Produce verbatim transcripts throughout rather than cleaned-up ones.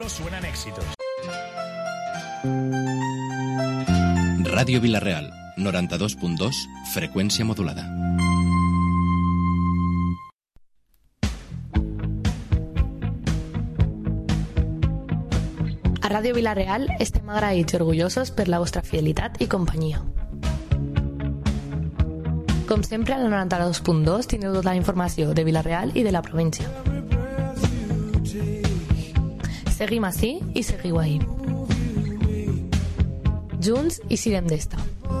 Suenan éxitos. Ràdio Vila-real, noranta-dos punt dos, freqüència modulada. A Ràdio Vila-real estem agraïts i orgullosos per la vostra fidelitat i companyia. Com sempre, a la noranta-dos punt dos tindreu tota la informació de Vila-real i de la província. Seguim ací i seguiu ahí. Junts i siguem d'esta.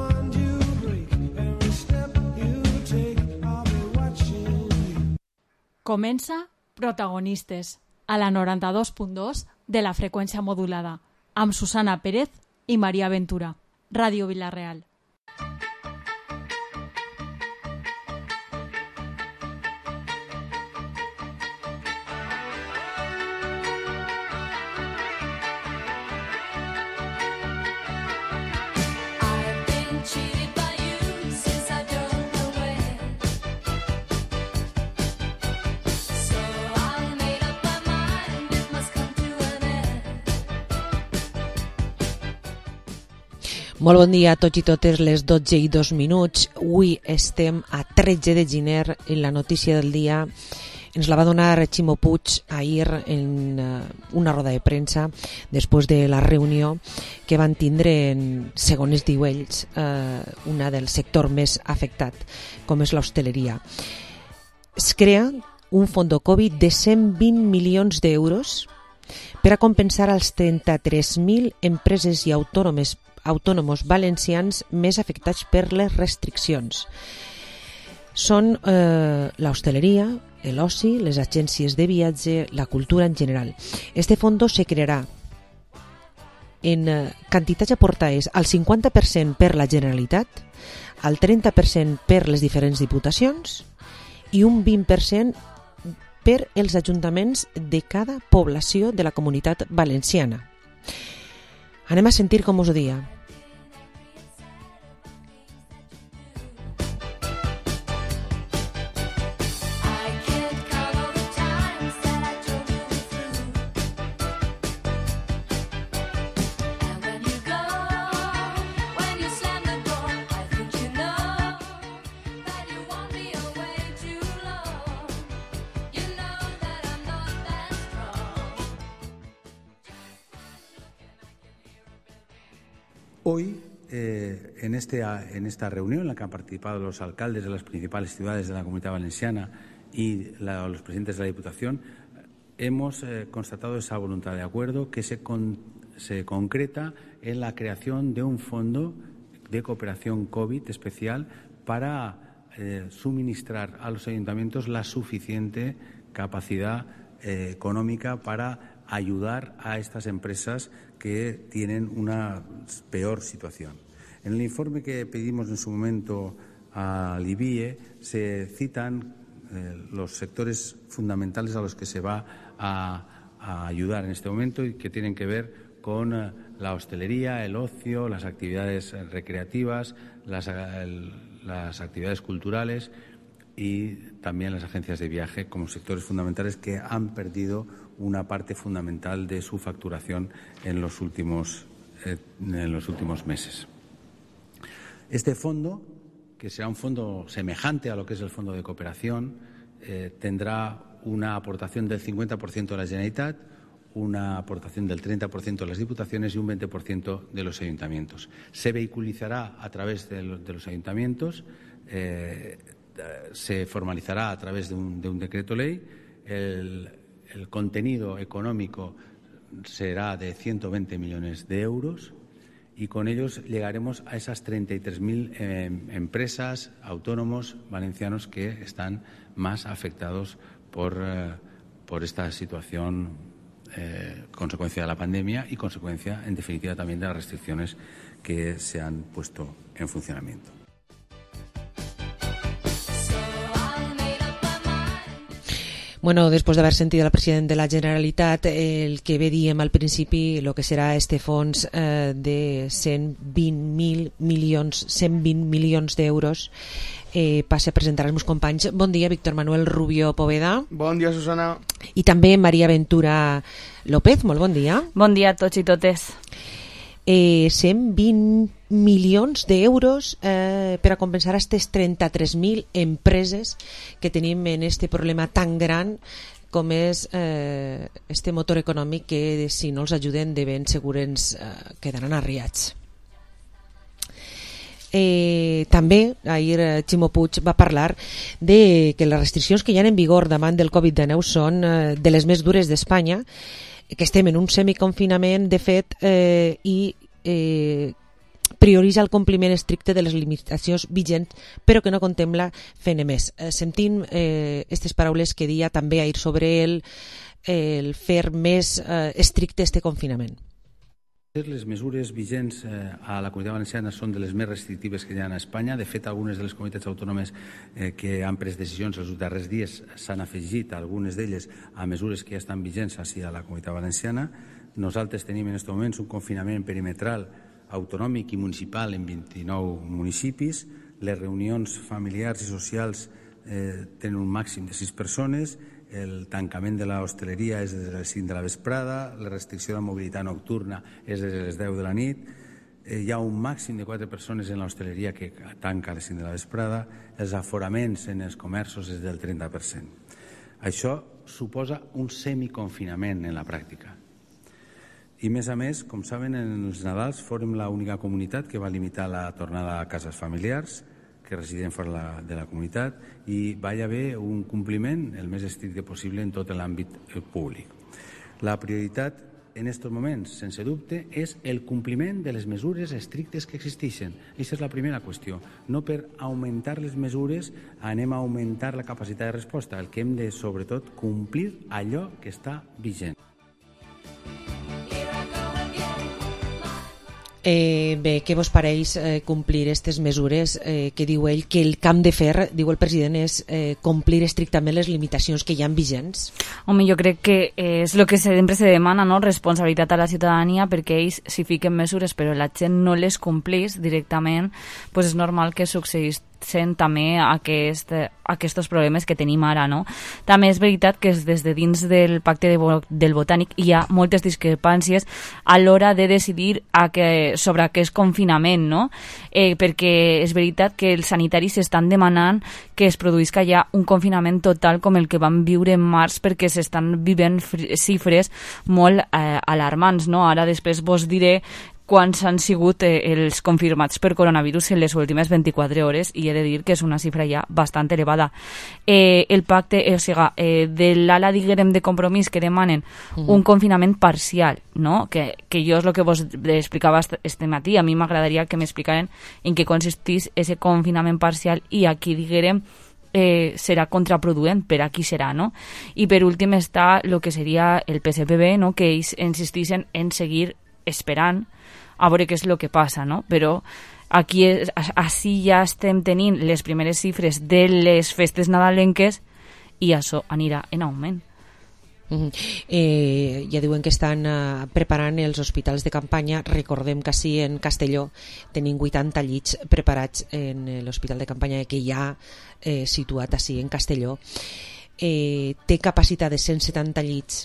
Comença Protagonistes, a la noranta-dos punt dos de la freqüència modulada, amb Susana Pérez i Maria Ventura. Ràdio Vila-real. Molt bon dia a tots i totes, les dotze i dos minuts. Avui estem a tretze de gener i la notícia del dia ens la va donar Ximo Puig ahir en una roda de premsa després de la reunió que van tindre, en, segons es diu ells, eh, una del sector més afectat, com és l'hostaleria. Es crea un fons Covid de cent vint milions d'euros per a compensar els trenta-tres mil empreses i autònomes autònoms valencians més afectats per les restriccions. Són eh, l'hostaleria, l'oci, les agències de viatge, la cultura en general. Este fondo se crearà en eh, quantitats aportades al cinquanta per cent per la Generalitat, al trenta per cent per les diferents diputacions i un vint per cent per els ajuntaments de cada població de la comunitat valenciana. Anem a sentir com us ho dia. Hoy, eh, en, este, en esta reunión en la que han participado los alcaldes de las principales ciudades de la Comunidad Valenciana y la, los presidentes de la Diputación, hemos eh, constatado esa voluntad de acuerdo que se, con, se concreta en la creación de un fondo de cooperación COVID especial para eh, suministrar a los ayuntamientos la suficiente capacidad eh, económica para ayudar a estas empresas que tienen una peor situación. En el informe que pedimos en su momento al I B I E se citan eh, los sectores fundamentales a los que se va a, a ayudar en este momento y que tienen que ver con eh, la hostelería, el ocio, las actividades recreativas, las, el, las actividades culturales y también las agencias de viaje como sectores fundamentales que han perdido una parte fundamental de su facturación en los últimos, eh, en los últimos meses. Este fondo, que será un fondo semejante a lo que es el Fondo de Cooperación, eh, tendrá una aportación del cincuenta por ciento de la Generalitat, una aportación del treinta por ciento de las diputaciones y un veinte por ciento de los ayuntamientos. Se vehiculizará a través de los, de los ayuntamientos, eh, se formalizará a través de un, de un decreto ley. El, el contenido económico será de ciento veinte millones de euros y con ellos llegaremos a esas treinta y tres mil eh, empresas, autónomos valencianos que están más afectados por, eh, por esta situación, eh, consecuencia de la pandemia y consecuencia, en definitiva, también de las restricciones que se han puesto en funcionamiento. Bueno, després d'haver sentit al president de la Generalitat, el que bé diem al principi, el que serà este fons eh, de cent vint mil milions, cent vint milions d'euros, eh, passe a presentar els meus companys. Bon dia, Víctor Manuel Rubio Poveda. Bon dia, Susana. I també Maria Ventura López, molt bon dia. Bon dia a tots i totes. Eh, cent vint milions d'euros eh, per a compensar aquestes trenta-tres mil empreses que tenim en este problema tan gran com és eh, este motor econòmic que si no els ajuden de ben segur ens eh, quedaran arriats. Eh, també ahir eh, Ximo Puig va parlar de que les restriccions que hi ha en vigor davant del covid dinou són eh, de les més dures d'Espanya, que estem en un semiconfinament de fet eh, i eh, prioritza el compliment estricte de les limitacions vigents però que no contempla fer-ne més. Eh, sentim eh, aquestes paraules que deia també ahir sobre el, el fer més eh, estricte este confinament. Les mesures vigents eh, a la Comunitat Valenciana són de les més restrictives que hi ha a Espanya. De fet, algunes de les comunitats autònomes eh, que han pres decisions els darrers dies s'han afegit, algunes d'elles, a mesures que ja estan vigents així a la Comunitat Valenciana. Nosaltres tenim en aquests moments un confinament perimetral autonòmic i municipal en vint-i-nou municipis. Les reunions familiars i socials eh, tenen un màxim de sis persones. El tancament de l'hostaleria és des de les cinc de la vesprada, la restricció de la mobilitat nocturna és des de les deu de la nit, eh, hi ha un màxim de quatre persones en l'hostaleria que tanca a les cinc de la vesprada, els aforaments en els comerços és del trenta per cent. Això suposa un semiconfinament en la pràctica. I més a més, com saben, en els Nadals fórem l'única comunitat que va limitar la tornada a cases familiars, que residien fora de la comunitat, i va haver un compliment el més estricte possible en tot l'àmbit públic. La prioritat en aquests moments, sense dubte, és el compliment de les mesures estrictes que existeixen. Aquesta és la primera qüestió. No per augmentar les mesures anem a augmentar la capacitat de resposta. El que hem de, sobretot, complir allò que està vigent. Eh, bé, què vos pareix eh, complir aquestes mesures eh, que diu ell que el que hem de fer, diu el president, és eh, complir estrictament les limitacions que hi ha vigents? Home, jo crec que eh, és el que sempre se demana, no? Responsabilitat a la ciutadania, perquè ells s'hi fiquen mesures però la gent no les complís directament, pues és normal que succeís sent també aquest, aquests problemes que tenim ara, no? També és veritat que des de dins del pacte de, del Botànic hi ha moltes discrepàncies a l'hora de decidir a que, sobre aquest confinament, no? Eh, perquè és veritat que els sanitaris estan demanant que es produïsca ja un confinament total com el que vam viure en març, perquè s'estan vivint xifres molt eh, alarmants, no? Ara després vos diré quants han sigut eh, els confirmats per coronavirus en les últimes vint-i-quatre hores, i he de dir que és una xifra ja bastant elevada. Eh, el pacte, eh, o sigui, eh, de l'ala, diguem, de compromís que demanen uh-huh. un confinament parcial, no? Que, que jo és el que vos explicava este matí. A mi m'agradaria que m'explicaren en què consistís ese confinament parcial, i aquí, diguem, eh, serà contraproduent per a qui serà, no? I per últim està el que seria el P S P B, no? Que ells insisteixen en seguir esperant a veure què és el que passa, no? Però aquí és, així ja estem tenint les primeres xifres de les festes nadalenques i això anirà en augment. Uh-huh. Eh, ja diuen que estan uh, preparant els hospitals de campanya. Recordem que sí, en Castelló tenim vuitanta llits preparats en l'hospital de campanya que hi ha eh, situat així en Castelló. Eh, té capacitat de cent setanta llits,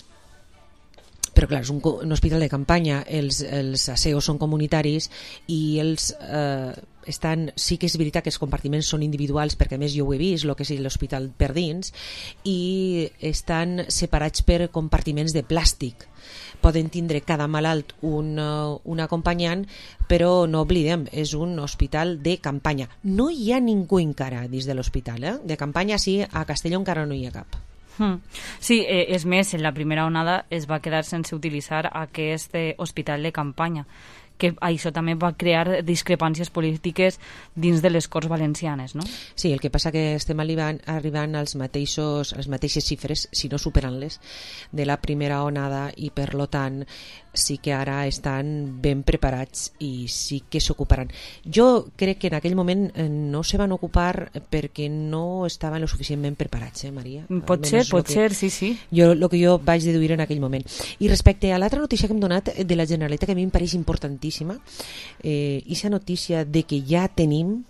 però clar, és un, un hospital de campanya, els, els asseos són comunitaris i els eh, estan, sí que és veritat que els compartiments són individuals, perquè a més jo ho he vist, el que és l'hospital per dins, i estan separats per compartiments de plàstic. Poden tindre cada malalt un, un acompanyant, però no oblidem, és un hospital de campanya. No hi ha ningú encara dins de l'hospital, eh? De campanya sí, a Castelló encara no hi ha cap. Sí, eh, és més, en la primera onada es va quedar sense utilitzar aquest eh, hospital de campanya, que això també va crear discrepàncies polítiques dins de les Corts Valencianes, no? Sí, el que passa que estem arribant, arribant als mateixos, als mateixes xifres, si no superant-les, de la primera onada, i per lo tant sí que ara estan ben preparats i sí que s'ocuparan. Jo crec que en aquell moment no se van ocupar perquè no estaven lo suficientment preparats, eh, Maria? Pot ser, pot ser, sí, sí. Jo, el que jo vaig deduir en aquell moment. I respecte a l'altra notícia que hem donat de la Generalitat, que a mi em pareix importantíssima, eh, i esa notícia de que ja tenim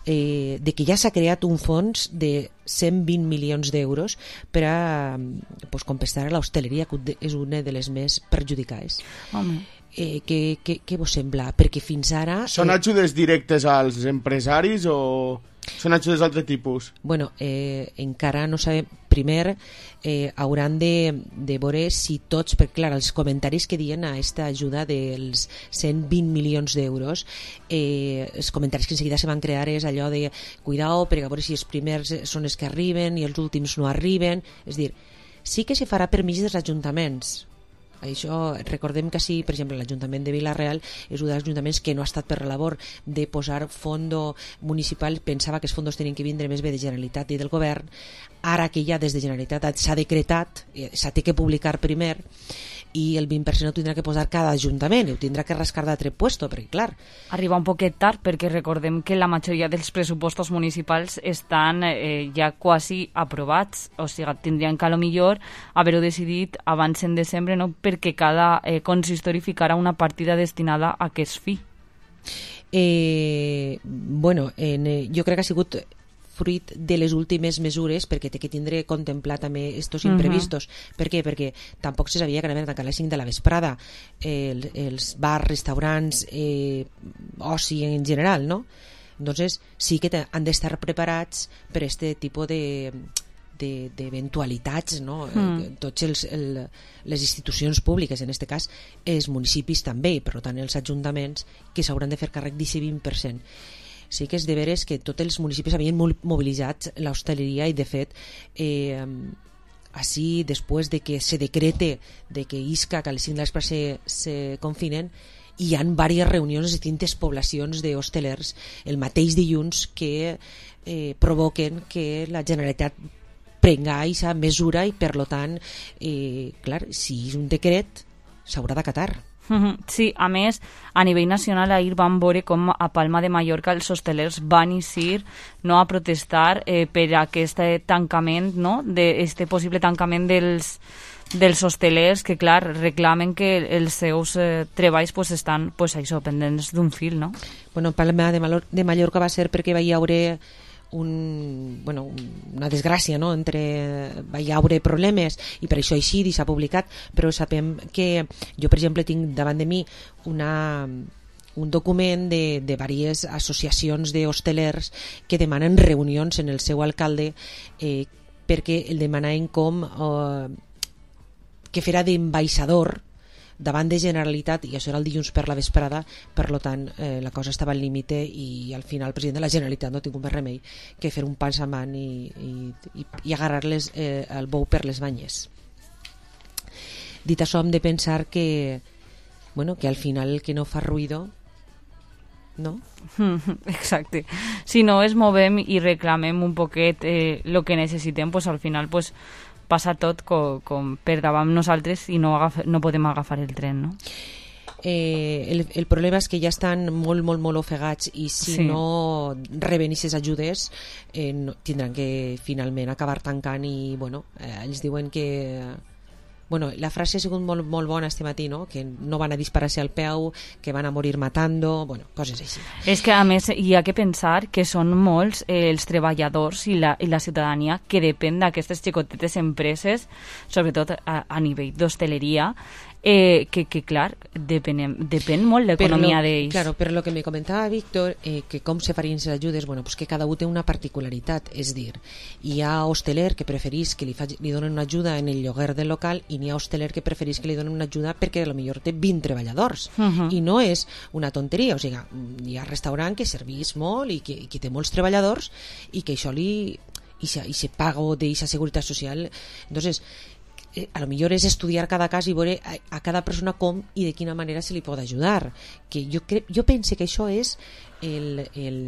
eh, de que ja s'ha creat un fons de cent vint milions d'euros per a pues, compensar a l'hostaleria, que és una de les més perjudicades. Home. Eh, què, què, què vos sembla? Perquè fins ara... Són eh, ajudes directes als empresaris o són ajudes d'altre tipus? Bueno, eh, encara no sabem. Primer, eh, hauran de, de veure si tots, perquè clar, els comentaris que diuen a aquesta ajuda dels cent vint milions d'euros, eh, els comentaris que en seguida se van crear és allò de cuidao, perquè a veure si els primers són els que arriben i els últims no arriben. És dir, sí que se farà per mig dels ajuntaments. Això, recordem que sí, per exemple, l'Ajuntament de Vila-real és un dels ajuntaments que no ha estat per la labor de posar fondo municipal, pensava que els fondos tenien que vindre més bé de Generalitat i del govern. Ara que ja des de Generalitat s'ha decretat, s'ha de que publicar primer, i el vint per cent ho tindrà que posar cada ajuntament i ho tindrà que rascar d'altre puesto, perquè clar... Arriba un poquet tard perquè recordem que la majoria dels pressupostos municipals estan eh, ja quasi aprovats, o sigui, tindrien que a lo millor haver-ho decidit abans en desembre, no? Perquè cada eh, consistori ficarà una partida destinada a aquest fi. Eh, bueno, en, eh, jo crec que ha sigut fruit de les últimes mesures, perquè té que tindre contemplar també estos imprevistos. Uh-huh. Per què? Perquè tampoc se sabia que anaven a tancar a les cinc de la vesprada eh, el, els bars, restaurants, eh, oci en general, no? Entonces sí que han d'estar preparats per a este tipus de d'eventualitats, no? Mm. Eh, tots els, el, les institucions públiques, en aquest cas els municipis també, i per tant els ajuntaments, que s'hauran de fer càrrec d'aquest vint per cent. Sí que és de veres que tots els municipis havien mobilitzat l'hostaleria i de fet eh, així després de que se decrete de que isca que a les cinc de l'espre se, se confinen, hi ha diverses reunions de distintes poblacions d'hostelers el mateix dilluns que eh, provoquen que la Generalitat prenga aquesta mesura i per tant eh, clar, si és un decret s'haurà d'acatar. Sí, a més, a nivell nacional ahir vam veure com a Palma de Mallorca els hostelers van eixir no, a protestar eh, per aquest tancament, no? de este possible tancament dels, dels hostelers que, clar, reclamen que els seus eh, treballs pues, estan pues, això, pendents d'un fil, no? Bueno, Palma de, Malor- de Mallorca va ser perquè va hi haure un, bueno, una desgràcia, no? Entre va hi haure problemes i per això així s'ha publicat, però sapem que jo per exemple tinc davant de mi una, un document de, de diverses associacions d'hostelers que demanen reunions en el seu alcalde eh, perquè el demanaven com eh, que fera d'ambaixador davant de Generalitat, i això era el dilluns per la vesprada, per lo tant eh, la cosa estava al límite i al final el president de la Generalitat no ha tingut més remei que fer un pas amant i, i, i, i agarrar-les eh, el bou per les banyes. Dit això, hem de pensar que bueno, que al final el que no fa ruïdo, no? Exacte. Si no es movem i reclamem un poquet eh, lo que necessitem, pues al final pues passa tot com, com per davant nosaltres i no, agaf, no podem agafar el tren, no? Eh, el, el problema és que ja estan molt, molt, molt ofegats i si sí. no reben aquestes ajudes eh, no, tindran que finalment acabar tancant i bueno, eh, ells diuen que bueno, la frase ha sigut molt, molt bona este matí, no? Que no van a disparar-se al peu, que van a morir matando, bueno, coses així. És que a més hi ha que pensar que són molts eh, els treballadors i la, i la ciutadania que depèn d'aquestes xicotetes empreses, sobretot a, a nivell d'hostaleria, eh, que, que clar, depenem, depèn molt l'economia d'ells. Claro, però el que me comentava Víctor, eh, que com se farien les ajudes, bueno, pues que cada un té una particularitat, és dir, hi ha hosteler que preferís que li, fa, li donen una ajuda en el lloguer del local i n'hi ha hosteler que preferís que li donen una ajuda perquè potser té vint treballadors uh-huh. i no és una tonteria, o sigui, hi ha restaurant que servís molt i que, i que té molts treballadors i que això li i se, i se pago d'aquesta seguretat social. Entonces eh, a lo millor és estudiar cada cas i veure a, a cada persona com i de quina manera se li pot ajudar, que jo, cre jo pense que això és el, el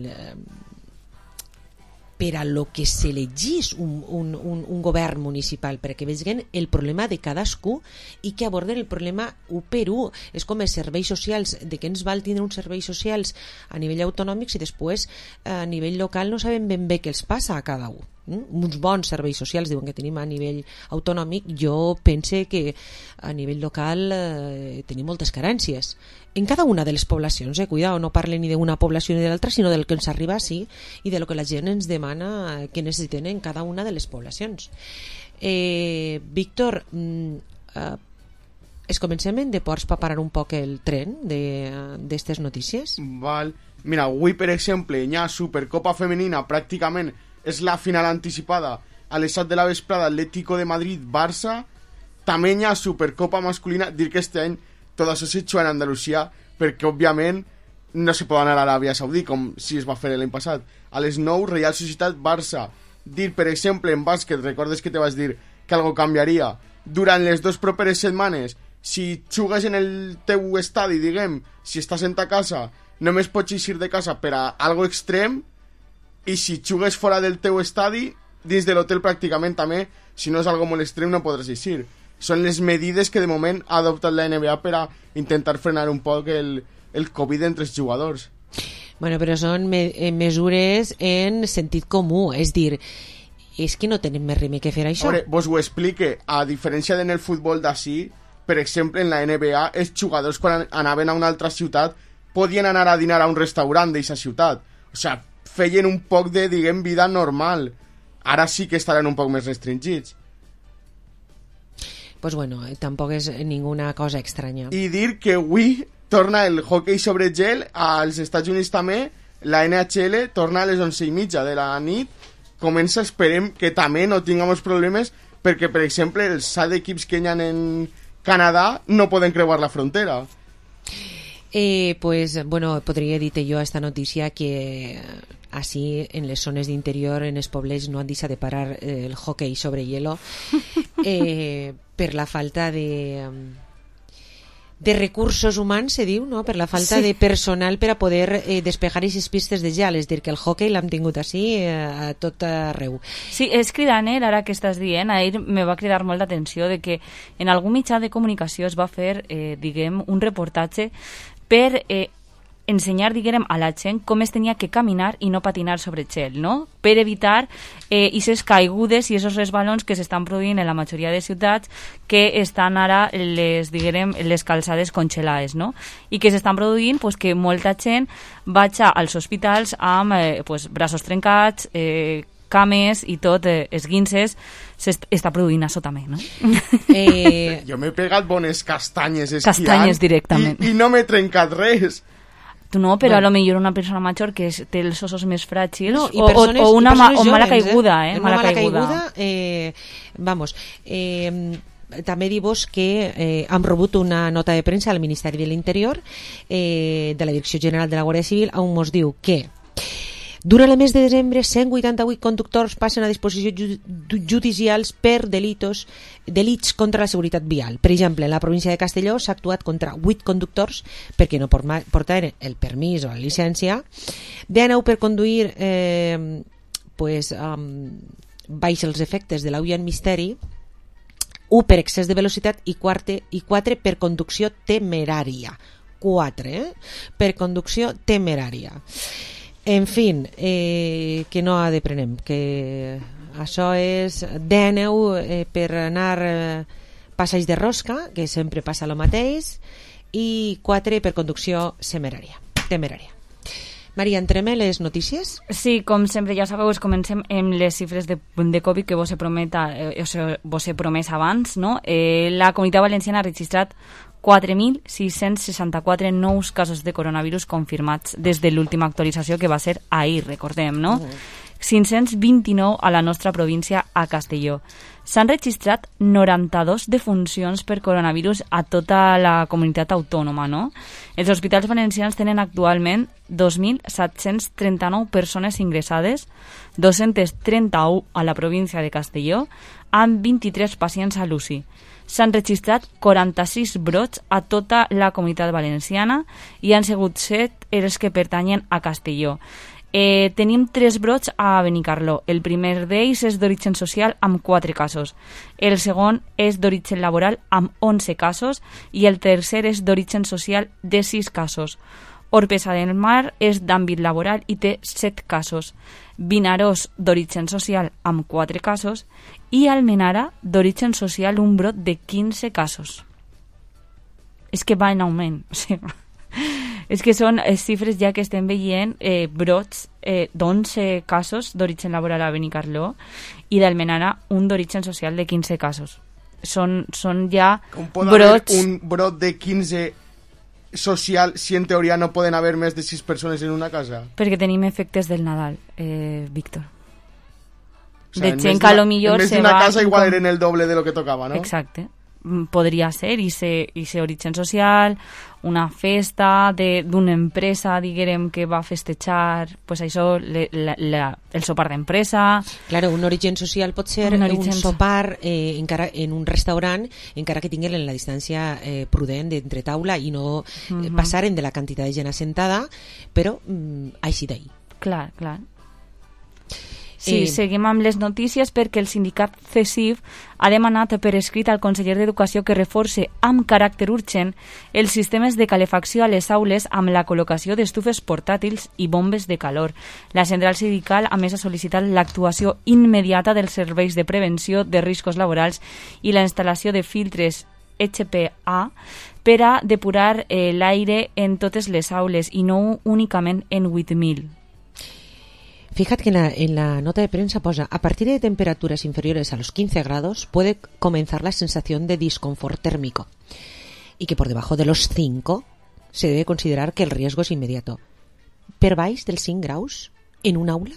per a lo que s'elegís un, un, un, un govern municipal, perquè vegin el problema de cadascú i que aborden el problema u per u. És com els serveis socials, de què ens val tindre uns serveis socials a nivell autonòmic si després a nivell local no sabem ben bé què els passa a cada un. uns bons serveis socials diuen que tenim a nivell autonòmic, jo pense que a nivell local eh, tenim moltes carències en cada una de les poblacions, eh? Cuidao, no parle ni d'una població ni de l'altra, sinó del que ens arriba sí, i de lo que la gent ens demana que necessiten en cada una de les poblacions. eh, Víctor, eh, es comencem en deports per parar un poc el tren d'estes notícies? Val. Mira, avui, per exemple, hi ha Supercopa Femenina, pràcticament és la final anticipada a les set de la vesprada, Atlético de Madrid-Barça. També hi ha Supercopa Masculina. Dir que este any tot això se juga en Andalusia perquè, òbviament, no se pot anar a l'Aràbia Saudí, com si es va fer l'any passat. A les nou, Real Societat-Barça. Dir, per exemple, en bàsquet, recordes que te vas dir que algo canviaria. Durant les dues properes setmanes, si jugues en el teu estadi, diguem, si estàs en ta casa, només pots eixir de casa per a algo extrem, i si jugues fora del teu estadi, dins de l'hotel pràcticament també, si no és algo molt extrem no podràs eixir. Són les medides que de moment ha adoptat la N B A per a intentar frenar un poc el, el Covid entre els jugadors. Bueno, però són me mesures en sentit comú, és dir, és que no tenim més remei que fer això. Veure, vos ho explique, a diferència del futbol d'ací, per exemple, en la N B A, els jugadors quan anaven a una altra ciutat podien anar a dinar a un restaurant d'eixa ciutat. O sigui, feien un poc de, diguem, vida normal. Ara sí que estaran un poc més restringits. Pues bueno, tampoc és ninguna cosa estranya. I dir que avui torna el hoquei sobre gel als Estats Units també, la N H L torna a les onze i mitja de la nit, comença, esperem que també no tinguem problemes, perquè, per exemple, els set equips que hi ha en Canadà no poden creuar la frontera. Eh, pues, bueno, podria dir-te jo a esta notícia que així en les zones d'interior, en els poblets, no han deixat de parar eh, el hoquei sobre hielo eh, per la falta de de recursos humans, se diu, no? Per la falta sí. de personal per a poder eh, despejar aquestes pistes de gel, és dir, que el hoquei l'hem tingut així eh, a tot arreu. Sí, és cridaner, ara que estàs dient, ahir me va cridar molt l'atenció de que en algun mitjà de comunicació es va fer, eh, diguem, un reportatge per eh, ensenyar, diguem, a la gent com es tenia que caminar i no patinar sobre gel, no? Per evitar eh, aquestes caigudes i aquests resbalons que s'estan produint en la majoria de ciutats que estan ara les, diguem, les calçades congelades, no? I que s'estan produint pues, que molta gent vaja als hospitals amb eh, pues, braços trencats, eh, cames i tot, eh, esguinces, s'està produint això també, no? Eh... Jo m'he pegat bones castanyes esquiant castanyes directament. I, i no m'he trencat res. Tu no, però bueno. A lo millor una persona major que és, té els ossos més fràgils no, o, persones, o, una ma o mala joves, caiguda, eh? eh? Mala, mala caiguda. caiguda eh, vamos, eh, també dir-vos que eh, hem rebut una nota de premsa al Ministeri de l'Interior eh, de la Direcció General de la Guàrdia Civil on ens diu que durant el mes de desembre, cent vuitanta-vuit conductors passen a disposició judicials per delitos, delits contra la seguretat vial. Per exemple, en la província de Castelló s'ha actuat contra vuit conductors perquè no portaven el permís o la llicència, dinou per conduir eh, pues, um, baix els efectes de l'auia en misteri, un per excés de velocitat i quatre, i quatre per conducció temerària. Quatre, eh? Per conducció temerària. En fi, eh, que no ha de prenem, que això és dinou eh, per anar eh, passeig de rosca, que sempre passa el mateix, i quatre per conducció temerària. temerària. Maria, entrem a les notícies? Sí, com sempre ja sabeu, comencem amb les xifres de, de Covid que vos he, prometa, eh, vos he promès abans, no? Eh, la Comunitat Valenciana ha registrat quatre mil sis-cents seixanta-quatre nous casos de coronavirus confirmats des de l'última actualització que va ser ahir, recordem, no? Uh-huh. cinc-cents vint-i-nou a la nostra província, a Castelló. S'han registrat noranta-dos defuncions per coronavirus a tota la comunitat autònoma, no? Els hospitals valencians tenen actualment dos mil set-cents trenta-nou persones ingressades, dos-cents trenta-u a la província de Castelló, amb vint-i-tres pacients a l'U C I. S'han registrat quaranta-sis brots a tota la comunitat valenciana i han sigut set els que pertanyen a Castelló. Eh, tenim tres brots a Benicarló. El primer d'ells és d'origen social amb quatre casos. El segon és d'origen laboral amb onze casos i el tercer és d'origen social de sis casos. Orpesa del Mar és d'àmbit laboral i té set casos. Vinaròs, d'origen social, amb quatre casos, i Almenara, d'origen social, un brot de quinze casos. És que va en augment. O sigui, és que són eh, xifres ja que estem veient eh, brots eh, d'onze casos d'origen laboral a Benicarló i d'Almenara un d'origen social de quinze casos. Són, són ja Com pot brots... haver un brot de quinze social si en teoria no poden haver més de sis persones en una casa? Perquè tenim efectes del Nadal, eh, Víctor. O sea, de gent que a lo millor en més se d'una va... casa igual eren el doble de lo que tocava, no? Exacte. Podria ser, i ser, i ser origen social, una festa d'una empresa, diguem, que va festejar, pues això, le, la, la, el sopar d'empresa... Claro, un origen social pot ser un, un sopar eh, encara en un restaurant, encara que tinguin la distància eh, prudent d'entre taula i no uh-huh. eh, passaren de la quantitat de gent assentada, però mm, així d'ahir. Clar, clar. Sí, Eh, seguim amb les notícies perquè el sindicat C E S I F ha demanat per escrit al conseller d'Educació que reforce amb caràcter urgent els sistemes de calefacció a les aules amb la col·locació d'estufes portàtils i bombes de calor. La central sindical a més ha sol·licitat l'actuació immediata dels serveis de prevenció de riscos laborals i la instal·lació de filtres H P A per a depurar eh, l'aire en totes les aules i no únicament en vuit mil. Fíjate que en la, en la nota de prensa posa, a partir de temperaturas inferiores a los quince grados puede comenzar la sensación de disconfort térmico y que por debajo de los cinco se debe considerar que el riesgo es inmediato. ¿Per baix dels cinc graus en un aula?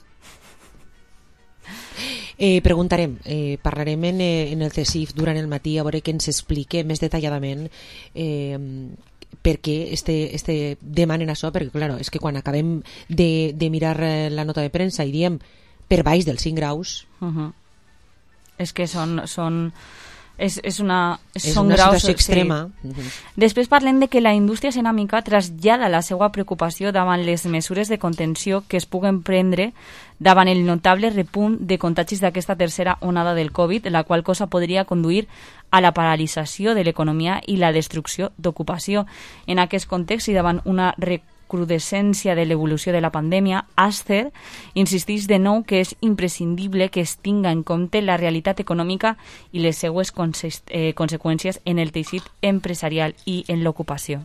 Eh, preguntarem, eh, parlarem en, en el C E S I F durant el matí a veure que ens explique més detalladament eh, per què este, este demanen això, perquè claro, és que quan acabem de, de mirar la nota de premsa i diem per baix dels cinc graus uh-huh. és que són, són és, és una, és són una graus, situació extrema. Sí. Uh-huh. Després parlem de que la indústria ceràmica trasllada la seva preocupació davant les mesures de contenció que es puguen prendre davant el notable repunt de contagis d'aquesta tercera onada del Covid, la qual cosa podria conduir a la paralització de l'economia i la destrucció d'ocupació. En aquest context i davant una recrudescència de l'evolució de la pandèmia, Acer insisteix de nou que és imprescindible que es tinga en compte la realitat econòmica i les seues conse- eh, conseqüències en el teixit empresarial i en l'ocupació.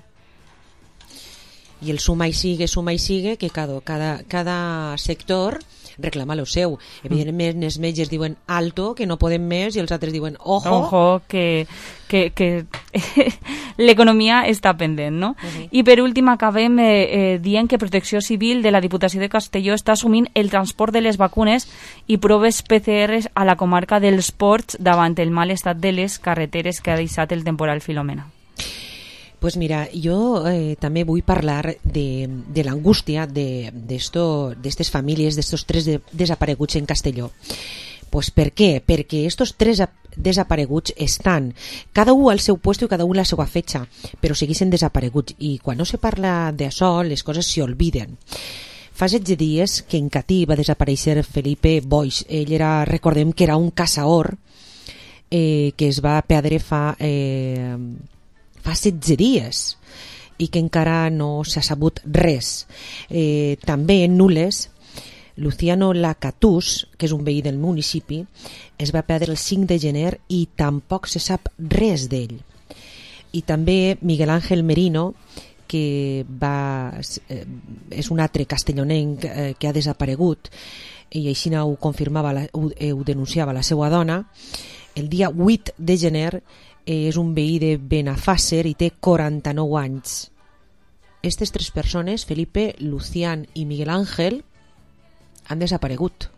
I el suma i sigue, suma i sigue, que cada, cada, cada sector reclama lo seu. Evidentment, els metges diuen alto, que no podem més, i els altres diuen ojo. Ojo, que, que, que l'economia està pendent, no? Uh-huh. I per últim acabem eh, eh, dient que Protecció Civil de la Diputació de Castelló està assumint el transport de les vacunes i proves P C R a la comarca dels Ports davant el mal estat de les carreteres que ha deixat el temporal Filomena. Pues mira, jo eh, també vull parlar de, de l'angústia d'estes famílies, d'estos tres de, desapareguts en Castelló. Pues per què? Perquè estos tres desapareguts estan cada un al seu puesto i cada un a la seva fetxa, però segueixen desapareguts, i quan no se parla d'això les coses s'olviden. Fa setze dies que en Catí va desaparèixer Felipe Boix. Ell era, recordem que era un caçador eh, que es va perdre fa... Eh, fa setze dies i que encara no s'ha sabut res. Eh, també en Nules, Luciano Lacatús, que és un veí del municipi, es va perdre el cinc de gener i tampoc se sap res d'ell. I també Miguel Ángel Merino, que va, eh, és un altre castellonenc eh, que ha desaparegut, i així ho confirmava, la, ho, eh, ho denunciava la seva dona. El dia vuit de gener és un veí de Benafàsser i té quaranta-nou anys. Aquestes tres persones, Felipe, Lucián i Miguel Ángel, han desaparegut.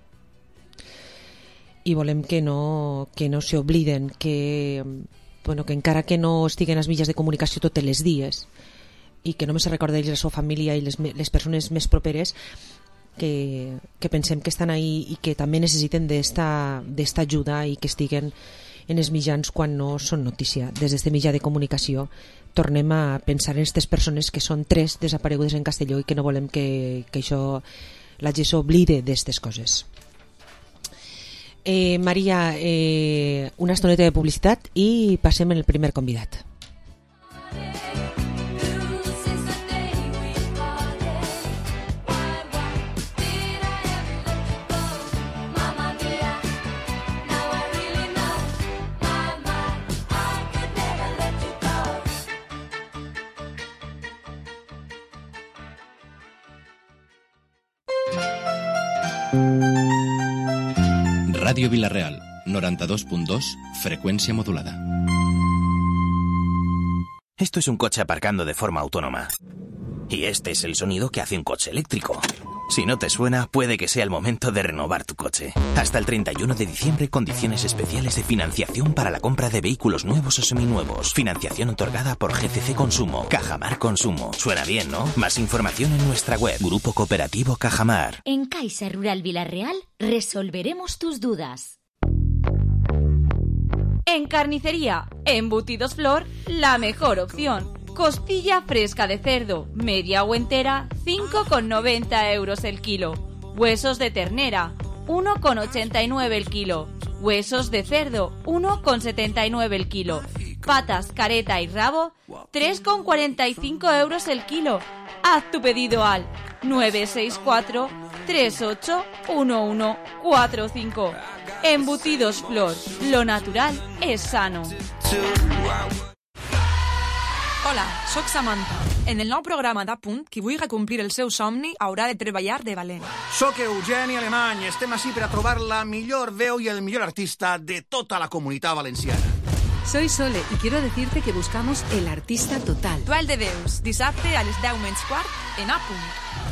I volem que no, que no s'obliden, que, bueno, que encara que no estiguen als mitjans de comunicació tots els dies i que només se recorda ells la seva família i les, les persones més properes, que, que pensem que estan ahí i que també necessiten d'esta ajuda i que estiguen en els mitjans quan no són notícia. Des d'este mitjà de comunicació tornem a pensar en aquestes persones que són tres desaparegudes en Castelló i que no volem que, que això la gent s'oblide d'aquestes coses. Eh, Maria, eh, una estoneta de publicitat i passem en el primer convidat. Radio Villarreal, noventa y dos punto dos, frecuencia modulada. Esto es un coche aparcando de forma autónoma. Y este es el sonido que hace un coche eléctrico. Si no te suena, puede que sea el momento de renovar tu coche. Hasta el treinta y uno de diciembre, condiciones especiales de financiación para la compra de vehículos nuevos o seminuevos. Financiación otorgada por G C C Consumo. Cajamar Consumo. Suena bien, ¿no? Más información en nuestra web. Grupo Cooperativo Cajamar. En Caixa Rural Villarreal resolveremos tus dudas. En carnicería, embutidos Flor, la mejor opción. Costilla fresca de cerdo, media o entera, cinco con noventa euros el kilo. Huesos de ternera, uno con ochenta y nueve el kilo. Huesos de cerdo, uno con setenta y nueve el kilo. Patas, careta y rabo, tres con cuarenta y cinco euros el kilo. Haz tu pedido al nueve seis cuatro, tres ocho uno uno cuatro cinco. Embutidos Flor, lo natural es sano. Hola, sóc Samantha. En el nou programa d'Apunt, qui vulgui complir el seu somni haurà de treballar de valent. Soc Eugeni Alemany. Estem així per a trobar la millor veu i el millor artista de tota la comunitat valenciana. Soy Sole y quiero decirte que buscamos el artista total. Duel de veus, dissabte a les deu menys quart en Apunt.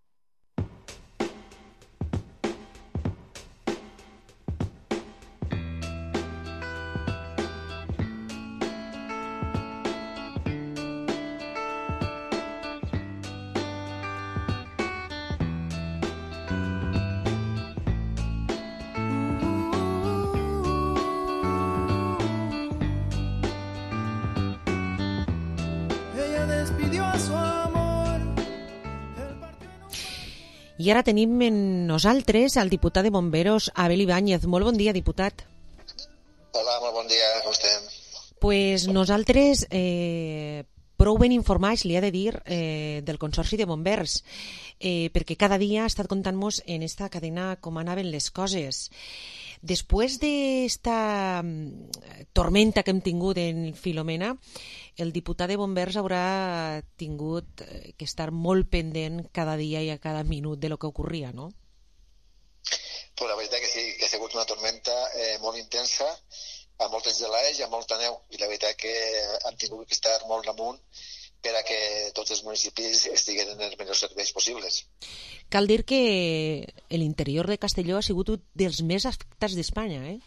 I ara tenim en nosaltres el diputat de Bomberos, Abel Ibáñez. Molt bon dia, diputat. Hola, molt bon dia, com estem? Pues nosaltres, eh, prou ben informats, li ha de dir, eh, del Consorci de Bombers, eh, perquè cada dia ha estat contant-nos en esta cadena com anaven les coses. Després d'esta tormenta que hem tingut en Filomena, el diputat de Bombers haurà tingut que estar molt pendent cada dia i a cada minut de lo que ocorria, no? Pues la veritat que sí, que ha sigut una tormenta eh, molt intensa, amb moltes gelades i amb molta neu, i la veritat que hem tingut que estar molt damunt per a que tots els municipis estiguen en els millors serveis possibles. Cal dir que l'interior de Castelló ha sigut un dels més afectats d'Espanya, eh?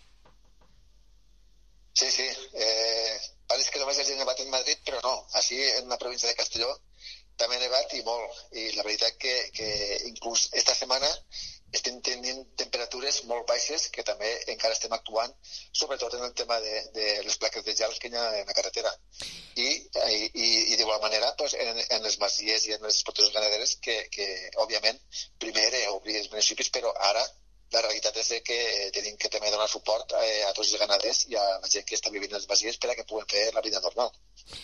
Sí, sí. Eh, pareix que només hagi nevat en Madrid, però no. Així, en la província de Castelló, també ha nevat i molt. I la veritat que, que inclús esta setmana estem tenint temperatures molt baixes que també encara estem actuant, sobretot en el tema de, de les plaques de gel que hi ha en la carretera. I, i, i d'igual manera pues, en, en les masies i en les explotacions ramaderes que, que òbviament, primer era obrir els municipis, però ara la realitat és que tenim que també donar suport eh, a tots els ramaders i a la gent que està vivint en les masies per a que puguen fer la vida normal.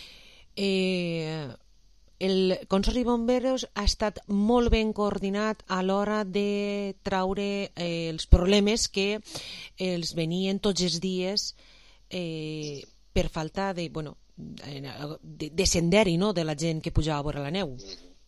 Eh... El Consorci de Bomberos ha estat molt ben coordinat a l'hora de traure eh, els problemes que els venien tots els dies eh, per falta de, bueno, de, de senderi, no?, de la gent que pujava a veure la neu.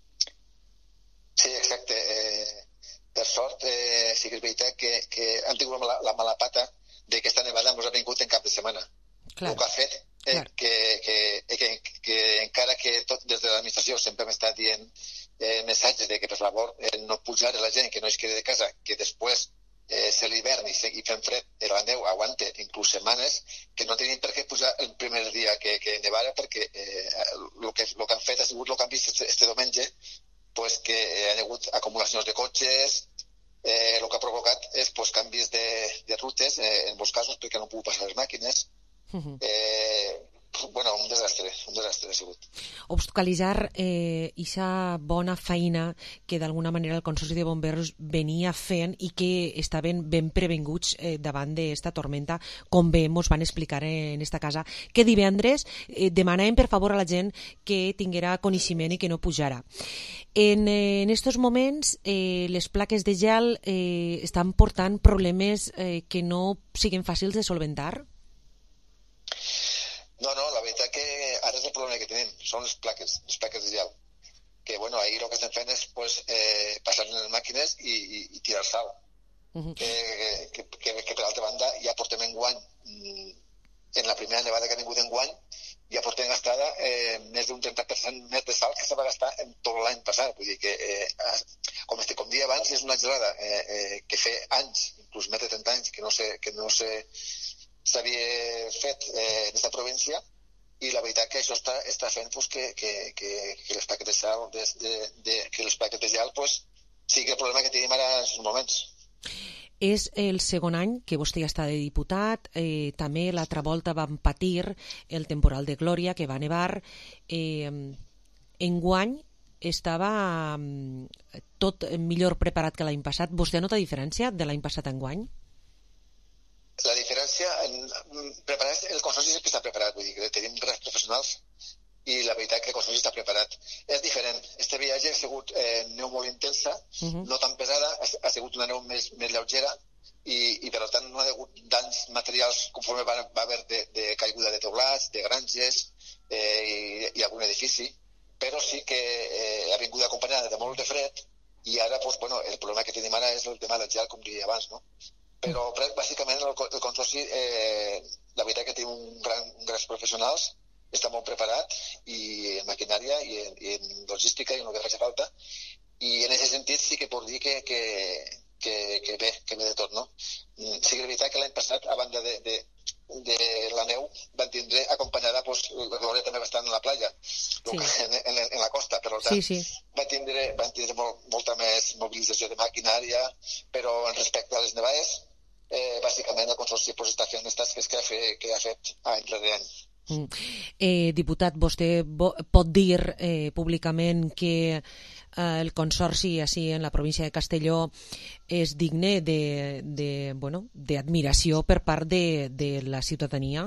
Sí, exacte. Eh, per sort, eh, sí que és veritat que, que hem tingut la, la mala pata de que aquesta nevada ens ha vingut en cap de setmana. Clar. El que ha fet eh, que, que, que, que encara que tot des de l'administració sempre m'està dient eh, missatges de que per favor eh, no pujar la gent, que no es quedi de casa, que després eh, se l'hivern i, i fem fred, la neu aguante inclús setmanes, que no tenim per què pujar el primer dia que, que nevara, perquè eh, el que, lo que han fet ha sigut el que han vist este, este diumenge, pues que eh, han hagut acumulacions de cotxes, eh, el que ha provocat és pues, canvis de, de rutes, eh, en molts casos perquè no han pogut passar les màquines. Uh-huh. Eh, bueno, un desastre, un desastre ha sigut. Obstaculitzar eh, ixa bona feina que d'alguna manera el Consorci de Bombers venia fent i que estaven ben previnguts eh, davant d'esta tormenta, com bé mos van explicar en esta casa, que divendres eh, demanàvem per favor a la gent que tinguera coneixement i que no pujara. En, eh, en estos moments eh, les plaques de gel eh, estan portant problemes eh, que no siguin fàcils de solventar? No, no, la veritat que ara és el problema que tenim, són les plaques, les plaques de gel, que bueno, ahir el que estem fent és pues, eh, passar en les màquines i, i, i tirar sal. Uh-huh. eh, que, que, que per altra banda ja portem en guany, en la primera nevada que ha tingut en guany, ja portem gastada eh, més d'un trenta per cent més de sal que se va gastar en tot l'any passat. Vull dir que, eh, com, este, com dia abans, és una gelada eh, eh, que fa anys, inclús més de trenta anys, que no se, que no se s'havia fet eh, en aquesta província, i la veritat que això està, està fent pues, que, que, que, que les plaques de sal, de, de, de, que les plaques de gel pues, sigui el problema que tenim ara en aquests moments. És el segon any que vostè ja està de diputat, eh, també l'altra volta vam patir el temporal de Glòria, que va nevar. Eh, enguany estava eh, tot millor preparat que l'any passat. Vostè nota diferència de l'any passat a enguany? La diferència, preparat, el consorci sempre està preparat, vull dir que tenim grans professionals i la veritat que el consorci està preparat. És diferent. Este viatge ha sigut eh, neu molt intensa, uh-huh. no tan pesada, ha, ha sigut una neu més, més lleugera i, i per tant no ha hagut danys materials conforme va, va haver de, de caiguda de teulats, de granges eh, i, i algun edifici, però sí que eh, ha vingut acompanyada de molt de fred i ara pues, bueno, el problema que tenim ara és el tema del gel, com deia abans, no? Però bàsicament el, el consorci, eh, la veritat que té un gran, grans professionals, està molt preparat i en maquinària i en, i en logística i en el que faci falta, i en aquest sentit sí que pot dir que, que, que, que bé, que bé de tot, no? Sí que és veritat que l'any passat, a banda de, de, de la neu, van tindre acompanyada, pues, la Glòria també va estar en la platja, sí. en, en, en la costa, per tant, sí, sí. van tindre, van tindre molt, molta més mobilització de maquinària, però en respecte a les nevades, Eh, bàsicament el consorci pues, està fent les tasques que ha, fe, que ha fet any rere any. Mm. Eh, diputat, vostè bo, pot dir eh, públicament que eh, el consorci així en la província de Castelló és digne de, de, bueno, d'admiració per part de, de la ciutadania?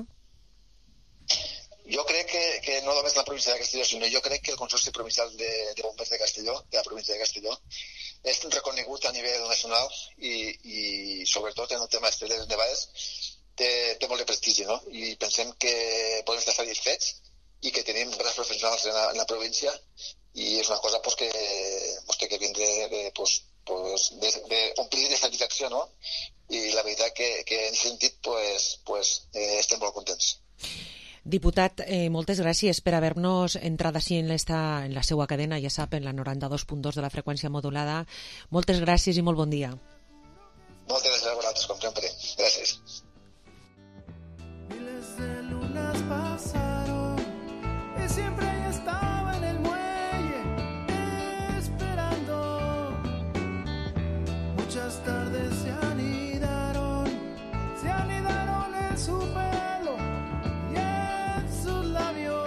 Jo crec que, que no només la província de Castelló, sinó jo crec que el Consorci Provincial de, de Bombers de Castelló, de la província de Castelló, és reconegut a nivell nacional i, i sobretot en el tema de les nevades té, té molt de prestigi, no? I pensem que podem estar satisfets i que tenim grans professionals en la, en la província i és una cosa pues, que, pues, que vindré de, pues, pues, de, de omplir de satisfacció, no? I la veritat que, que en aquest sentit pues, pues, eh, estem molt contents. Diputat, eh, moltes gràcies per haver-nos entrat així en, esta, en la seva cadena, ja sap, en la noranta-dos punt dos de la freqüència modulada. Moltes gràcies i molt bon dia. Moltes gràcies a vosaltres, com sempre. Gràcies. Miles de lunas pasaron y siempre estaba en el muelle esperando. Muchas tardes se anidaron, se anidaron en su pelo y en sus labios.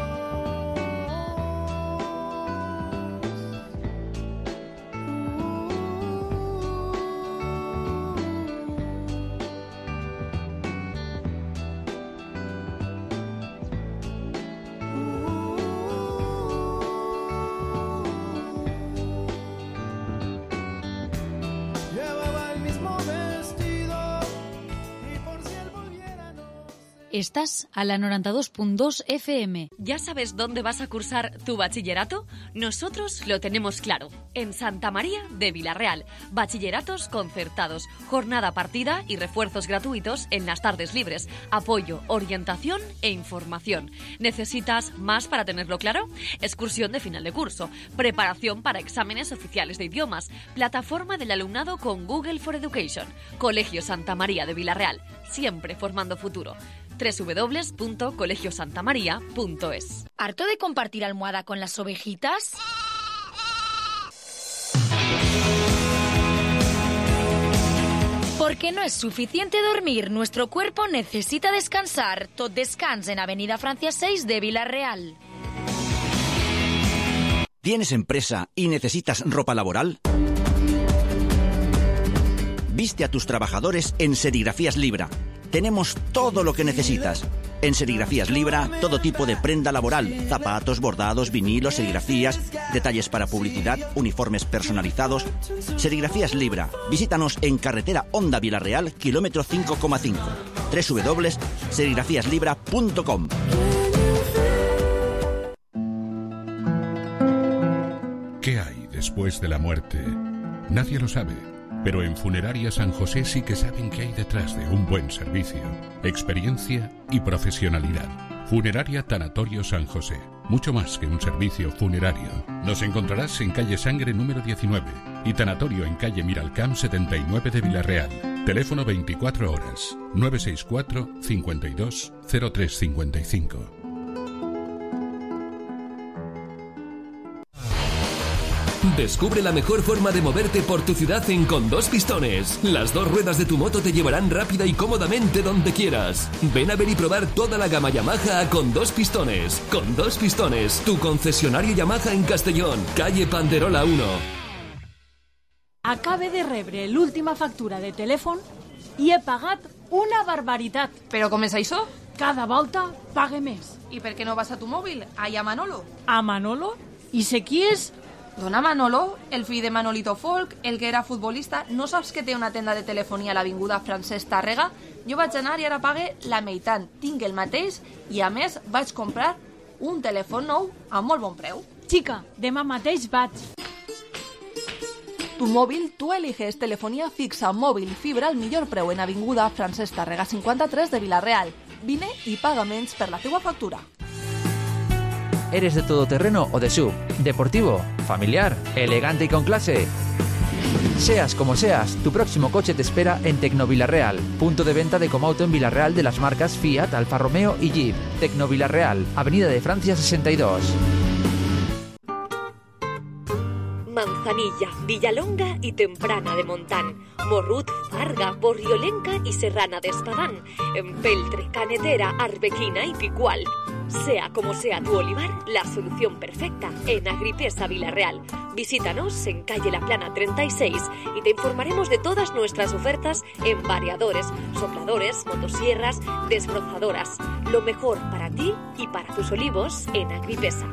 Estás a la noventa y dos punto dos F M. ¿Ya sabes dónde vas a cursar tu bachillerato? Nosotros lo tenemos claro. En Santa María de Vilarreal. Bachilleratos concertados, jornada partida y refuerzos gratuitos en las tardes libres. Apoyo, orientación e información. ¿Necesitas más para tenerlo claro? Excursión de final de curso. Preparación para exámenes oficiales de idiomas. Plataforma del alumnado con Google for Education. Colegio Santa María de Vilarreal. Siempre formando futuro. doble u doble u doble u punto colegio santa maría punto es. ¿Harto de compartir almohada con las ovejitas? Porque no es suficiente dormir, nuestro cuerpo necesita descansar. Tot Descans en Avenida Francia seis de Vilarreal. ¿Tienes empresa y necesitas ropa laboral? Viste a tus trabajadores en Serigrafías Libra. Tenemos todo lo que necesitas. En Serigrafías Libra, todo tipo de prenda laboral, zapatos, bordados, vinilos, serigrafías, detalles para publicidad, uniformes personalizados. Serigrafías Libra. Visítanos en carretera Honda Vilarreal, kilómetro cinco coma cinco. doble u doble u doble u punto serigrafías libra punto com. Que después de la muerte? Nadie lo sabe, pero en Funeraria San José sí que saben qué hay detrás de un buen servicio, experiencia y profesionalidad. Funeraria Tanatorio San José, mucho más que un servicio funerario. Nos encontrarás en calle Sangre número diecinueve y Tanatorio en calle Miralcamp setenta y nueve de Villarreal. Teléfono veinticuatro horas, nueve seis cuatro, cincuenta y dos, cero tres cincuenta y cinco. Descubre la mejor forma de moverte por tu ciudad en Con Dos Pistones. Las dos ruedas de tu moto te llevarán rápida y cómodamente donde quieras. Ven a ver y probar toda la gama Yamaha a Con Dos Pistones. Con Dos Pistones, tu concesionario Yamaha en Castellón, calle Panderola uno. Acabe de rebre l'última factura de telèfon i he pagat una barbaritat. Però com és això? Cada volta pague més. I per què no vas a tu mòbil? Allà a Manolo. A Manolo? I sé qui és? Dona Manolo, el fill de Manolito Folk, el que era futbolista. No saps que té una tenda de telefonia a l'avinguda Francesc Tàrrega? Jo vaig anar i ara pague la meitat. Tinc el mateix i, a més, vaig comprar un telèfon nou a molt bon preu. Xica, demà mateix vaig. Tu mòbil, tu eliges telefonía fixa, móvil y fibra al millor preu en avinguda Francesc Tàrrega cinquanta-tres de Villarreal. Vine y paga menys per la teua factura. ¿Eres de todoterreno o de sub? ¿Deportivo? ¿Familiar? ¿Elegante y con clase? Seas como seas, tu próximo coche te espera en Tecnovillarreal, punto de venta de Comauto en Villarreal de las marcas Fiat, Alfa Romeo y Jeep. Tecnovillarreal, Avenida de Francia sesenta y dos. Manzanilla, Villalonga y Temprana de Montán, Morrut, Farga, Borriolenca y Serrana de Espadán, Empeltre, Canetera, Arbequina y Picual. Sea como sea tu olivar, la solución perfecta en Agripesa Villarreal. Visítanos en calle La Plana treinta y seis y te informaremos de todas nuestras ofertas en variadores, sopladores, motosierras, desbrozadoras. Lo mejor para ti y para tus olivos en Agripesa.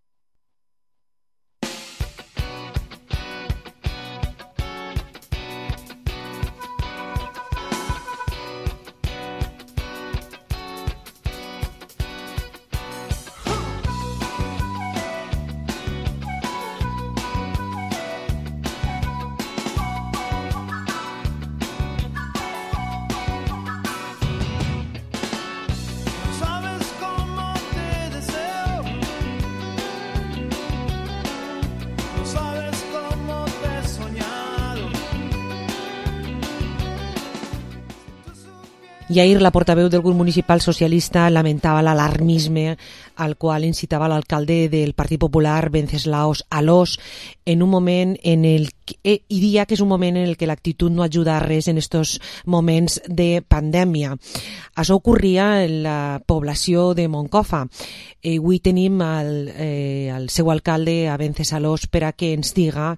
I ahir la portaveu del grup municipal socialista lamentava l'alarmisme al qual incitava l'alcalde del Partit Popular, Wenceslaus Alós, en un moment en el que, eh, i dia que és un moment en el que l'actitud no ajuda a res en estos moments de pandèmia. Això ocorria en la població de Moncofa. Eh, avui tenim el, eh, el seu alcalde, a Wenceslaus, per a que ens diga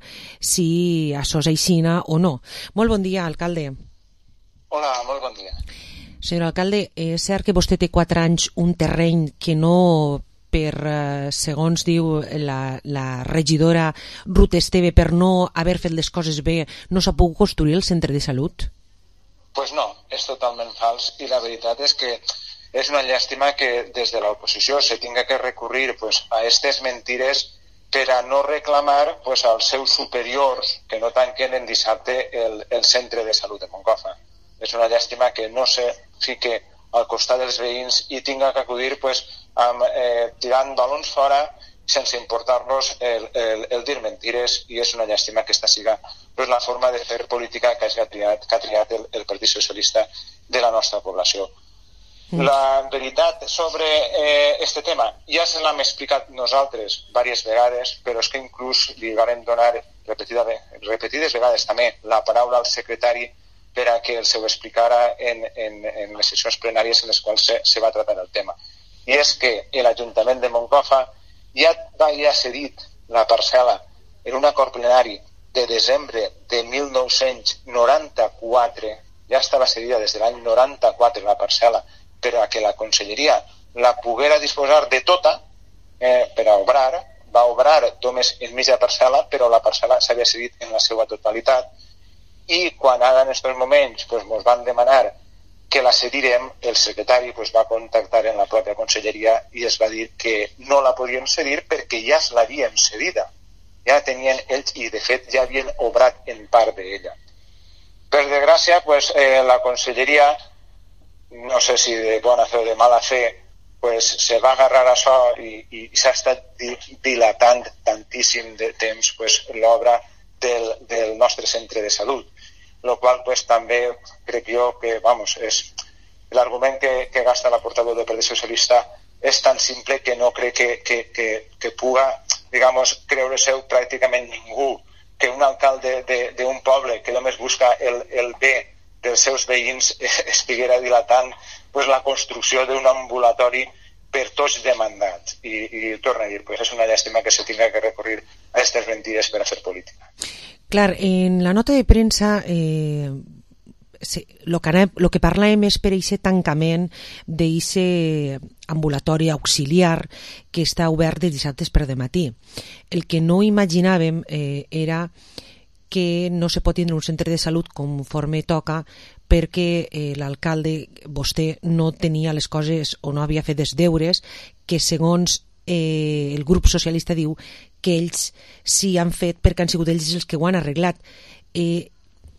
si això és aixina o no. Molt bon dia, alcalde. Hola, molt bon dia. Senyor alcalde, és cert que vostè té quatre anys un terreny que no, per eh, segons diu la, la regidora Ruth Esteve, per no haver fet les coses bé, no s'ha pogut construir el centre de salut? Pues no, és totalment fals i la veritat és que és una llàstima que des de l'oposició se tinga que recurrir pues, a aquestes mentires per a no reclamar pues, als seus superiors que no tanquen en dissabte el, el centre de salut de Moncofa. És una llàstima que no se fique al costat dels veïns i tinga que acudir pues, amb, eh, tirant balons fora sense importar-nos el, el, el dir mentires, i és una llàstima que aquesta siga pues, la forma de fer política que ha triat, que ha triat el, el Partit Socialista de la nostra població. Mm. La veritat sobre eh, este tema ja se l'hem explicat nosaltres diverses vegades, però és que inclús li vam donar repetida, repetides vegades també la paraula al secretari per a que se ho explicara en, en, en les sessions plenàries en les quals se, se va tratar el tema. I és que l'Ajuntament de Moncofa ja va ja cedit la parcel·la en un acord plenari de desembre de mil nou-cents noranta-quatre, ja estava cedida des de l'any noranta-quatre la parcel·la, per a que la conselleria la poguera disposar de tota eh, per a obrar, va obrar només en mitja parcel·la, però la parcel·la s'havia cedit en la seva totalitat. I quan ara en aquests moments pues, ens van demanar que la cedirem, el secretari pues, va contactar en la pròpia conselleria i es va dir que no la podien cedir perquè ja l'havien cedida. ja tenien ells i, de fet, ja havien obrat en part d'ella. Per desgràcia, pues, eh, la conselleria, no sé si de bona fe o de mala fe, pues, se va agarrar a això i, i s'ha estat dilatant tantíssim de temps pues, l'obra del, del nostre centre de salut, lo qual pues, també crec jo que vamos, és l'argument que, que gasta la portaveu del Partit Socialista és tan simple que no crec que, que, que, que puga, digamos, creure-se pràcticament ningú, que un alcalde d'un poble que només busca el, el bé dels seus veïns estiguera dilatant pues, la construcció d'un ambulatori per tots demandats. I, i torno a dir, pues, és una llàstima que se tinga que recorrir a aquestes mentides per a fer política. Clar, en la nota de premsa eh, se, lo, que, lo que parlàvem és per aquest tancament d'aquest ambulatori auxiliar que està obert de dissabtes per dematí. El que no imaginàvem eh, era que no se pot tindre un centre de salut conforme toca perquè eh, l'alcalde, vostè, no tenia les coses o no havia fet els deures que segons eh, el grup socialista diu que ells sí han fet perquè han sigut ells els que ho han arreglat. Eh,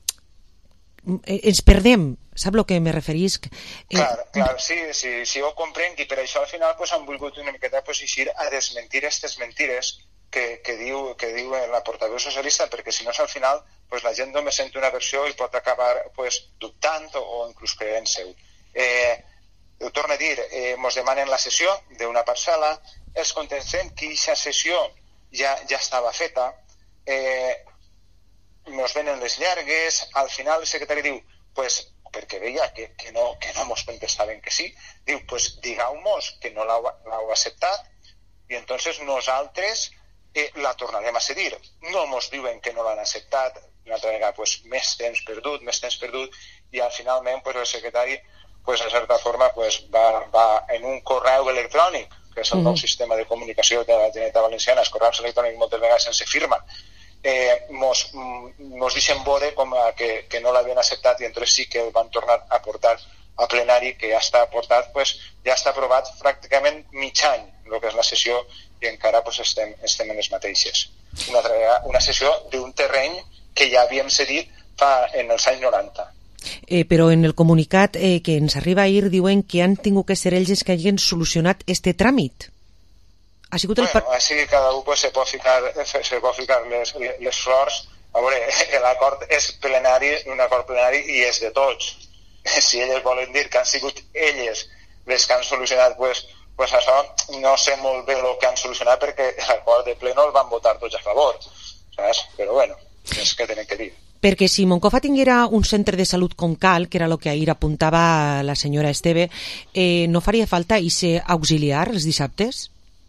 ens perdem, sap el que me referisc? Eh, clar, clar, sí, sí, sí ho comprenc i per això al final pues, han volgut una miqueta pues, eixir a desmentir aquestes mentires que, que, diu, que diu la portaveu socialista, perquè si no al final pues, la gent només sent una versió i pot acabar pues, dubtant o, o inclús creent-se. Eh, ho torno a dir, eh, mos demanen la sessió d'una parcel·la, els contestem que aquesta sessió ja, ja estava feta, eh, nos venen les llargues, al final el secretari diu, pues, perquè veia que, que no, que no mos contestaven que sí, diu, pues digueu-mos que no l'heu acceptat i entonces nosaltres eh, la tornarem a cedir. No mos diuen que no l'han acceptat, una altra vegada, pues, més temps perdut, més temps perdut, i al finalment pues, el secretari, pues, de certa forma, pues, va, va en un correu electrònic, que és el nou sistema de comunicació de la Generalitat Valenciana, els correus electrònics moltes vegades sense firma, eh, mos, mos deixen veure com a que, que no l'havien acceptat i entonces sí que el van tornar a portar a plenari, que ja està portat, pues, ja està aprovat pràcticament mig any, el que és la sessió, i encara pues, estem, estem en les mateixes. Una, una sessió d'un terreny que ja havíem cedit fa en els anys noranta. Eh, però en el comunicat eh, que ens arriba ahir diuen que han tingut que ser ells els que hagin solucionat este tràmit. Ha sigut el... Bueno, així que cada un pues, se pot ficar, se pot ficar les, les flors. A veure, l'acord és plenari, un acord plenari i és de tots. Si elles volen dir que han sigut elles les que han solucionat pues, pues això, no sé molt bé el que han solucionat perquè l'acord de pleno el van votar tots a favor, saps? Però bueno, és que tenen que dir. Perquè si Moncofa tinguera un centre de salut com cal, que era el que ahir apuntava la senyora Esteve, eh, no faria falta ese auxiliar els dissabtes?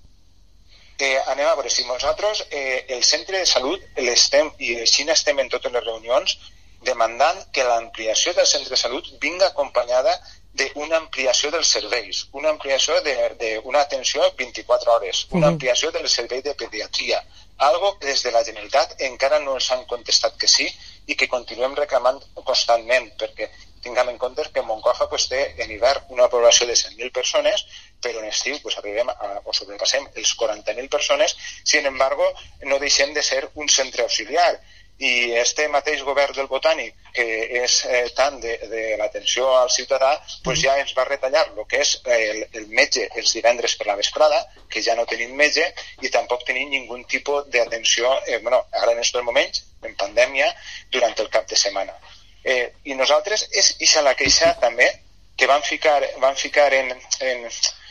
Eh, anem a veure, si nosaltres eh, el centre de salut l'estem, i així estem en totes les reunions, demandant que l'ampliació del centre de salut vinga acompanyada d'una ampliació dels serveis, una ampliació d'una atenció vint-i-quatre hores, una ampliació del servei de pediatria, algo que des de la Generalitat encara no ens han contestat que sí i que continuem reclamant constantment, perquè tinguem en compte que Moncofa pues, té en hivern una població de cent mil persones, però en estiu pues, arribem a, o sobrepassem els quaranta mil persones, sin embargo no deixem de ser un centre auxiliar. I este mateix govern del Botànic, que és eh, tant de, de l'atenció al ciutadà, pues ja ens va retallar el que és el, el metge els divendres per la vesprada, que ja no tenim metge i tampoc tenim ningú tipus d'atenció, eh, bueno, ara en aquests moments, en pandèmia, durant el cap de setmana. Eh, I nosaltres, és ixa la queixa també, que van ficar, van ficar en, en,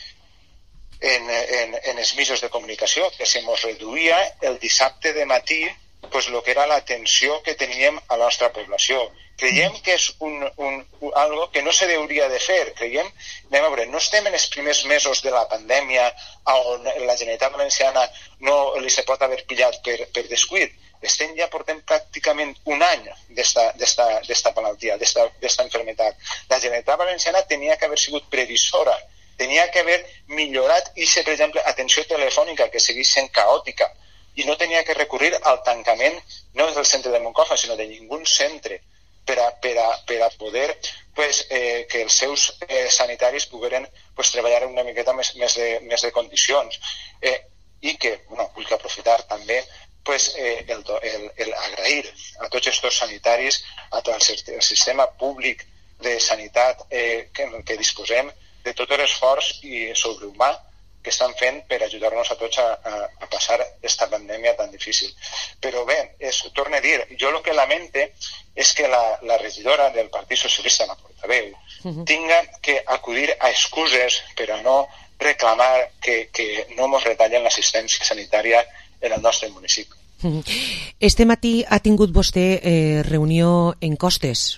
en, en, en els mitjans de comunicació, que se mos reduïa el dissabte de matí pues lo que era l'atenció que teníem a la nostra població. Creiem que és un, un, un, algo que no se hauria de fer. Creiem, anem a veure, no estem en els primers mesos de la pandèmia on la Generalitat Valenciana no li se pot haver pillat per, per descuit. Estem ja portem pràcticament un any d'esta malaltia, d'esta enfermedad. La Generalitat Valenciana tenia que haver sigut previsora, tenia que haver millorat i, per exemple, atenció telefònica, que segueix sent caòtica, i no tenia que recurrir al tancament no del centre de Moncofa, sinó de ningú centre per a, per a, per a poder pues, eh, que els seus eh, sanitaris pogueren pues, treballar una miqueta més, més, de, més de condicions. Eh, I que, bueno, vull aprofitar també pues, eh, el, el, el agrair a tots els sanitaris, a tot el, el sistema públic de sanitat eh, que, que disposem, de tot l'esforç i sobrehumà que estan fent per ajudar-nos a tots a, a, a passar aquesta pandèmia tan difícil. Però bé, és, torno a dir, jo el que lamente és que la, la regidora del Partit Socialista, la portaveu, uh-huh. tinga que acudir a excuses per a no reclamar que, que no ens retallen l'assistència sanitària en el nostre municipi. Uh-huh. Este matí ha tingut vostè eh, reunió en Costes?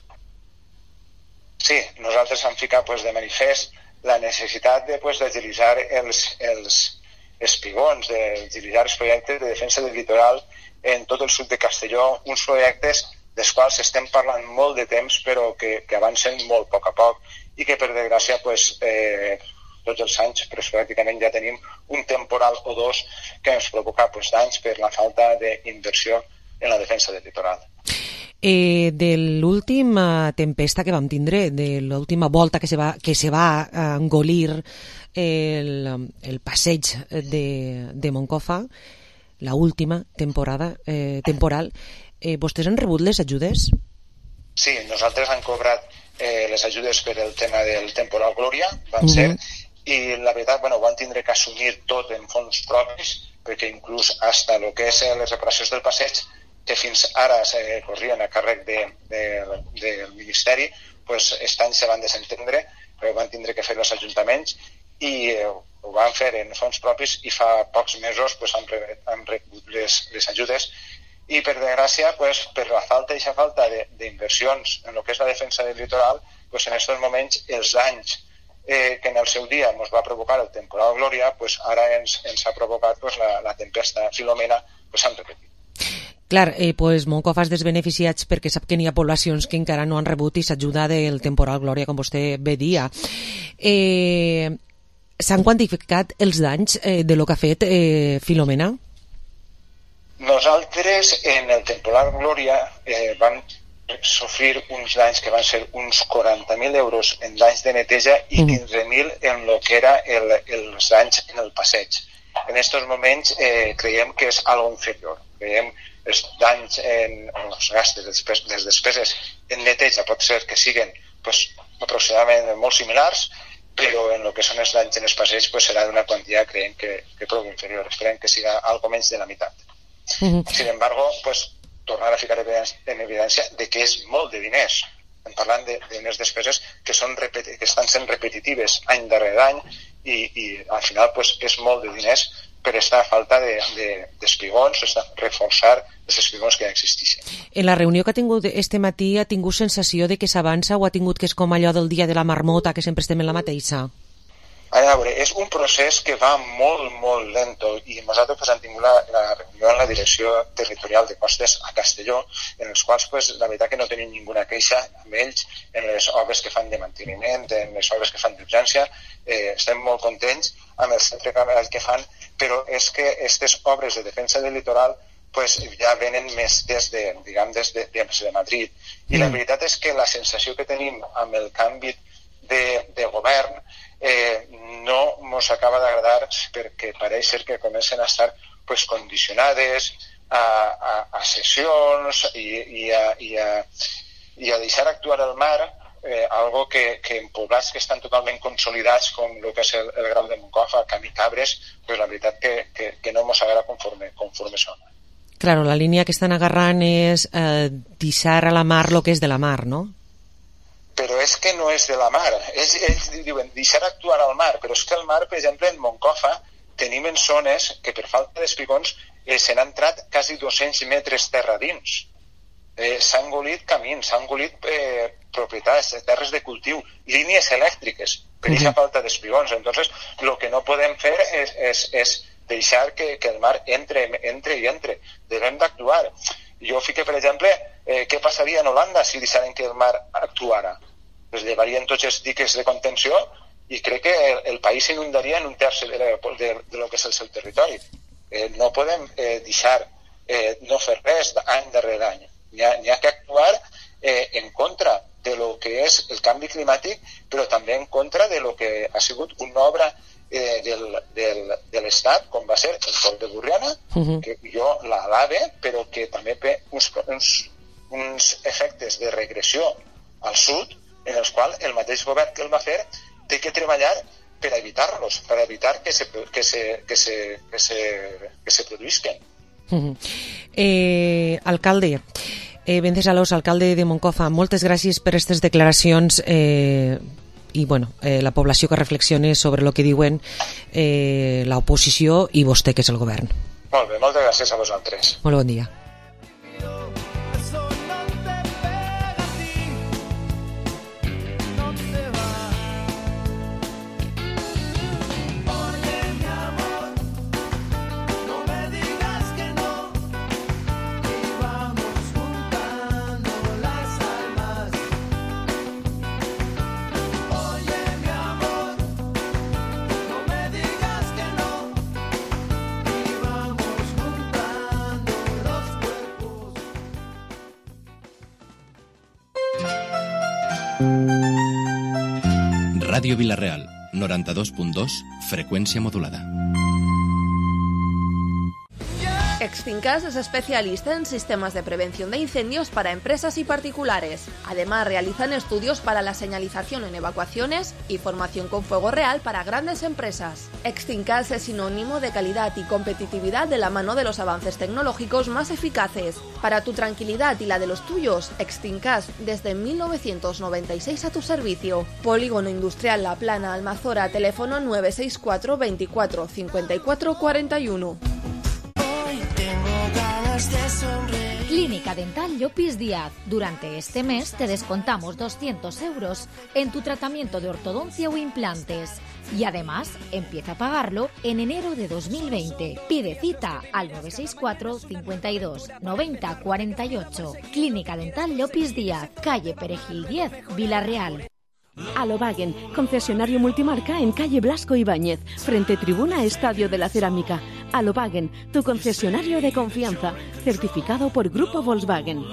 Sí, nosaltres hem ficat pues, de manifest la necessitat de, pues, d'agilitzar els, els espigons, d'agilitzar els projectes de defensa del litoral en tot el sud de Castelló, uns projectes dels quals estem parlant molt de temps però que, que avancen molt a poc a poc i que per desgràcia pues, eh, tots els anys però pràcticament ja tenim un temporal o dos que ens provoca pues, danys per la falta d'inversió en la defensa del litoral. Eh, de l'última tempesta que vam tindre, de l'última volta que se va, que se va engolir el, el passeig de, de Moncofa, la última temporada eh, temporal, eh, vostès han rebut les ajudes? Sí, nosaltres hem cobrat eh, les ajudes per el tema del temporal Glòria, van uh-huh. ser, i la veritat, bueno, van tindre que assumir tot en fons propis, perquè inclús hasta el que és les reparacions del passeig, que fins ara se corrien a càrrec de, de, del Ministeri, pues, aquest any se van desentendre, però van tindre que fer els ajuntaments i eh, ho van fer en fons propis i fa pocs mesos pues, han, re, han rebut les, les ajudes i per desgràcia, pues, per la falta i la falta d'inversions en el que és la defensa del litoral, pues, en aquests moments els danys eh, que en el seu dia ens va provocar el temporal Glòria, pues, ara ens, ens ha provocat pues, la, la tempesta Filomena, pues, s'han repetit. Clar, eh, pues Moncofa és desbeneficiats perquè sap que n'hi ha poblacions que encara no han rebut i s'ajuda del temporal Glòria, com vostè bé dia. Eh, S'han quantificat els danys eh, de lo que ha fet eh, Filomena? Nosaltres en el temporal Glòria eh, vam sofrir uns danys que van ser uns quaranta mil euros en danys de neteja i mm. quinze mil en lo que era el, els danys en el passeig. En aquests moments eh, creiem que és algo inferior. Creiem els danys en els gastos, les despeses en neteja pot ser que siguin pues, aproximadament molt similars, però en el que són els danys en els passeigs pues, serà d'una quantitat creiem que, que prou inferior. Esperem que siga algo menys de la meitat. Uh-huh. Sin embargo, pues, tornar a ficar en evidència de que és molt de diners. Estem parlant d'unes despeses que, són repeti- que estan sent repetitives any darrere any i, i al final pues, és molt de diners per aquesta falta d'espigons, de, de, reforçar els espigons que ja existeixen. En la reunió que ha tingut este matí ha tingut sensació de que s'avança o ha tingut que és com allò del dia de la marmota, que sempre estem en la mateixa? A veure, és un procés que va molt, molt lento i nosaltres pues, hem tingut la, la reunió en la Direcció Territorial de Costes a Castelló, en els quals pues, la veritat que no tenim ninguna queixa amb ells en les obres que fan de manteniment, en les obres que fan d'urgència, eh, estem molt contents amb el centre que fan, però és que aquestes obres de defensa del litoral pues, ja venen més des de, diguem, des de, des de Madrid. I mm. la veritat és que la sensació que tenim amb el canvi de, de govern eh, no ens acaba d'agradar perquè pareix ser que comencen a estar pues, condicionades a, a, a sessions i, i, a, i, a, i a deixar actuar el mar, eh, algo que, que en poblats que estan totalment consolidats com el que és el, el Grau de Moncofa, Camí Cabres, pues, la veritat que, que, que no ens agrada conforme, conforme són. Claro, la línia que estan agarrant és eh, deixar a la mar el que és de la mar, no? Però és que no és de la mar. Ells, ells diuen deixar actuar al mar, però és que el mar, per exemple, en Moncofa tenim en zones que per falta d'espigons eh, se n'han entrat quasi dos-cents metres terra dins. Eh, s'han engolit camins, s'han engolit eh, propietats, terres de cultiu, línies elèctriques, per aquesta uh-huh. falta d'espigons. Entonces, el que no podem fer és, és, és deixar que, que el mar entre, entre i entre. Devem d'actuar. Jo fique, per exemple, eh, què passaria en Holanda si deixaren que el mar actuara? Pues llevarien tots els diques de contenció i crec que el, el país s'inundaria en un terç de, de, de lo que és el seu territori. Eh, no podem eh, deixar eh, no fer res any darrere any. N'hi ha, n'hi ha que actuar eh, en contra de lo que és el canvi climàtic, però també en contra de lo que ha sigut una obra eh, del, del, de l'Estat, com va ser el Port de Borriana, Uh-huh. que jo l'alave, però que també té uns, uns, uns efectes de regressió al sud, en els quals el mateix govern que el va fer té que treballar per evitar-los, per evitar que se, que se, que se, que se, que se produïsquen. Uh-huh. Eh, alcalde, eh, Vencesalós, alcalde de Moncofa, moltes gràcies per aquestes declaracions eh, i bueno, eh, la població que reflexione sobre el que diuen eh, l'oposició i vostè, que és el govern. Molt bé, moltes gràcies a vosaltres. Molt bon dia. Ràdio Vila-real, noranta-dos punt dos, frecuencia modulada. Extincas es especialista en sistemas de prevención de incendios para empresas y particulares. Además, realizan estudios para la señalización en evacuaciones y formación con fuego real para grandes empresas. Extincas es sinónimo de calidad y competitividad de la mano de los avances tecnológicos más eficaces. Para tu tranquilidad y la de los tuyos, Extincas desde mil novecientos noventa y seis a tu servicio. Polígono Industrial La Plana, Almazora, teléfono nueve seis cuatro veinticuatro cincuenta y cuatro cuarenta y uno. Clínica Dental Llopis Díaz. Durante este mes te descontamos doscientos euros en tu tratamiento de ortodoncia o implantes. Y además, empieza a pagarlo en enero de dos mil veinte. Pide cita al nueve seis cuatro cincuenta y dos noventa cuarenta y ocho. Clínica Dental Llopis Díaz, calle Perejil diez, Vila-real. Alobagen, concesionario multimarca en calle Blasco Ibáñez, frente tribuna Estadio de la Cerámica. Alobagen, tu concesionario de confianza, certificado por Grupo Volkswagen.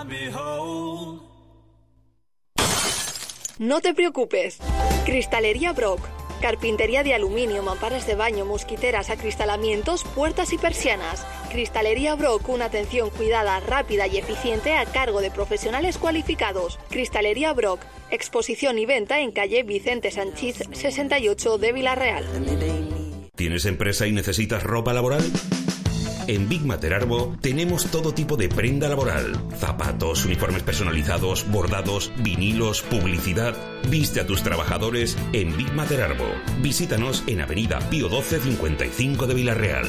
No te preocupes. Cristalería Brock. Carpintería de aluminio, mamparas de baño, mosquiteras, acristalamientos, puertas y persianas. Cristalería Brock, una atención cuidada, rápida y eficiente a cargo de profesionales cualificados. Cristalería Brock, exposición y venta en calle Vicente Sanchís sesenta y ocho de Vila-real. ¿Tienes empresa y necesitas ropa laboral? En Big Mater Arbo tenemos todo tipo de prenda laboral. Zapatos, uniformes personalizados, bordados, vinilos, publicidad. Viste a tus trabajadores en Big Mater Arbo. Visítanos en Avenida Pío doce cincuenta y cinco de Vila-real.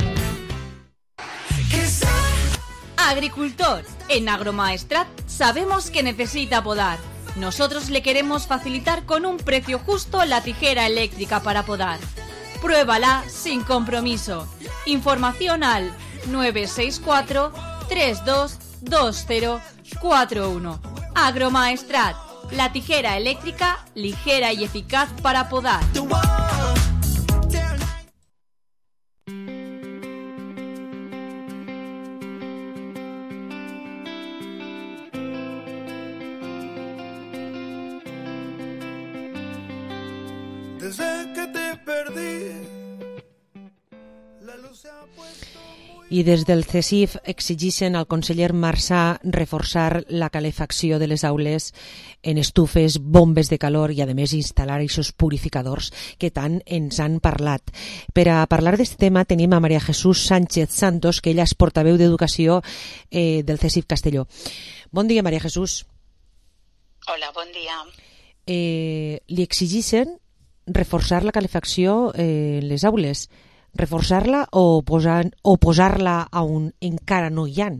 Agricultor, en Agromaestrat sabemos que necesita podar. Nosotros le queremos facilitar con un precio justo la tijera eléctrica para podar. Pruébala sin compromiso. Información al nueve seis cuatro tres dos dos cero cuatro uno. Agromaestrat, la tijera eléctrica ligera y eficaz para podar. Desde que te perdí, la luz se ha puesto... I des del C E S I F exigeixen al conseller Marsà reforçar la calefacció de les aules en estufes, bombes de calor i, a més, instal·lar aquests purificadors que tant ens han parlat. Per a parlar d'aquest tema tenim a Maria Jesús Sánchez Santos, que ella és portaveu d'Educació eh, del C E S I F Castelló. Bon dia, Maria Jesús. Hola, bon dia. Eh, li exigeixen reforçar la calefacció eh, en les aules. Reforçar-la o, posar, o posar-la a on encara no hi ha?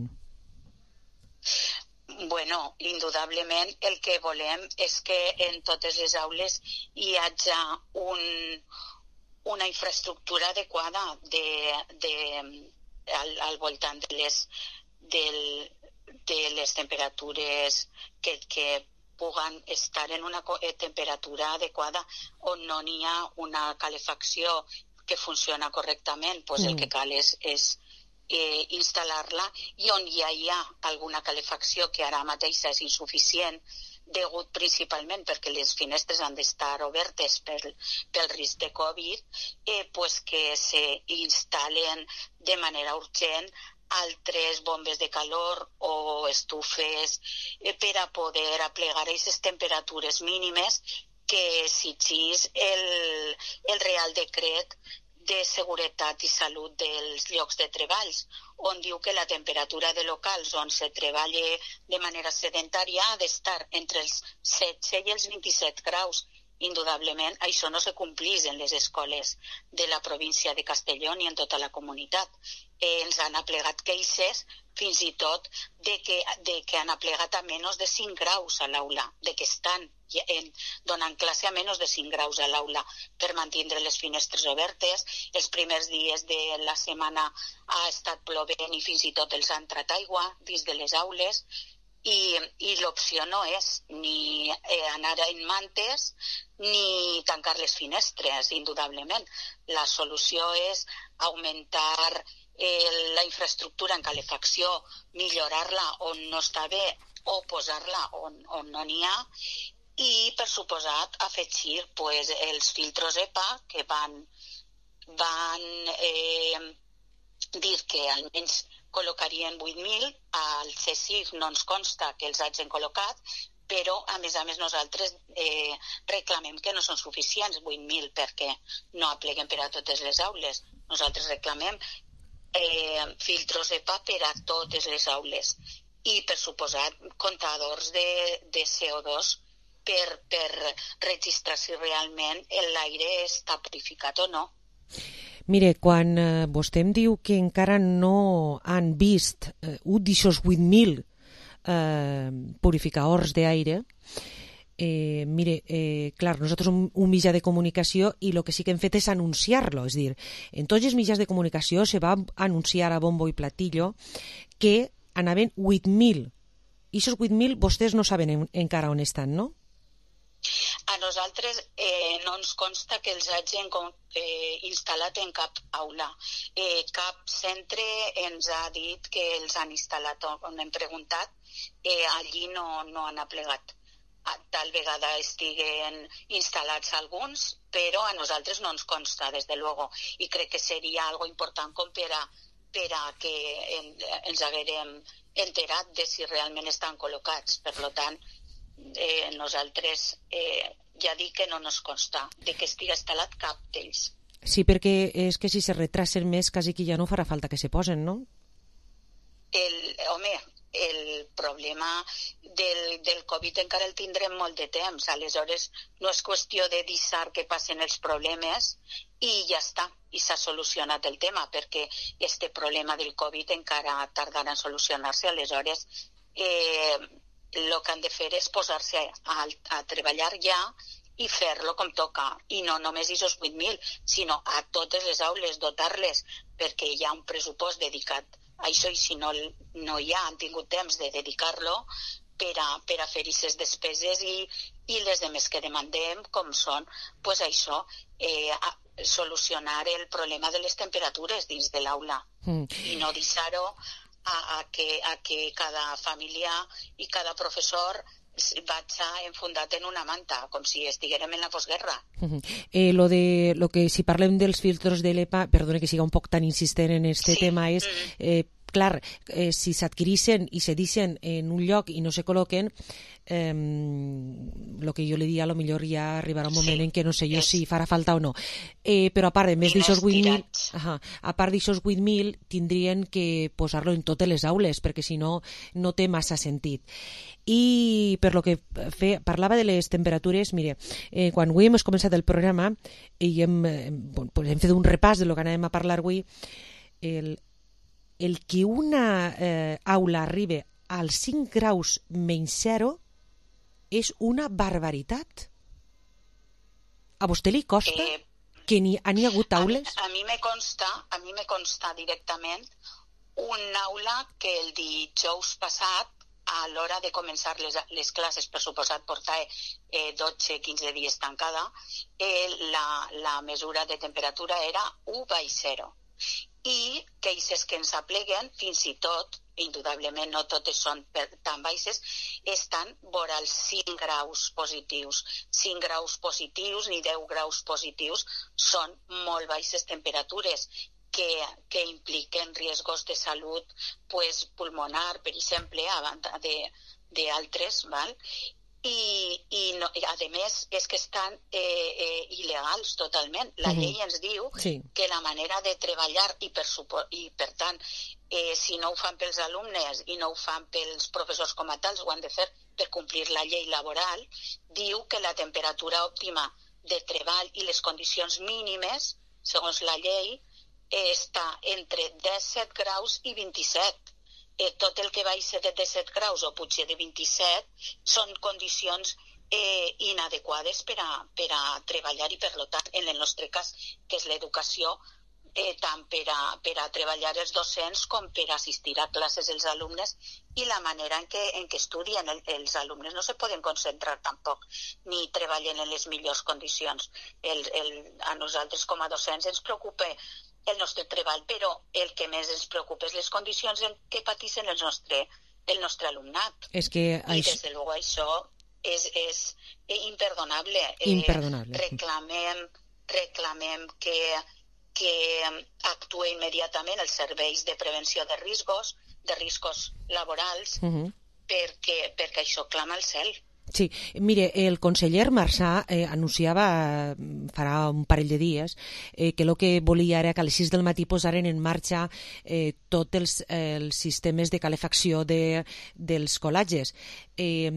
Bueno, indudablement el que volem és que en totes les aules hi hagi un, una infraestructura adequada de, de, al, al voltant de les, del, de les temperatures que, que puguen estar en una temperatura adequada on no n'hi ha una calefacció que funciona correctament, pues mm. el que cal és, és eh, instal·lar-la, i on ja hi ha alguna calefacció que ara mateix és insuficient, degut principalment perquè les finestres han d'estar obertes pel, pel risc de Covid, eh, pues que s'instal·len de manera urgent altres bombes de calor o estufes eh, per a poder aplegar aquestes temperatures mínimes que exigís el, el Real Decret de Seguretat i Salut dels llocs de treballs, on diu que la temperatura de locals on se treballa de manera sedentària ha d'estar entre els setze i els vint-i-set graus. Indudablement, això no se complís en les escoles de la província de Castelló ni en tota la comunitat. Eh, ens han aplegat queixes fins i tot de que, de que han aplegat a menys de cinc graus a l'aula, de que estan en, donant classe a menys de cinc graus a l'aula per mantenir les finestres obertes. Els primers dies de la setmana ha estat plovent i fins i tot els ha entrat aigua dins de les aules. I, i l'opció no és ni eh, anar en mantes ni tancar les finestres, indudablement. La solució és augmentar eh, la infraestructura en calefacció, millorar-la on no està bé o posar-la on, on no n'hi ha i, per suposat, afegir pues, els filtros E P A que van, van eh, dir que almenys col·locarien vuit mil, al C S I F no ens consta que els hagin col·locat, però a més a més nosaltres eh, reclamem que no són suficients vuit mil perquè no apleguen per a totes les aules. Nosaltres reclamem eh, filtros E P A per a totes les aules i, per suposat, comptadors de, de C O dos per, per registrar si realment l'aire està purificat o no. Mire, quan eh, vostè em diu que encara no han vist eh, un d'aquests vuit mil eh, purificadors d'aire, eh, mire, eh, clar, nosaltres som un mitjà de comunicació i el que sí que hem fet és anunciar-lo, és dir, en tots els mitjans de comunicació se va anunciar a bombo i platillo que anaven vuit mil, i aquests vuit mil vostès no saben en, encara on estan, no? A nosaltres eh, no ens consta que els hagin eh, instal·lat en cap aula. Eh, cap centre ens ha dit que els han instal·lat, on hem preguntat, eh, allí no, no han aplegat. Tal vegada estiguen instal·lats alguns, però a nosaltres no ens consta, des de luego. I crec que seria algo important com per a, per a que en, ens haguérem enterat de si realment estan col·locats. Per tant, Eh, nosaltres eh, ja dic que no ens consta de que estigui instal·lat cap d'ells. Sí, perquè és que si se retrasen més quasi que ja no farà falta que se posen, no? El, home, el problema del, del Covid encara el tindrem molt de temps, aleshores no és qüestió de deixar que passen els problemes i ja està, i s'ha solucionat el tema, perquè este problema del Covid encara tardarà en solucionar-se, aleshores eh, el que han de fer és posar-se a, a treballar ja i fer-lo com toca. I no només aquests vuit mil, sinó a totes les aules, dotar-les, perquè hi ha un pressupost dedicat a això i si no, no hi ha, han tingut temps de dedicar-lo per a, per a fer aquestes despeses i, i les demés que demandem, com són, pues això, eh, a, solucionar el problema de les temperatures dins de l'aula mm. i no deixar-ho A, a, que, a que cada família i cada professor vaig enfundat en una manta, com si estiguérem en la postguerra. Uh-huh. Eh, lo de, lo que si parlem dels filtros de l'E P A, perdone que siga un poc tan insistent en este sí. tema, és, eh, clar, eh, si s'adquireixen i se deixen en un lloc i no se col·loquen, eh, lo que jo li dia, a lo millor ja arribarà un moment sí. en què no sé jo és... si farà falta o no. Eh, però a part, a més d'aixòs vuit mil, a part d'aixòs vuit mil, tindrien que posar-lo en totes les aules, perquè si no, no té massa sentit. I per lo que fe, parlava de les temperatures, mire, eh, quan avui hem començat el programa i hem, eh, bon, pues hem fet un repàs de lo que anàvem a parlar avui, el, el que una eh, aula arribi als cinc graus menys zero és una barbaritat. A vostè li costa eh, que n'hi ha hagut aules? A, a mi me consta, a mi me consta directament una aula que el dijous passat, a l'hora de començar les, les classes, per suposat portar eh, dotze a quinze dies tancada, eh, la, la mesura de temperatura era u baix zero. i queixes que ens apleguen, fins i tot, indudablement no totes són tan baixes, estan vora els cinc graus positius. cinc graus positius ni deu graus positius són molt baixes temperatures que, que impliquen riscos de salut pues, pulmonar, per exemple, a banda d'altres, val? I, i, no, i a més és que estan eh, eh, il·legals totalment. La Uh-huh. llei ens diu Sí. que la manera de treballar i per, supo, i per tant eh, si no ho fan pels alumnes i no ho fan pels professors com a tals, ho han de fer per complir la llei laboral, diu que la temperatura òptima de treball i les condicions mínimes, segons la llei, eh, està entre disset graus i vint-i-set. Eh, tot el que baixa de disset graus o potser de vint-i-set són condicions eh, inadequades per a, per a treballar i, per tant, en el nostre cas, que és l'educació, eh, tant per a, per a treballar els docents com per assistir a classes els alumnes i la manera en què, en què estudien. El, els alumnes no se poden concentrar tampoc, ni treballen en les millors condicions. El, el, a nosaltres, com a docents, ens preocupa el nostre treball, però el que més ens preocupa és les condicions en què pateixen el nostre, el nostre alumnat. És que I, això... des de luego, això és, és imperdonable. Imperdonable. Eh, reclamem, reclamem que, que actuï immediatament els serveis de prevenció de riscos, de riscos laborals, Uh-huh. perquè, perquè això clama al cel. Sí, mire, el conseller Marsà eh, anunciava eh, farà un parell de dies eh, que el que volia era que a les sis del matí posaren en marxa eh, tots els, eh, els sistemes de calefacció de, dels col·legis. Eh,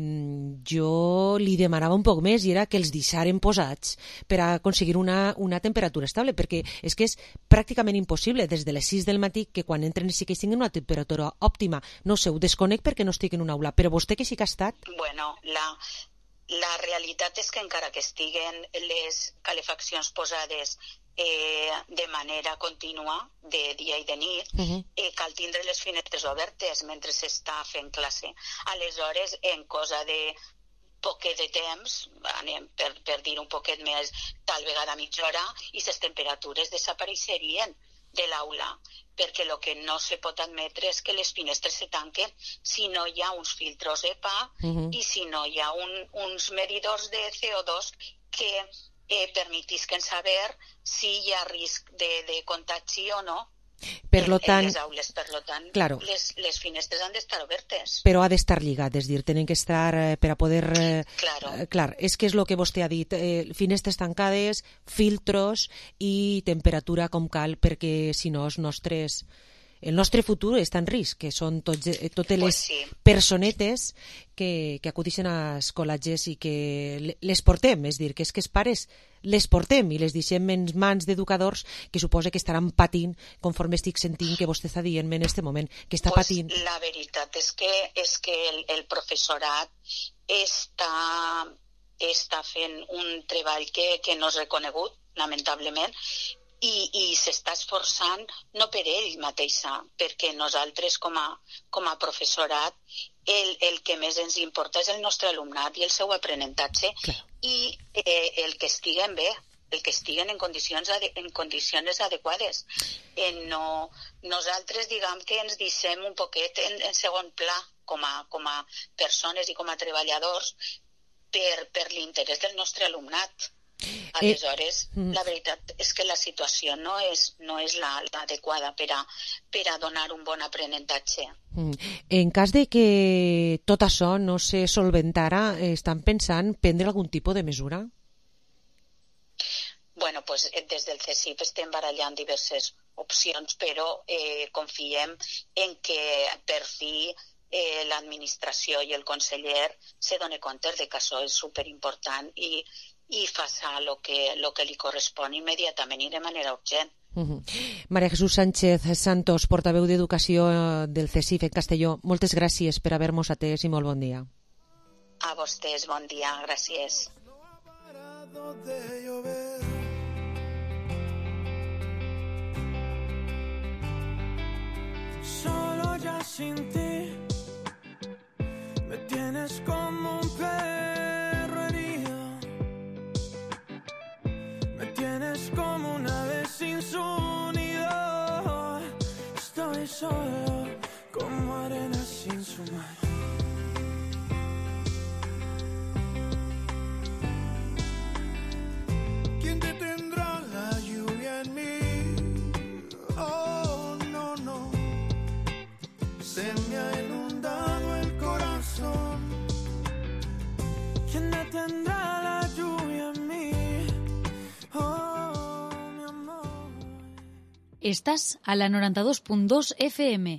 jo li demanava un poc més i era que els deixaren posats per a aconseguir una, una temperatura estable, perquè és que és pràcticament impossible des de les sis del matí que quan entren sí que tinguin una temperatura òptima. No sé, ho desconec perquè no estic en una aula, però vostè que sí que ha estat... Bueno, la, la realitat és que encara que estiguen les calefaccions posades eh, de manera contínua, de dia i de nit, Uh-huh. eh, cal tindre les finestres obertes mentre s'està fent classe. Aleshores, en cosa de poquet de temps, anem per, per dir un poquet més, tal vegada mitja hora, i les temperatures desapareixerien de l'aula, perquè el que no se pot admetre és que les finestres se tanquen si no hi ha uns filtros E P A Uh-huh. i si no hi ha un, uns medidors de C O dos que eh, permetisquen saber si hi ha risc de, de contagi o no Per lo en, tant, en les aules. Per lo tant, claro. les, les finestres han d'estar obertes. però ha d'estar lligat, és dir, tenen que estar eh, per a poder... Eh, Claro. eh, clar, és que és el que vostè ha dit, eh, finestres tancades, filtros i temperatura com cal, perquè si no els nostres... El nostre futur està en risc, que són tots, eh, totes les Pues sí. personetes que, que acudixen als col·legis i que le- les portem, és dir, que és que els pares les portem i les deixem en mans d'educadors que suposa que estaran patint conforme estic sentint que vostè està dient-me en aquest moment, que està Pues patint. la veritat és que, és que el, el professorat està, està fent un treball que, que no és reconegut, lamentablement, i, i s'està esforçant no per ell mateixa, perquè nosaltres com a, com a professorat el, el que més ens importa és el nostre alumnat i el seu aprenentatge i eh, el que estiguen bé, el que estiguen en condicions, ade en condicions adequades. Eh, no, nosaltres diguem que ens deixem un poquet en, en segon pla com a, com a persones i com a treballadors per, per l'interès del nostre alumnat. Aleshores, Eh, mm. la veritat és que la situació no és, no és la, l'adequada per a, per a donar un bon aprenentatge. Mm. En cas de que tot això no se solventara, eh, estan pensant prendre algun tipus de mesura? Bueno, pues, eh, des del C S I P estem barallant diverses opcions, però eh, confiem en que per fi eh, l'administració i el conseller se doni compte de que això és superimportant i, i faça el que, lo que li correspon immediatament i de manera urgent. Uh-huh. María Jesús Sánchez Santos, portaveu d'Educació eh, del C S I F en Castelló, moltes gràcies per haver-nos atès i molt bon dia. A vostès, bon dia, gràcies. De llover. Solo ya sin ti me tienes como un perro herido, me tienes como una ave sin su nido. solo como arena sin su mar. ¿Quién detendrá la lluvia en mí? Oh, no, no. Se me ha inundado el corazón. ¿Quién detendrá la lluvia en mí? Oh, mi amor. Estàs a la noranta-dos punt dos F M.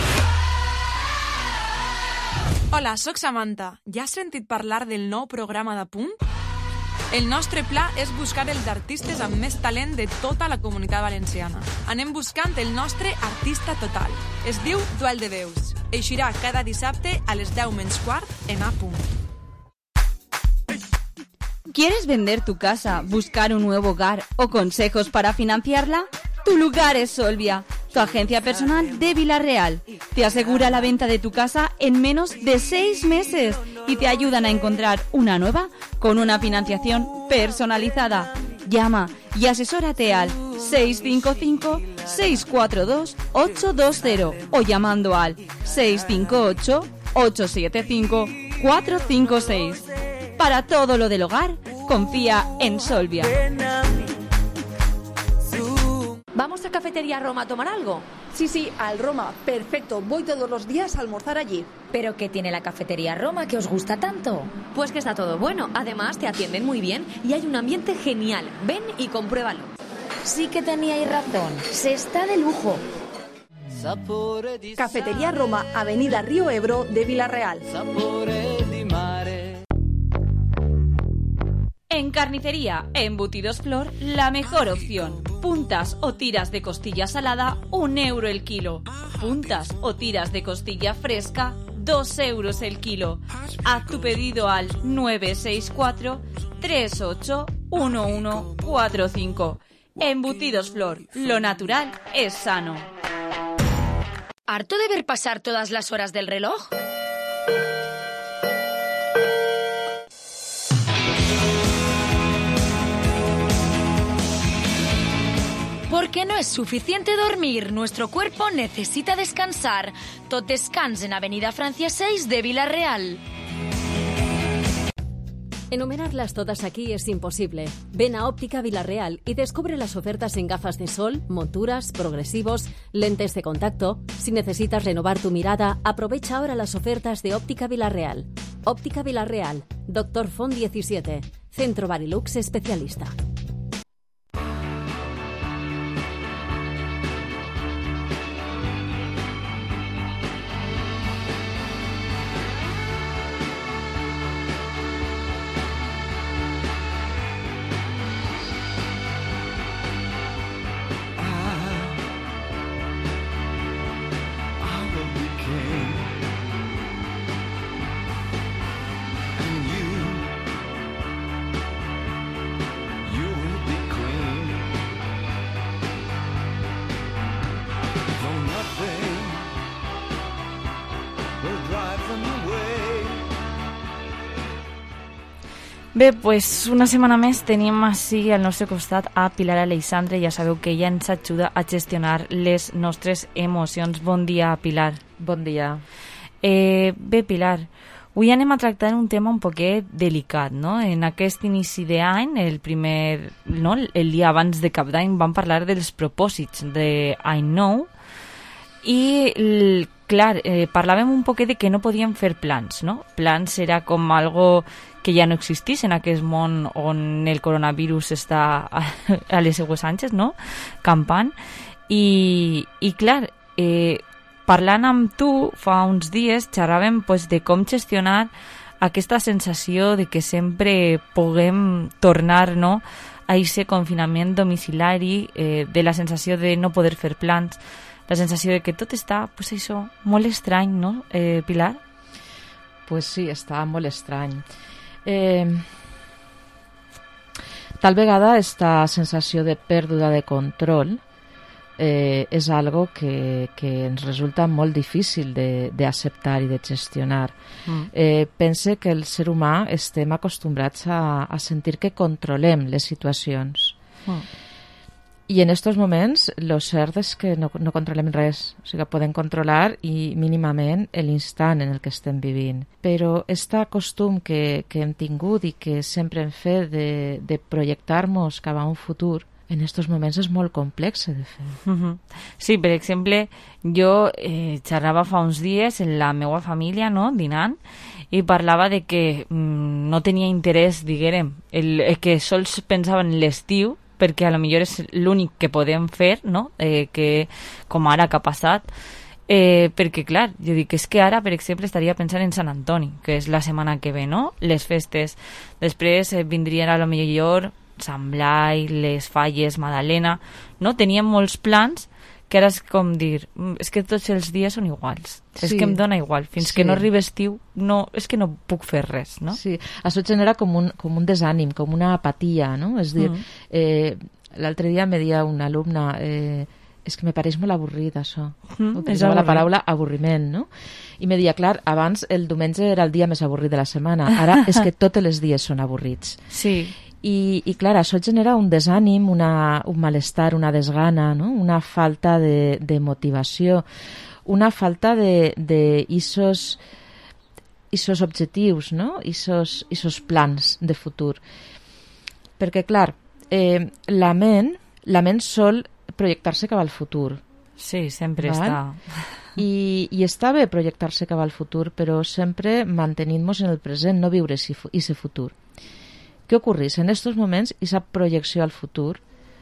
Hola, sóc Samantha. Ja has sentit parlar del nou programa de Punt? El nostre pla és buscar els artistes amb més talent de tota la comunitat valenciana. Anem buscant el nostre artista total. Es diu Duel de Veus. Eixirà cada dissabte a les deu menys quart en A Punt. ¿Quieres vender tu casa, buscar un nuevo hogar o consejos para financiarla? Tu lugar es Solvia, tu agencia personal de Vila-real. Te asegura la venta de tu casa en menos de seis meses y te ayudan a encontrar una nueva con una financiación personalizada. Llama y asesórate al seis cinco cinco, seis cuatro dos, ocho dos cero o llamando al seis cinco ocho, ocho siete cinco, cuatro cinco seis. Para todo lo del hogar, confía en Solvia. ¿Vamos a Cafetería Roma a tomar algo? Sí, sí, al Roma. Perfecto. Voy todos los días a almorzar allí. ¿Pero qué tiene la Cafetería Roma que os gusta tanto? Pues que está todo bueno. Además, te atienden muy bien y hay un ambiente genial. Ven y compruébalo. Sí que teníais razón. Se está de lujo. Cafetería Roma, Avenida Río Ebro de Vila-real. En carnicería Embutidos Flor, la mejor opción. Puntas o tiras de costilla salada, un euro el kilo. Puntas o tiras de costilla fresca, dos euros el kilo. Haz tu pedido al nueve seis cuatro, tres ocho, uno uno cuatro cinco. Embutidos Flor, lo natural es sano. ¿Harto de ver pasar todas las horas del reloj? Porque no es suficiente dormir, nuestro cuerpo necesita descansar. Tot descans en Avenida Francia seis de Vila-real. Enumerarlas todas aquí es imposible. Ven a Óptica Vila-real y descubre las ofertas en gafas de sol, monturas, progresivos, lentes de contacto. Si necesitas renovar tu mirada, aprovecha ahora las ofertas de Óptica Vila-real. Óptica Vila-real, Doctor Font diecisiete, Centro Barilux Especialista. Bé, pues una setmana més tenim així al nostre costat a Pilar Aleixandre. Ja sabeu que ella ens ajuda a gestionar les nostres emocions. Bon dia, Pilar. Bon dia. Eh, bé, Pilar, avui anem a tractar un tema un poquet delicat, no? En aquest inici d'any, el primer, no? el dia abans de Cap d'Any, vam parlar dels propòsits d'any nou i, el, clar, eh, parlàvem un poquet de que no podíem fer plans, no? Plans era com algo que ja no existís en aquest món on el coronavirus està a, a les seues anges, no? Campant. I, i clar, eh, parlant amb tu fa uns dies xerràvem pues, de com gestionar aquesta sensació de que sempre puguem tornar, no?, a aquest confinament domiciliari, eh, de la sensació de no poder fer plans, la sensació de que tot està, pues això, molt estrany, no, eh, Pilar? Pues sí, està molt estrany. Eh, tal vegada esta sensació de pèrdua de control eh, és algo que, que ens resulta molt difícil d'acceptar i de gestionar. Mm. Eh, pense que el ser humà estem acostumbrats a, a sentir que controlem les situacions. Mm. I en aquests moments, lo cert és que no, no controlem res. O sigui, podem controlar i mínimament l'instant en el que estem vivint. Però este costum que, que hem tingut i que sempre hem fet de, de projectar-nos cap a un futur, en aquests moments és molt complex de fer. Uh-huh. Sí, per exemple, jo eh, xerrava fa uns dies en la meva família, no?, dinant, i parlava de que mm, no tenia interès, diguérem, el, el que sols pensava en l'estiu, perquè a lo millor és l'únic que podem fer, no?, eh, que, com ara que ha passat, eh, perquè clar, jo dic, és que ara, per exemple, estaria pensant en Sant Antoni, que és la setmana que ve, no?, les festes, després eh, vindrien a lo millor Sant Blai, les Falles, Madalena, no?, teníem molts plans que ara és com dir, és que tots els dies són iguals, sí. És que em dona igual, fins sí. que no arriba estiu, no, és que no puc fer res, no? Sí, això genera com un, com un desànim, com una apatia, no? És dir, mm. eh, l'altre dia me deia una alumna, eh, és que me pareix molt avorrit això, mm, utilitzava la paraula avorriment, no? I me deia, clar, abans el diumenge era el dia més avorrit de la setmana, ara és que tots els dies són avorrits. Sí. I, i clar, això genera un desànim, una, un malestar, una desgana, no? Una falta de, de motivació, una falta de, de isos, isos objectius, no? Isos, isos plans de futur. Perquè, clar, eh, la ment, la ment sol projectar-se cap al futur. Sí, sempre val? Està... I, I està bé projectar-se cap al futur, però sempre mantenint-nos en el present, no viure ese futur. Què ocorreix? En aquests moments, aquesta projecció al futur,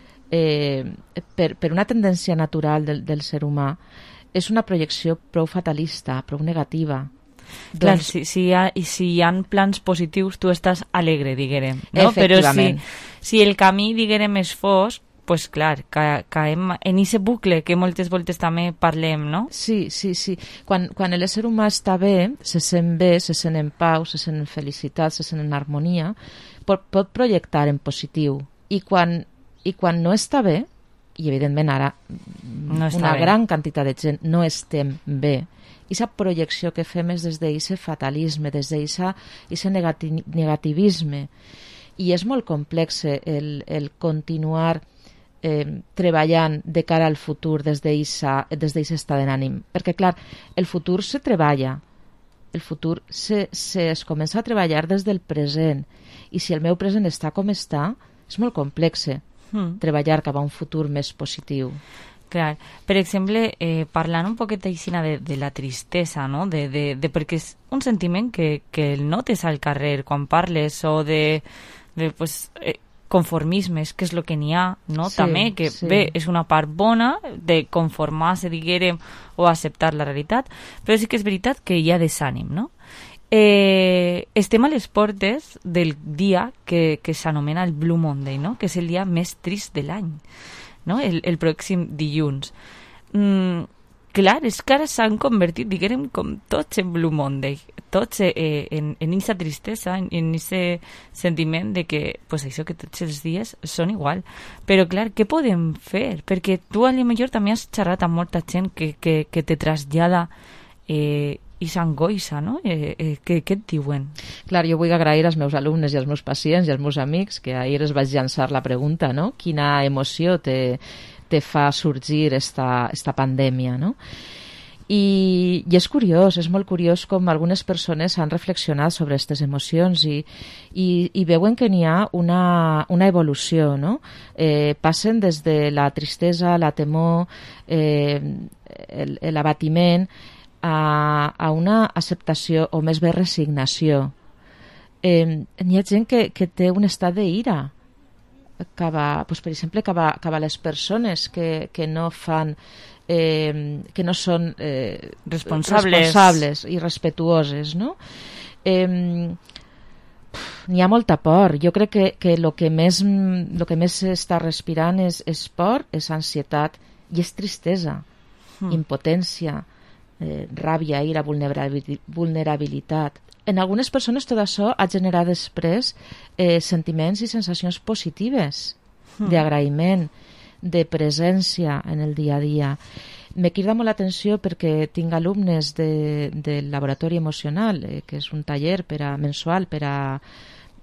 eh, per, per una tendència natural del, del ser humà, és una projecció prou fatalista, prou negativa. Clar, doncs... si, si, hi ha, si hi ha plans positius, tu estàs alegre, diguérem. No? Però si, si el camí, diguérem, és fosc, pues clar, ca, caem en ese bucle que moltes voltes també parlem, no? Sí, sí, sí. Quan, quan l'ésser humà està bé, se sent bé, se sent en pau, se sent en felicitat, se sent en harmonia, pot, pot projectar en positiu. I quan, i quan no està bé, i evidentment ara no una bé. gran quantitat de gent no estem bé, aquesta projecció que fem és des d'aquest fatalisme, des d'aquest negati negativisme. I és molt complex el, el continuar Eh, treballant de cara al futur des d'aquest estat d'ànim. Perquè, clar, el futur se treballa. El futur se, se es comença a treballar des del present. I si el meu present està com està, és molt complex mm. treballar cap a un futur més positiu. Clar. Per exemple, eh, parlant un poquet aixina de, de la tristesa, no? De, de, de, perquè és un sentiment que, que el notes al carrer quan parles o de... de pues, eh, conformismes, que és el que n'hi ha, no? Sí, també, que sí. Bé, és una part bona de conformar-se, diguérem, o acceptar la realitat, però sí que és veritat que hi ha desànim, no? Eh, estem a les portes del dia que, que s'anomena el Blue Monday, no? Que és el dia més trist de l'any, no? El, el pròxim dilluns. Mm, clar, és que ara s'han convertit, diguérem, com tots en Blue Monday, tots eh, en aquesta tristesa, en aquest sentiment de que, pues això, que tots els dies són igual. Però, clar, què podem fer? Perquè tu, a lo millor, també has xerrat amb molta gent que, que, que te trasllada eh, i s'angoixa, no? Eh, eh, què, què et diuen? Clar, jo vull agrair als meus alumnes i als meus pacients i als meus amics, que ahir es vaig llançar la pregunta, no? Quina emoció te... te fa sorgir esta, esta pandèmia, no? I, i és curiós, és molt curiós com algunes persones han reflexionat sobre aquestes emocions i, i, i veuen que n'hi ha una, una evolució, no? Eh, passen des de la tristesa, la temor, eh, l'abatiment, a, a una acceptació o més bé resignació. Eh, n'hi ha gent que, que té un estat d'ira, cap a, pues, per exemple, cap a, cap a les persones que, que no fan eh, que no són eh, responsables. responsables i respetuoses, no? Eh, n'hi ha molta por. Jo crec que, que el que més lo que més s'està respirant és, és por, és ansietat i és tristesa, mm. impotència, eh, ràbia, ira, vulnerabilitat. En algunes persones tot això ha generat després eh, sentiments i sensacions positives, mm. d'agraïment, de presència en el dia a dia. Me crida molt l'atenció perquè tinc alumnes de, del laboratori emocional, eh, que és un taller per a, mensual per a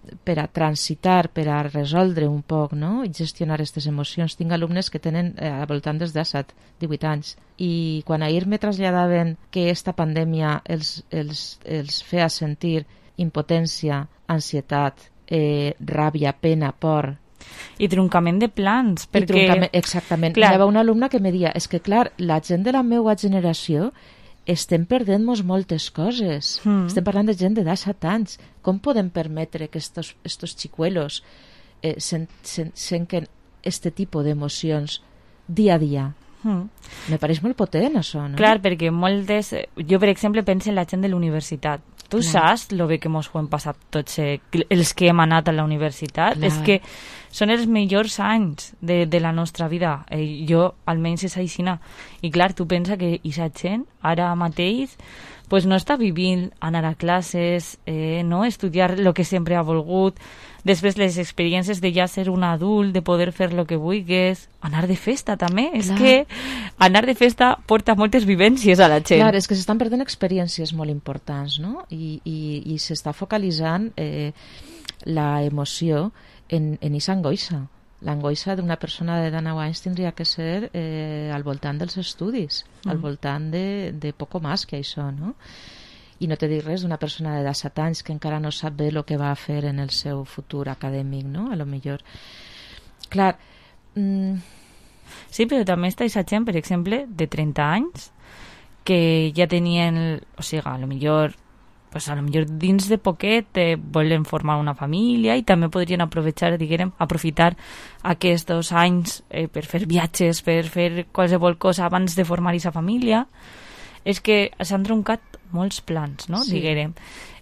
per a transitar, per a resoldre un poc, no? I gestionar aquestes emocions. Tinc alumnes que tenen eh, al voltant dels disset, divuit anys, i quan ahir me traslladaven que esta pandèmia els, els, els feia sentir impotència, ansietat, eh, ràbia, pena, por... I troncament de plans, perquè... I troncament, exactament. Clar. Hi havia una alumna que me deia, és que clar, la gent de la meva generació estem perdent-nos moltes coses. Mm. Estem parlant de gent de disset anys. Com podem permetre que estos, estos xicuelos eh, sen, sen, senquen este tipus d'emocions dia a dia? Mm. Me pareix molt potent, això, no? Clar, perquè moltes... Jo, per exemple, penso en la gent de l'universitat. Tu Clar. saps lo bé que mos ho hem passat tots eh, els que hem anat a la universitat? Clar. És que són els millors anys de, de la nostra vida. Eh, jo, almenys, és aixina. I clar, tu pensa que aquesta gent, ara mateix, pues, no està vivint anar a classes, eh, no? Estudiar el que sempre ha volgut, després les experiències de ja ser un adult, de poder fer el que vulguis, anar de festa també. Clar. És que anar de festa porta moltes vivències a la gent. Clar, és que s'estan perdent experiències molt importants, no? I, i, i s'està focalitzant eh, la emoció en, en aquesta angoixa. L'angoixa d'una persona de dinou anys tindria que ser eh, al voltant dels estudis, mm. al voltant de, de poco més que això, no? I no te dic res d'una persona de disset anys que encara no sap bé el que va a fer en el seu futur acadèmic, no? A lo millor. Clar... Mm... Sí, però també està aquesta gent, per exemple, de trenta anys, que ja tenien... O sigui, a lo millor... Pues a lo millor dins de poquet eh, volen formar una família i també podrien aprovechar, diguem, aprofitar aquests anys eh, per fer viatges, per fer qualsevol cosa abans de formar aquesta família. És que s'han troncat molts plans, no? Sí. Diguem.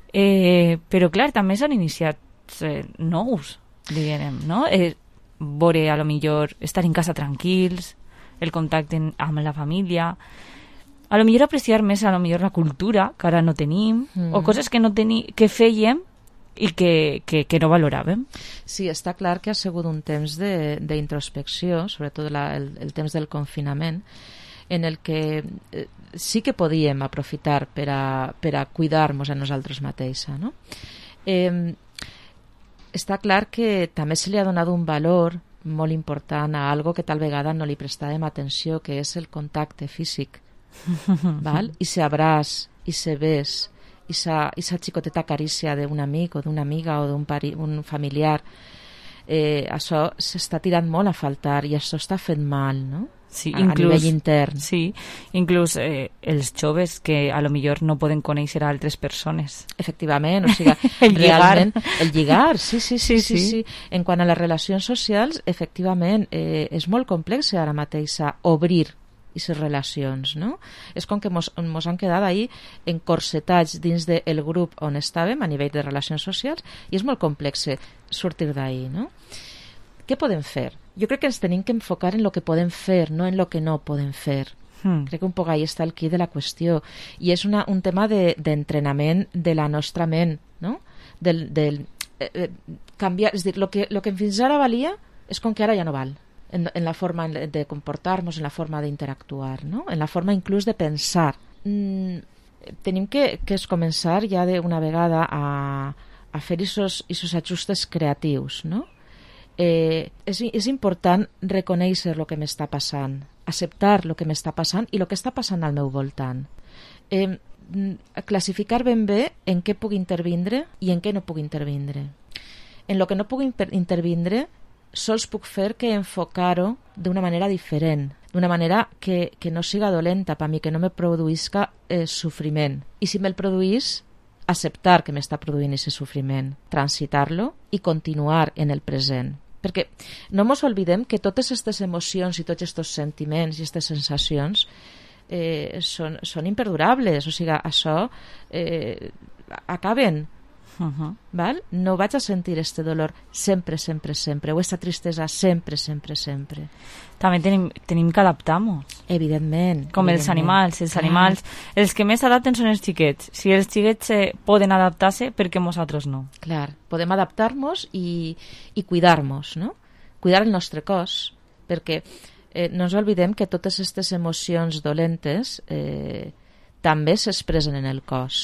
Eh, però clar, també s'han iniciat eh, nous, diguem, no? Eh, veure, a lo millor, estar en casa tranquils, el contacte amb la família, a lo millor apreciar més a lo millor la cultura que ara no tenim, mm. o coses que no tení, que fèiem i que, que, que no valoràvem. Sí, està clar que ha sigut un temps d'introspecció, sobretot la, el, el temps del confinament, en el que eh, sí que podíem aprofitar per a, per a cuidar-nos a nosaltres mateixa, no? Eh, està clar que també se li ha donat un valor molt important a algo que tal vegada no li prestàvem atenció, que és el contacte físic. Val? I se abraç, i se bes, i sa, i sa xicoteta carícia d'un amic o d'una amiga o d'un un familiar, eh, això s'està tirant molt a faltar i això està fent mal, no? Sí, a, inclús, a nivell intern. Sí, inclús eh, els joves que a lo millor no poden conèixer a altres persones. Efectivament, o sigui, el realment, lligar. El lligar, sí sí sí, sí, sí, sí, sí. En quant a les relacions socials, efectivament, eh, és molt complex ara mateix obrir aquestes relacions, no? És com que mos, mos han quedat ahí encorsetats dins del grup on estàvem a nivell de relacions socials i és molt complex sortir d'ahí, no? Què podem fer? Jo crec que ens tenim que enfocar en el que podem fer, no en el que no podem fer. Hmm. Crec que un poc ahí està el quid de la qüestió. I és una, un tema d'entrenament de, de la nostra ment, no? Del, del, eh, canviar, és a dir, el que, lo que fins ara valia és com que ara ja no val. En, en la forma de comportar-nos, en la forma d'interactuar, no? En la forma inclús de pensar. Mm, tenim que, que es començar ja d'una vegada a, a fer aquests ajustes creatius, no? Eh, és, és important reconèixer el que m'està passant, acceptar el que m'està passant i el que està passant al meu voltant. Eh, classificar ben bé en què puc intervindre i en què no puc intervindre. En el que no puc intervindre sols puc fer que enfocar-ho d'una manera diferent, d'una manera que, que no siga dolenta per mi, que no me produïsca eh, sofriment. I si me'l produís, acceptar que m'està produint aquest sofriment, transitar-lo i continuar en el present. Perquè no ens oblidem que totes aquestes emocions i tots aquests sentiments i aquestes sensacions eh, són, són imperdurables, o sigui, això eh, acaben. Uh-huh. Val? No vaig a sentir este dolor sempre, sempre, sempre, o esta tristesa sempre, sempre, sempre. També tenim, tenim que adaptar-nos. Evidentment. Com evidentment. els animals. Els animals, els que més s'adapten són els xiquets. Si els xiquets eh, poden adaptar-se, per què nosaltres no? Clar, podem adaptar-nos i, i cuidar-nos, no? Cuidar el nostre cos, perquè eh, no ens oblidem que totes aquestes emocions dolentes eh, també s'expressen en el cos.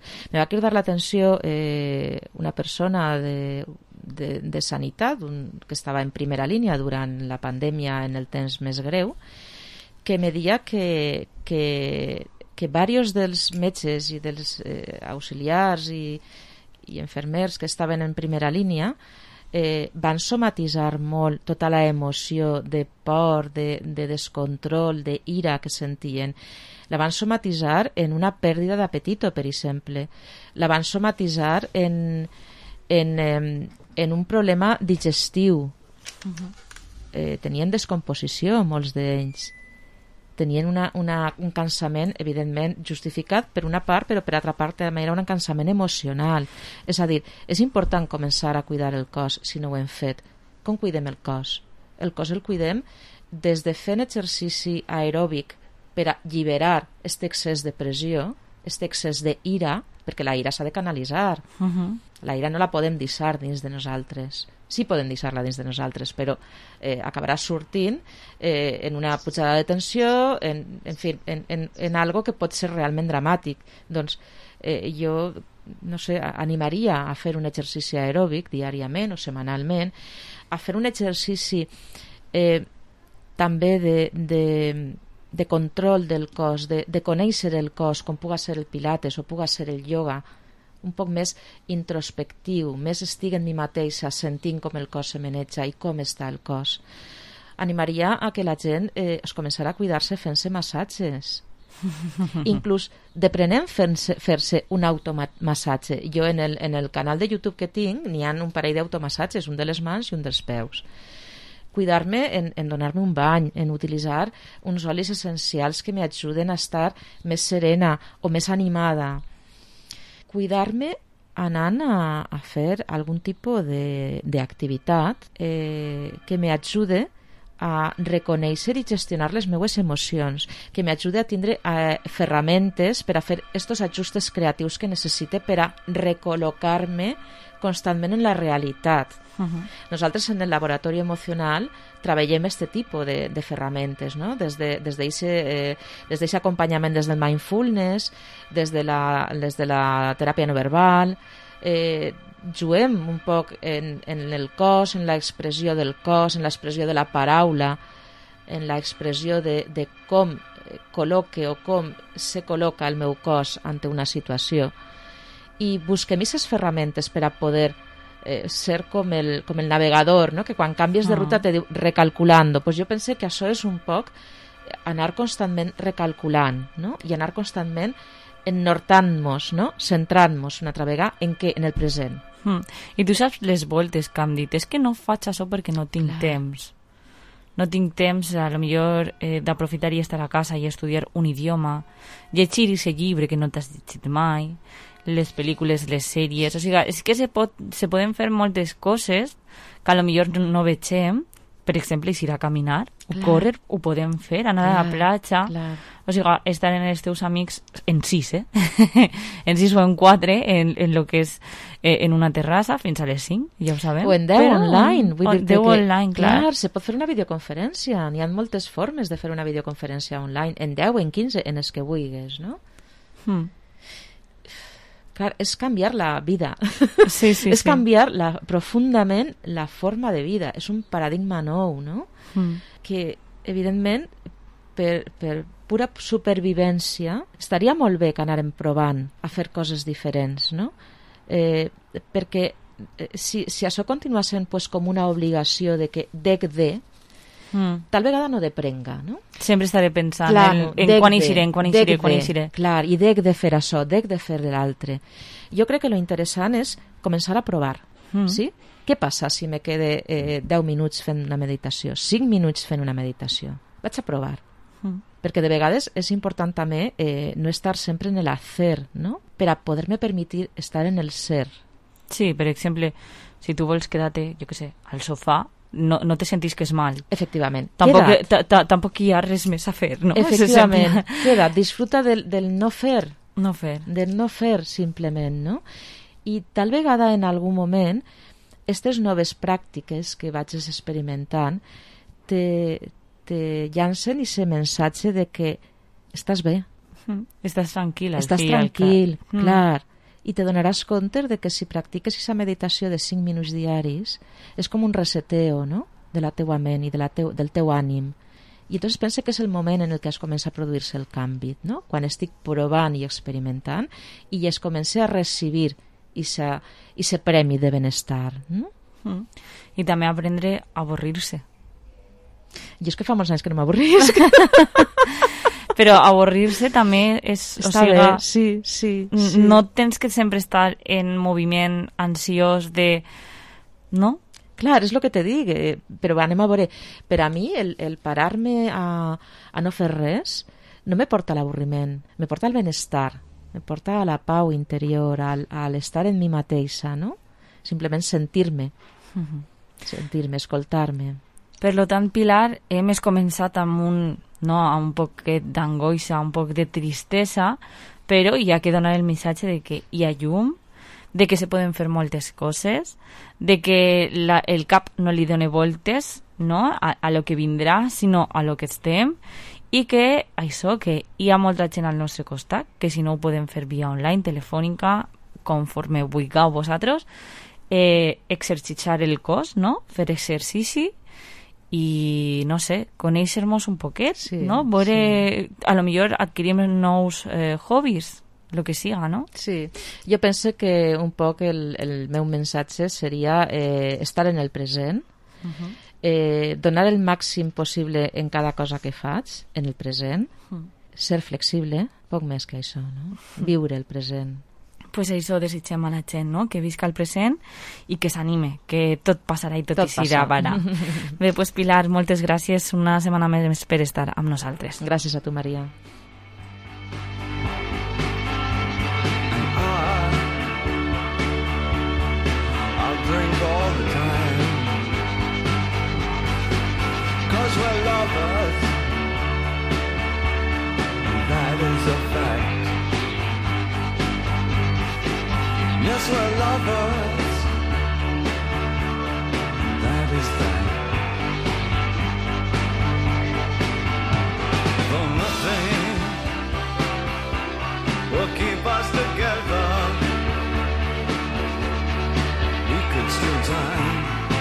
Me va cridar l'atenció eh, una persona de, de, de sanitat un, que estava en primera línia durant la pandèmia en el temps més greu, que me deia que, que, que diversos dels metges i dels eh, auxiliars i, i infermers que estaven en primera línia eh, van somatitzar molt tota la emoció de por, de, de descontrol, de ira que sentien. La van somatitzar en una pèrdua d'apetito, per exemple. La van somatitzar en, en, en, en un problema digestiu. Uh-huh. Eh, tenien descomposició, molts d'ells. Tenien una, una, un cansament, evidentment, justificat per una part, però per altra part també era un cansament emocional. És a dir, és important començar a cuidar el cos si no ho hem fet. Com cuidem el cos? El cos el cuidem des de fent exercici aeròbic per a alliberar aquest excés de pressió, aquest excés d'ira, perquè la ira s'ha de canalitzar. Uh-huh. La ira no la podem deixar dins de nosaltres. Sí podem deixar-la dins de nosaltres, però eh, acabarà sortint eh, en una pujada de tensió, en, en fi, en, en, en algo que pot ser realment dramàtic. Doncs eh, jo, no sé, animaria a fer un exercici aeròbic diàriament o setmanalment, a fer un exercici eh, també de, de, de control del cos, de, de conèixer el cos, com puga ser el pilates o puga ser el ioga, un poc més introspectiu, més estic en mi mateixa sentint com el cos se maneja i com està el cos. Animaria a que la gent eh, es començarà a cuidar-se fent-se massatges. Inclús deprenent fer-se, fer-se un automassatge. Jo en el, en el canal de YouTube que tinc n'hi ha un parell d'automassatges, un de les mans i un dels peus. Cuidar-me en, en donar-me un bany, en utilitzar uns olis essencials que m'ajuden a estar més serena o més animada. Cuidar-me anant a, a fer algun tipus d'activitat eh, que m'ajude a reconèixer i gestionar les meues emocions, que m'ajude a tindre eh, ferramentes per a fer estos ajustes creatius que necessite per a recol·locar-me constantment en la realitat. Uh-huh. Nosaltres en el laboratori emocional treballem aquest tipus de, de ferramentes, no? Des de, des d'eixe eh, des d'eixe acompanyament des del mindfulness, des de la, des de la teràpia no verbal, eh, juguem un poc en, en el cos, en l'expressió del cos, en l'expressió de la paraula, en l'expressió de, de com col·loque o com se col·loca el meu cos ante una situació. I busquem aquestes ferramentes per a poder eh, ser com el, com el navegador, no? Que quan canvies de ruta te diu recalculando. Pues jo pense que això és un poc anar constantment recalculant, no? I anar constantment ennortant-nos, no? Centrant-nos una altra vegada en què? En el present. Mm. I tu saps les voltes que hem dit, és que no faig això perquè no tinc Clar. temps. No tinc temps, a lo millor, eh, d'aprofitar i estar a casa i estudiar un idioma, llegir aquest llibre que no t'has llegit mai, les pel·lícules, les sèries... O sigui, és que se, pot, se poden fer moltes coses que a lo millor no vegem. Per exemple, ir a caminar, o córrer, ho podem fer, anar clar, a la platja... Clar. O sigui, estar en els teus amics en sis, eh? en sis o en quatre, en, en lo que és eh, en una terrassa fins a les cinc, ja ho sabem. O en deu Però, online. Vull dir deu online, clar. Clar, se pot fer una videoconferència. N'hi ha moltes formes de fer una videoconferència online. En deu, en quinze, en les que vulguis, no? Hmm. Clar, és canviar la vida. Sí, sí, és sí. canviar la, profundament la forma de vida. És un paradigma nou, no? Mm. Que, evidentment, per, per pura supervivència, estaria molt bé que anàrem provant a fer coses diferents, no? Eh, perquè eh, si, si això continua sent pues, com una obligació de que dec de, Mm. tal vegada no deprenga, no? Sempre estaré pensant clar, en, en quan eixiré, en quan eixiré, quan eixiré. Clar, i dec de fer això, dec de fer l'altre. Jo crec que lo interessant és començar a provar, mm. sí? Què passa si me quede eh, deu minuts fent una meditació, cinc minuts fent una meditació? Vaig a provar. Mm. Perquè de vegades és important també eh, no estar sempre en l'hacer, no? Per a poder-me permetre estar en el ser. Sí, per exemple, si tu vols quedar-te, jo què sé, al sofà, no, no te sentisques mal. Efectivament. Tampoc, ta, ta, tampoc hi ha res més a fer, no? Efectivament. Queda't, disfruta del, del no fer. No fer. Del no fer, simplement, no? I tal vegada en algun moment aquestes noves pràctiques que vaig experimentant te, te llancen aquest missatge de que estàs bé. Mm. Estàs tranquil. Estàs tranquil, clar. clar. Mm. i te donaràs compte de que si practiques aquesta meditació de cinc minuts diaris és com un reseteo, no?, de la teua ment i de la teu, del teu ànim. I llavors pensa que és el moment en el que es comença a produir-se el canvi, no?, quan estic provant i experimentant i es comença a recibir aquest premi de benestar. No? Mm. I també aprendre a avorrir-se. Jo és que fa molts anys que no m'avorrisc. Però avorrir-se també és... Està o sigui, bé, sí, sí, sí. No tens que sempre estar en moviment ansiós de... No? Clar, és el que te dic, eh, però anem a veure. Per a mi, el, el parar-me a, a no fer res no me porta a l'avorriment, me porta al benestar, me porta a la pau interior, al, a l'estar en mi mateixa, no? Simplement sentir-me, Uh-huh. sentir-me, escoltar-me. Per lo tant, Pilar, hem començat amb un, no, amb un poquet d'angoixa, un poc de tristesa, però hi ha que donar el missatge de que hi ha llum, de que se poden fer moltes coses, de que la, el cap no li doni voltes, no?, a, a lo que vindrà, sinó a lo que estem, i que això, que hi ha molta gent al nostre costat, que si no ho podem fer via online, telefònica, conforme vulgueu vosaltres, eh, exercitar el cos, no?, fer exercici i, no sé, conèixer-nos un poquet, sí, no?, veure, sí. A lo millor adquirim nous eh, hobbies, lo que siga, no? Sí, jo penso que un poc el, el meu missatge seria eh, estar en el present, Uh-huh. eh, donar el màxim possible en cada cosa que faig, en el present, Uh-huh. ser flexible, poc més que això, no? Viure el present. Pues això desitgem a la gent, no?, que visca el present i que s'anime, que tot passarà i tot, tot s'irà bara. Bé, pues Pilar, moltes gràcies una setmana més per estar amb nosaltres. Gràcies a tu, Maria. Drink all the time, 'cause we're lovers, and that is a fact. Yes, we're lovers, that is that. Though nothing will keep us together, still time,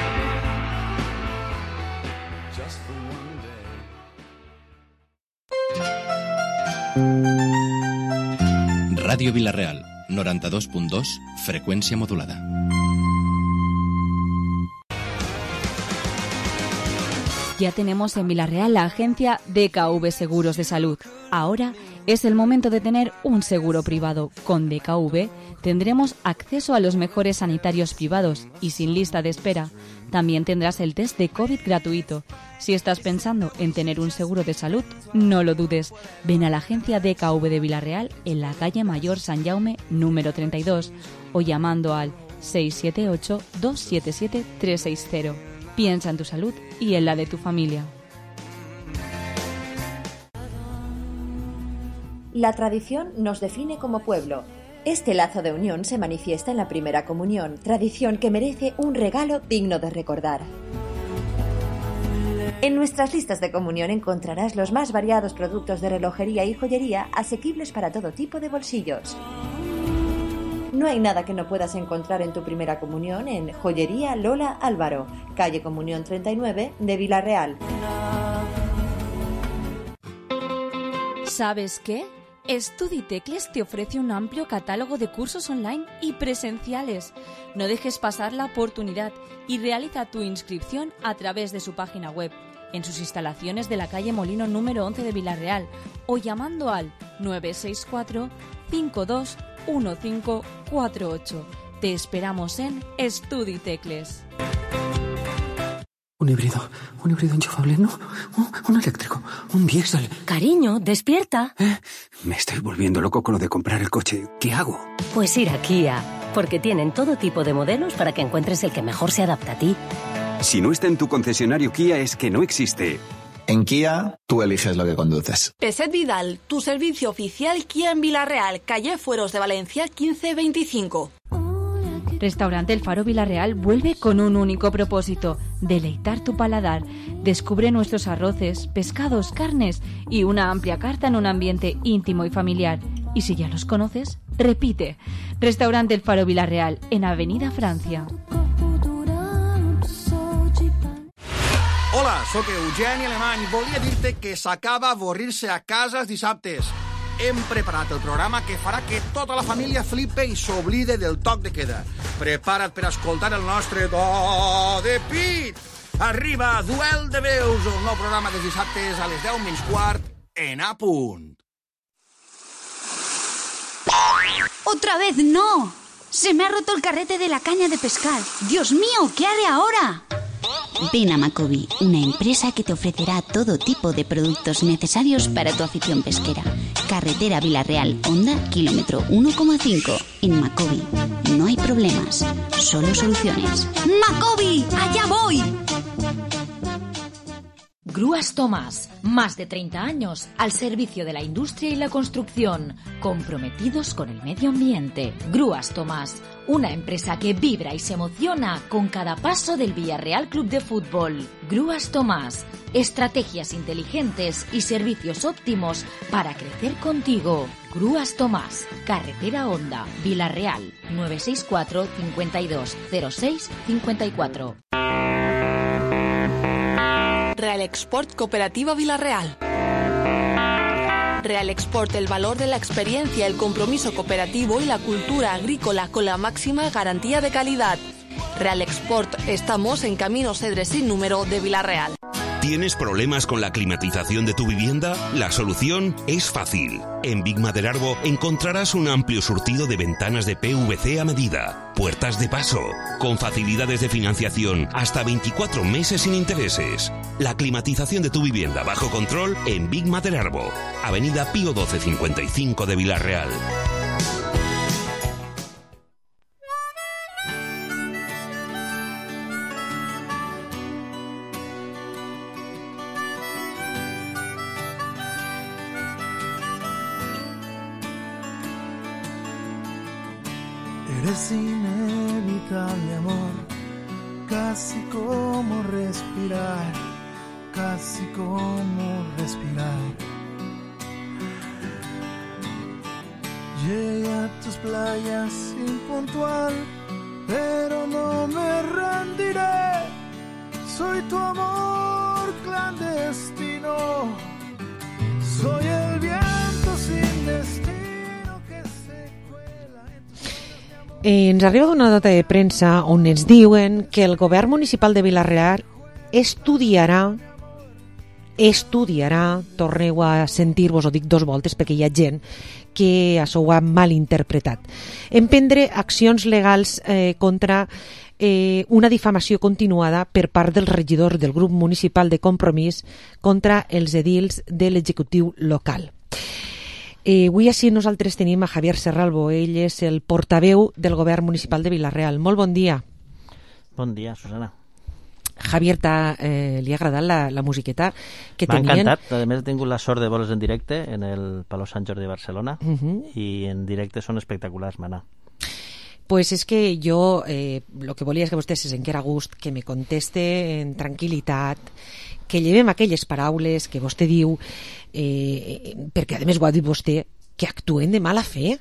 just for one day. Ràdio Vila-real, noranta-dos punt dos, freqüència modulada. Ya tenemos en Vila-real la agencia D K V Seguros de Salud. Ahora es el momento de tener un seguro privado. Con D K V tendremos acceso a los mejores sanitarios privados y sin lista de espera. También tendrás el test de COVID gratuito. Si estás pensando en tener un seguro de salud, no lo dudes. Ven a la agencia D K V de Vila-real en la calle Mayor San Jaume número treinta y dos o llamando al seis siete ocho, dos siete siete, tres seis cero. Piensa en tu salud y en la de tu familia. La tradición nos define como pueblo. Este lazo de unión se manifiesta en la primera comunión, tradición que merece un regalo digno de recordar. En nuestras listas de comunión encontrarás los más variados productos de relojería y joyería asequibles para todo tipo de bolsillos. No hay nada que no puedas encontrar en tu primera comunión en Joyería Lola Álvaro, calle Comunión treinta y nueve de Vila-real. ¿Sabes qué? StudiTecles te ofrece un amplio catálogo de cursos online y presenciales. No dejes pasar la oportunidad y realiza tu inscripción a través de su página web, en sus instalaciones de la calle Molino número once de Vila-real o llamando al nueve seis cuatro, cinco dos uno cinco cuatro ocho. Te esperamos en StudiTecles. Un híbrido, un híbrido enchufable, no, un, un eléctrico, un diésel. Cariño, despierta. ¿Eh? Me estoy volviendo loco con lo de comprar el coche. ¿Qué hago? Pues ir a Kia, porque tienen todo tipo de modelos para que encuentres el que mejor se adapta a ti. Si no está en tu concesionario Kia es que no existe. En Kia, tú eliges lo que conduces. Peset Vidal, tu servicio oficial Kia en Vila-real, calle Fueros de Valencia quince veinticinco. Restaurante El Faro Vila-real vuelve con un único propósito: deleitar tu paladar. Descubre nuestros arroces, pescados, carnes y una amplia carta en un ambiente íntimo y familiar. Y si ya los conoces, repite. Restaurante El Faro Villarreal, en Avenida Francia. Hola, sóc Eugeni Alemany. Volia dir-te que s'acaba avorrir-se a casa els dissabtes. Hem preparat el programa que farà que tota la família flipe i s'oblide del toc de queda. Prepara't per escoltar el nostre Do de Pit. Arriba Duel de Veus, el nou programa dels dissabtes a les deu menys quart en A Punt. ¡Otra vez no! Se me ha roto el carrete de la caña de pescar. ¡Dios mío! ¿Qué haré ahora? Ven a Macobi, una empresa que te ofrecerá todo tipo de productos necesarios para tu afición pesquera. Carretera Villarreal, Honda, kilómetro uno coma cinco. En Macobi no hay problemas, solo soluciones. ¡Macobi! ¡Allá voy! Grúas Tomás, más de treinta años al servicio de la industria y la construcción, comprometidos con el medio ambiente. Grúas Tomás, una empresa que vibra y se emociona con cada paso del Villarreal Club de Fútbol. Grúas Tomás, estrategias inteligentes y servicios óptimos para crecer contigo. Grúas Tomás, carretera Honda, Villarreal, nueve seis cuatro, cincuenta y dos, cero seis, cincuenta y cuatro. Real Export Cooperativa Villarreal. Real Export, el valor de la experiencia, el compromiso cooperativo y la cultura agrícola con la máxima garantía de calidad. Real Export, estamos en Camino Cedres sin número de Villarreal. ¿Tienes problemas con la climatización de tu vivienda? La solución es fácil. En Big Maderarbo encontrarás un amplio surtido de ventanas de P V C a medida, puertas de paso, con facilidades de financiación hasta veinticuatro meses sin intereses. La climatización de tu vivienda bajo control en Big Maderarbo, Avenida Pío doce cincuenta y cinco de Villarreal. Eres inevitable, amor, casi como respirar, casi como respirar. Llegué a tus playas impuntual, pero no me rendiré. Soy tu amor clandestino, soy el viento sin destino. Eh, ens arriba una nota de premsa on ens diuen que el govern municipal de Villarreal estudiarà, estudiarà, torneu a sentir-vos, ho dic dos voltes perquè hi ha gent que això ho ha malinterpretat, emprendre accions legals eh, contra eh, una difamació continuada per part del regidor del grup municipal de Compromís contra els edils de l'executiu local. Eh, avui així nosaltres tenim a Javier Serralbo, ell és el portaveu del govern municipal de Villarreal. Molt bon dia. Bon dia, Susana. Javier, eh, li ha agradat la, la musiqueta que tenien? M'ha encantat, a més he tingut la sort de veure's en directe en el Palau Sant Jordi de Barcelona uh -huh. i en directe són espectaculars, mana. Pues és que jo eh, lo que volia és que vostè se sent que era gust, que me conteste en tranquil·litat, que llevem aquelles paraules que vostè diu, eh, perquè a més ho ha dit vostè, que actuen de mala fe.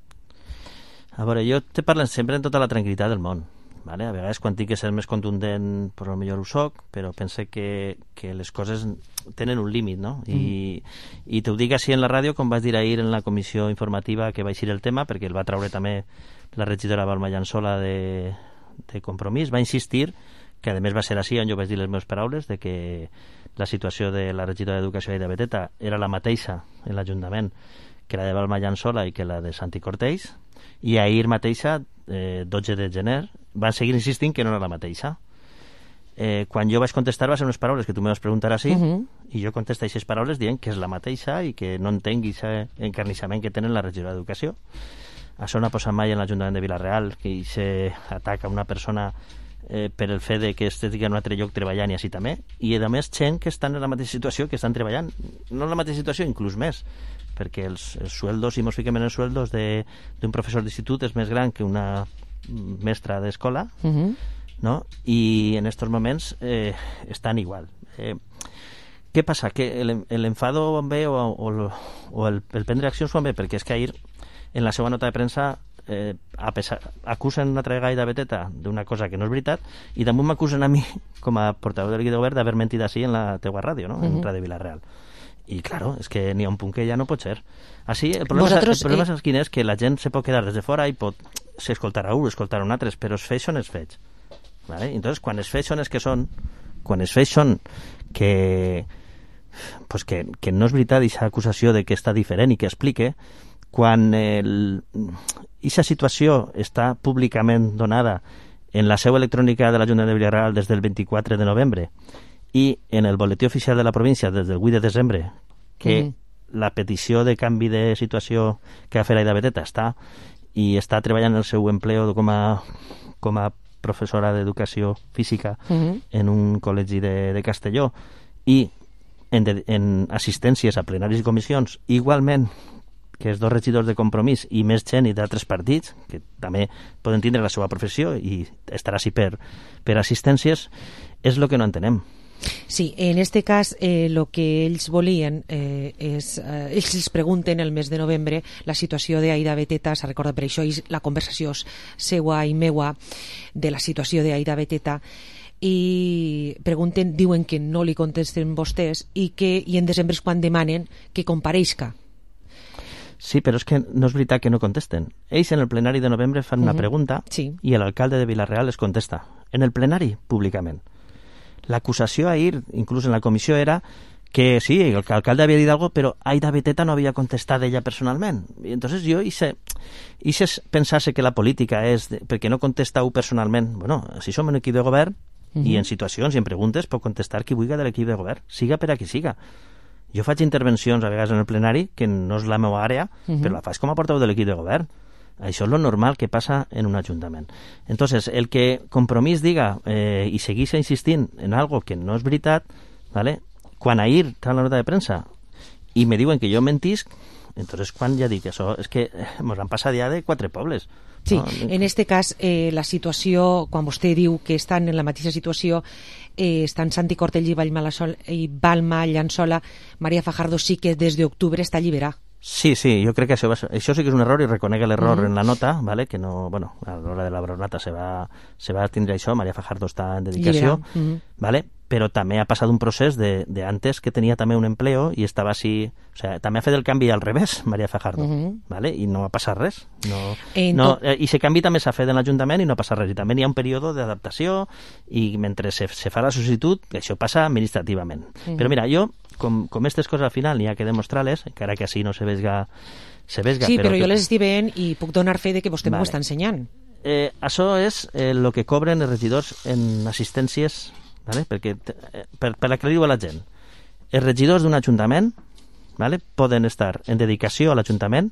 A veure, jo te parlo sempre en tota la tranquil·litat del món. Vale? A vegades quan tinc que ser més contundent per millor ho soc, però pense que, que les coses tenen un límit, no? I, mm. i t'ho dic així en la ràdio, com vaig dir ahir en la comissió informativa que va eixir el tema, perquè el va traure també la regidora Balma Llançola de, de Compromís, va insistir que a més va ser així on jo vaig dir les meves paraules, de que la situació de la regidora d'Educació i de Beteta era la mateixa en l'Ajuntament que la de Balma Llançola i que la de Santi Cortells, i ahir mateixa, eh, dotze de gener, van seguir insistint que no era la mateixa. Eh, quan jo vaig contestar va ser unes paraules que tu me vas preguntar així, uh -huh. i jo contesto aquestes paraules dient que és la mateixa i que no entenc aquest encarnissament que tenen la regidora d'Educació. Això no ha posat mai en l'Ajuntament de Villarreal, que s'ataca una persona eh, per el fet de que estigui en un altre lloc treballant i així també, i a més gent que estan en la mateixa situació que estan treballant, no en la mateixa situació, inclús més, perquè els, els sueldos, si ens fiquem en els sueldos d'un professor d'institut és més gran que una mestra d'escola, uh -huh. no? I en aquests moments eh, estan igual. Eh, què passa? Que el, el enfado ve o, o, o el, el prendre accions van bé, perquè és que ahir en la seva nota de premsa eh, a pesar, acusen una altra vegada Beteta d'una cosa que no és veritat i damunt m'acusen a mi com a portaveu de l'equip de govern d'haver mentit així en la teua ràdio, no? En uh -huh. Ràdio Vilareal. I claro, és que n'hi ha un punt que ja no pot ser. Així, el problema, Vosaltres, el problema eh... és quin és que la gent se pot quedar des de fora i pot s'escoltarà un, escoltarà un altre, però els fets són els fets. ¿Vale? Entonces, quan els fets són els que són, quan els fets són que pues que, que no és veritat aquesta acusació de que està diferent i que explique, quan aquesta situació està públicament donada en la seu electrònica de l'Ajuntament de Vilareal des del vint-i-quatre de novembre i en el boletí oficial de la província des del vuit de desembre, que mm. la petició de canvi de situació que ha fet Aida Beteta està i està treballant el seu empleo com a, com a professora d'educació física mm-hmm. en un col·legi de, de Castelló i en, de, en assistències a plenaris i comissions, igualment que els dos regidors de Compromís i més gent i d'altres partits, que també poden tindre la seva professió i estarà així per, per assistències, és el que no entenem. Sí, en este cas eh, lo que ells volien eh, és, eh, ells els pregunten el mes de novembre la situació d'Aida Beteta, s'ha recordat per això la conversació seua i meua de la situació d'Aida Beteta i pregunten, diuen que no li contesten vostès i que i en desembre és quan demanen que compareixca. Sí, però és que no és veritat que no contesten. Ells en el plenari de novembre fan una uh-huh. pregunta sí. i l'alcalde de Vilareal les contesta. En el plenari, públicament. L'acusació ahir, inclús en la comissió, era que sí, el alcalde havia dit alguna cosa, però Aida Beteta no havia contestat ella personalment. I entonces jo hice, hice pensar-se que la política és de, perquè no contesta-ho personalment. Bueno, si som un equip de govern uh-huh. i en situacions i en preguntes pot contestar qui vulgui de l'equip de govern, siga per a qui siga. Jo faig intervencions a vegades en el plenari, que no és la meva àrea, uh-huh. però la faig com a portaveu de l'equip de govern. Això és lo normal que passa en un ajuntament. Entonces, el que Compromís diga eh, i seguís insistint en algo que no és veritat, ¿vale? Quan ahir està la nota de premsa i me diuen que jo mentisc, entonces quan ja dic això, és que ens han passat ja de quatre pobles. Sí, no? En este cas, eh, la situació, quan vostè diu que estan en la mateixa situació, eh, estan Santi Cortell i Balma, i Balma Llançola, Maria Fajardo sí que des d'octubre està alliberada. Sí, sí, jo crec que això, va ser, això sí que és un error i reconec l'error mm. en la nota, ¿vale? Que no, bueno, a l'hora de la bronata se va, se va tindre això, Maria Fajardo està en dedicació, mm. ¿vale? Però també ha passat un procés de, de antes que tenia també un empleo i estava així, o sea, també ha fet el canvi al revés, Maria Fajardo, mm-hmm. ¿vale? I no ha passat res. No, eh, no, eh, I aquest canvi també s'ha fet en l'Ajuntament i no ha passat res. I també hi ha un període d'adaptació i mentre se, se fa la sol·licitud, això passa administrativament. Mm. Però mira, jo com, com aquestes coses al final n'hi ha que demostrar-les, encara que així no se vesga, se vesga sí, però, però jo que... les estic veient i puc donar fe de que vostè vale. M'ho està ensenyant. Eh, això és el eh, que cobren els regidors en assistències, vale? Perquè, eh, per, per aclarir-ho a la gent. Els regidors d'un ajuntament, vale? Poden estar en dedicació a l'Ajuntament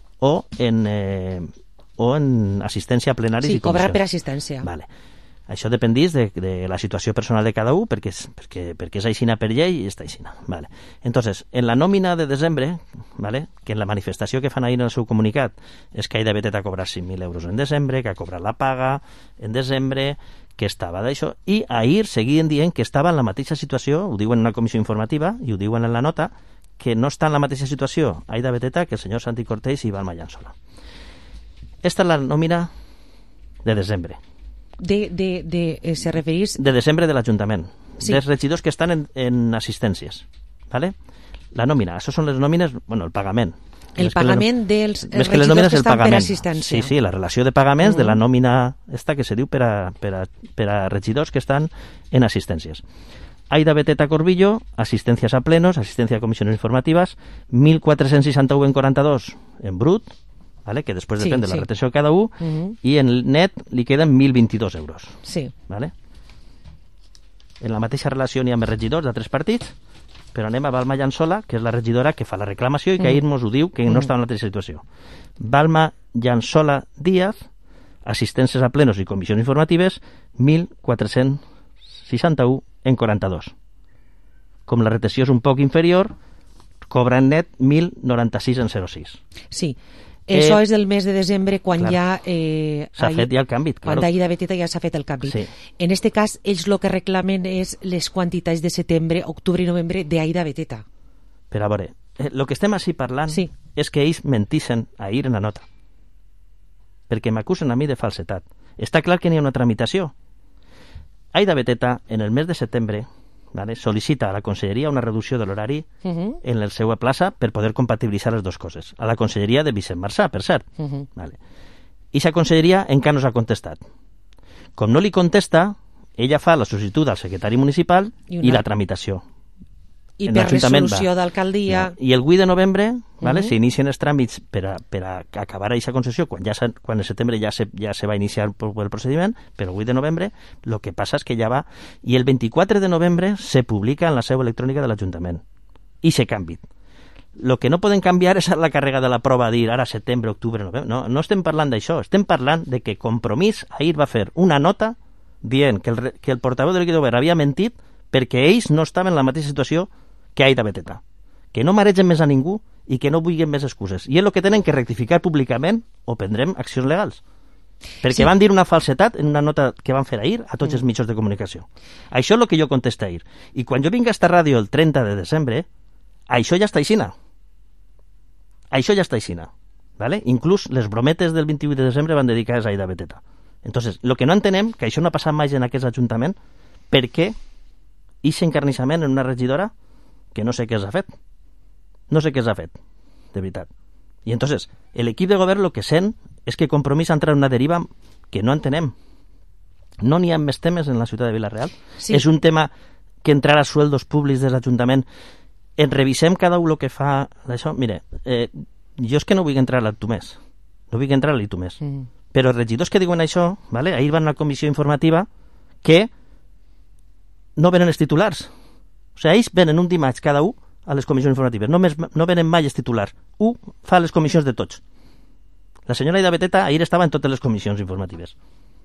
o en, eh, o en assistència a plenaris sí, i comissions. Sí, cobrar per assistència. Vale. Això dependís de, de la situació personal de cada un, perquè és, perquè, perquè és aixina per llei i està aixina. Vale. Entonces, en la nòmina de desembre, vale, que en la manifestació que fan ahir en el seu comunicat és que Aida Beteta ha cobrat cinc mil euros en desembre, que ha cobrat la paga en desembre, que estava d'això, i ahir seguien dient que estava en la mateixa situació, ho diuen en una comissió informativa, i ho diuen en la nota, que no està en la mateixa situació Aida Beteta que el senyor Santi Cortell i Balma Llançola. Esta és la nòmina de desembre. De, de, de, eh, se referís... De desembre de l'Ajuntament. Sí. Dels regidors que estan en, en assistències. ¿Vale? La nòmina, això són les nòmines, bueno, el pagament. El més pagament que dels més regidors que, que estan pagament. per assistència. Sí, sí, la relació de pagaments mm. de la nòmina esta que se diu per a, per a, per a regidors que estan en assistències. Aida Beteta Corbillo, assistències a plenos, assistència a comissions informatives, mil quatre-cents seixanta-u en quaranta-dos en brut, ¿vale? Que després depèn sí, de la sí. retenció de cada un, uh -huh. i en el net li queden mil vint-i-dos euros. Sí. ¿Vale? En la mateixa relació n'hi ha més regidors d'altres partits, però anem a Balma Llançola, que és la regidora que fa la reclamació i que uh -huh. ahir mos ho diu que uh -huh. no està en la mateixa situació. Balma Llançola Díaz, assistències a plenos i comissions informatives, mil quatre-cents seixanta-u en quaranta-dos. Com la retenció és un poc inferior, cobra en net mil noranta-sis en zero sis. Sí. Això és del mes de desembre, quan clar. ja... Eh, s'ha fet ja el canvi, clar. Quan Aida Beteta ja s'ha fet el canvi. Sí. En este cas, ells el que reclamen és les quantitats de setembre, octubre i novembre d'Aida Beteta. Però a veure, el que estem així parlant sí. és que ells mentixen ahir en la nota. Perquè m'acusen a mi de falsetat. Està clar que n'hi ha una tramitació. Aida Beteta, en el mes de setembre, vale, sol·licita a la Conselleria una reducció de l'horari uh -huh. en la seva plaça per poder compatibilitzar les dues coses. A la Conselleria de Vicent Marçà, per cert. Uh -huh. Vale. I la Conselleria encara no s'ha contestat. Com no li contesta, ella fa la sol·licitud al secretari municipal i, una... i la tramitació. I per resolució d'alcaldia... I el vuit de novembre vale, uh -huh. s'inicien els tràmits per a, per a acabar aquesta concessió, quan, ja quan en setembre ja se, ja se va iniciar el procediment, però el vuit de novembre el que passa és que ja va... I el vint-i-quatre de novembre se publica en la seu electrònica de l'Ajuntament. I se canvi. El que no poden canviar és la càrrega de la prova a dir ara setembre, octubre, novembre. No, no estem parlant d'això. Estem parlant de que Compromís ahir va fer una nota dient que el, que el portaveu de l'equip de govern havia mentit perquè ells no estaven en la mateixa situació que Aida Beteta, que no maregen més a ningú i que no vulguin més excuses. I és el que tenen que rectificar públicament o prendrem accions legals. Perquè sí. van dir una falsetat en una nota que van fer ahir a tots els mitjans de comunicació. Això és el que jo contesta ahir. I quan jo vinc a esta ràdio el trenta de desembre, això ja està aixina. Això ja està aixina. ¿Vale? Inclús les brometes del vint-i-vuit de desembre van dedicades a Aida Beteta. Entonces, el que no entenem, que això no ha passat mai en aquest ajuntament, per què aquest encarnissament en una regidora que no sé què s'ha fet. No sé què s'ha fet, de veritat. I entonces, l'equip de govern el que sent és que Compromís ha entrat en una deriva que no entenem. No n'hi ha més temes en la ciutat de Vila-real. Sí. És un tema que entrarà a sueldos públics de l'Ajuntament. En revisem cada un el que fa això. Mire, eh, jo és que no vull entrar a l'Itumés. No vull entrar a l'Itumés. Mm. Però els regidors que diuen això, ¿vale? Ahir van a una comissió informativa que no venen els titulars. O sigui, ells venen un dimarts cada un a les comissions informatives. No, més, no venen mai els titulars. Un fa les comissions de tots. La senyora Aida Beteta ahir estava en totes les comissions informatives.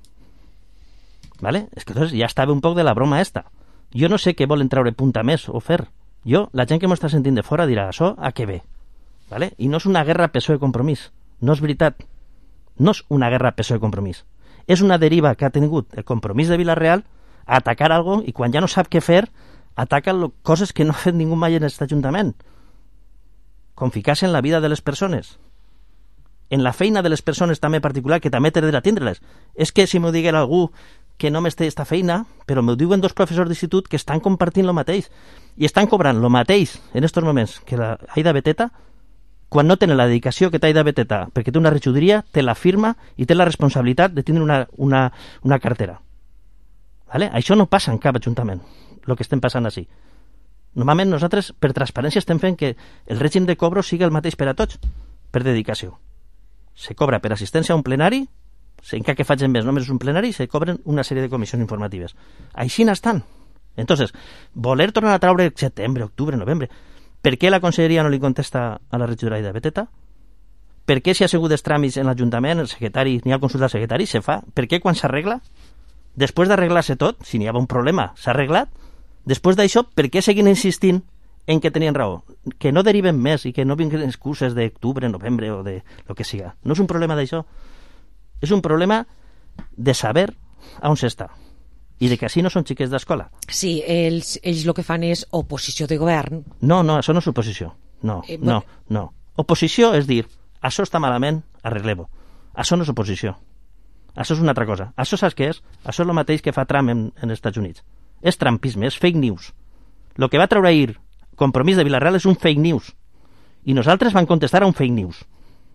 ¿Vale? És que entonces ja estava un poc de la broma esta. Jo no sé què volen treure punta més o fer. Jo, la gent que m'ho està sentint de fora dirà això a què ve. ¿Vale? I no és una guerra P S O E-Compromís. No és veritat. No és una guerra P S O E-Compromís. És una deriva que ha tingut el Compromís de Vila-real a atacar algo i quan ja no sap què fer ataca coses que no ha fet ningú mai en aquest ajuntament. Com ficar-se en la vida de les persones. En la feina de les persones també particular, que també té dret a tindre-les. És que si m'ho diguera algú que no m'és esta feina, però m'ho diuen dos professors d'institut que estan compartint el mateix i estan cobrant el mateix en aquests moments que la Aida Beteta, quan no tenen la dedicació que té Aida Beteta, perquè té una regidoria, té la firma i té la responsabilitat de tindre una, una, una cartera. ¿Vale? Això no passa en cap ajuntament, el que estem passant així. Normalment nosaltres, per transparència, estem fent que el règim de cobro sigui el mateix per a tots, per dedicació. Se cobra per assistència a un plenari, encara que facin més, només és un plenari, se cobren una sèrie de comissions informatives. Així n'estan. Entonces, voler tornar a traure setembre, octubre, novembre, per què la conselleria no li contesta a la regidora Aida Beteta? Per què si ha sigut els tràmits en l'Ajuntament, el secretari, n'hi ha consulta al secretari, se fa? Per què quan s'arregla? Després d'arreglar-se tot, si n'hi havia un problema, s'ha arreglat. Després d'això, per què seguim insistint en que tenien raó? Que no deriven més i que no vinguin excuses d'octubre, novembre o de lo que siga. No és un problema d'això. És un problema de saber on s'està. I de que així no són xiquets d'escola. Sí, ells, ells el que fan és oposició de govern. No, no, això no és oposició. No, eh, no, no. Oposició és dir, això està malament, arreglem-ho. Això no és oposició. Això és una altra cosa. Això saps què és? Això és el mateix que fa Trump en, en Estats Units. És trumpisme, és fake news. El que va treure ahir Compromís de Vila-real és un fake news. I nosaltres vam contestar a un fake news.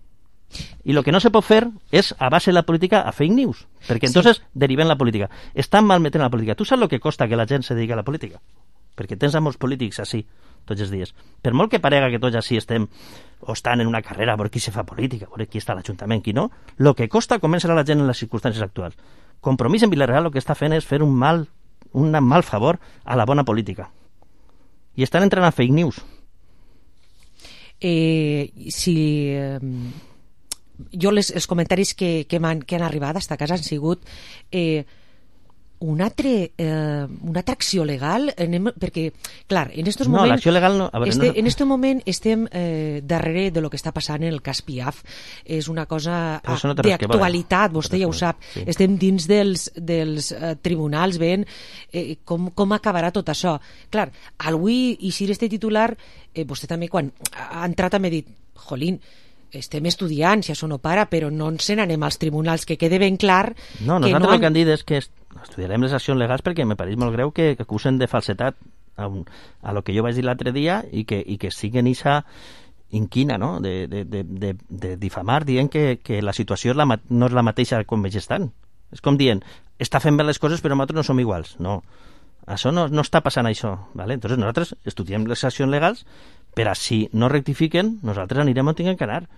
I el que no se pot fer és a base de la política a fake news, perquè entonces sí. Deriven la política. Estan malmetent la política. Tu saps el que costa que la gent se dediqui a la política? Perquè tens a molts polítics així tots els dies. Per molt que parega que tots així estem o estan en una carrera a veure qui se fa política, a veure qui està a l'Ajuntament, qui no, el que costa convèncer a la gent en les circumstàncies actuals. Compromís en Vila-real el que està fent és fer un mal, un mal favor a la bona política. I estan entrant a fake news. Eh, si... Eh... Jo les, els comentaris que, que, han, que han arribat hasta casa han sigut eh, una, altre, eh, una altra acció legal, anem, perquè, clar, en estos no, moments... l'acció legal no... A veure, este, no... En aquest moment estem eh, darrere de lo que està passant en el cas Piaf. És una cosa no d'actualitat, vostè ja ho sap. Sí. Estem dins dels, dels eh, tribunals, veient eh, com, com acabarà tot això. Clar, avui, i si este titular, eh, vostè també, quan ha entrat, m'ha dit, jolín, estem estudiant, si això no para, però no ens n'anem als tribunals, que quede ben clar... No, que nosaltres no... el que han dit és que estudiarem les accions legals perquè me pareix molt greu que, que acusen de falsetat a, un, a lo que jo vaig dir l'altre dia i que, i que siguen ixa inquina, no?, de, de, de, de, de difamar, dient que, que la situació és la, no és la mateixa com veig estan. És com dient, està fent bé les coses però nosaltres no som iguals. No, això no, no està passant això, ¿vale? Entonces nosaltres estudiem les accions legals per a si no rectifiquen, nosaltres anirem on tinguem que anar.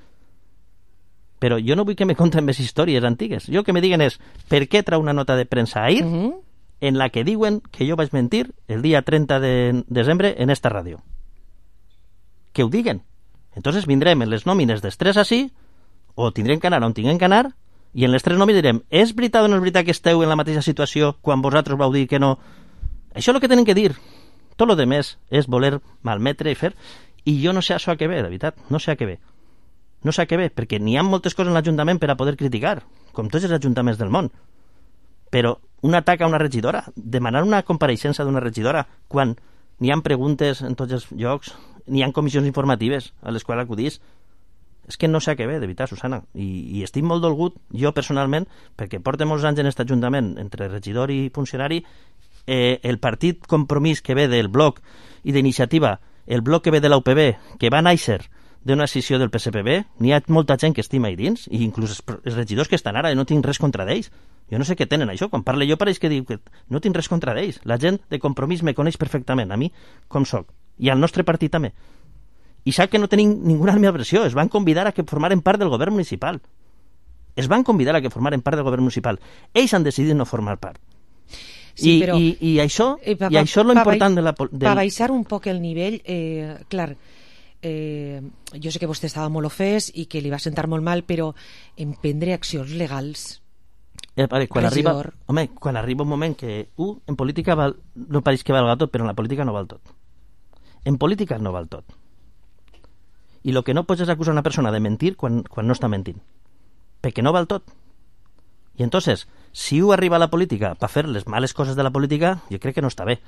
Però jo no vull que me conten més històries antigues. Jo que me diguen és, per què trau una nota de premsa ahir uh -huh. en la que diuen que jo vaig mentir el dia trenta de desembre en esta ràdio? Que ho diguen. Entonces vindrem en les nòmines dels tres així, o tindrem que anar on tinguem que anar, i en les tres nòmines direm, és veritat o no és veritat que esteu en la mateixa situació quan vosaltres vau dir que no? Això és el que tenen que dir. Tot lo demés és voler malmetre i fer, i jo no sé això a què ve, de veritat, no sé a què ve. No sé a què ve, perquè n'hi ha moltes coses en l'Ajuntament per a poder criticar, com tots els ajuntaments del món. Però un atac a una regidora, demanar una compareixença d'una regidora quan n'hi ha preguntes en tots els llocs, n'hi ha comissions informatives a les quals acudís, és que no sé a què ve, de veritat, Susana. I, i estic molt dolgut, jo personalment, perquè porto molts anys en aquest Ajuntament, entre regidor i funcionari, eh, el partit Compromís que ve del bloc i d'iniciativa, el bloc que ve de l'U P B, que va néixer d'una decisió del P S P B, n'hi ha molta gent que estima ahí dins, i inclús els, els regidors que estan ara, no tinc res contra d'ells. Jo no sé què tenen això, quan parle jo pareix que diu que no tinc res contra d'ells. La gent de Compromís me coneix perfectament, a mi com soc, i al nostre partit també. I sap que no tenim ninguna meva versió, es van convidar a que formaren part del govern municipal. Es van convidar a que formaren part del govern municipal. Ells han decidit no formar part. Sí, I, però, i, i, això, eh, pa, i això és lo pa, important de la... Del... Per baixar un poc el nivell, eh, clar, eh, jo sé que vostè estava molt ofès i que li va sentar molt mal, però emprendre accions legals... Eh, vale, quan arriba, home, quan arriba un moment que uh, en política val, no pareix que valga tot, però en la política no val tot. En política no val tot. I el que no pots és acusar una persona de mentir quan, quan no està mentint. Perquè no val tot. I entonces, si u arriba a la política per fer les males coses de la política, jo crec que no està bé.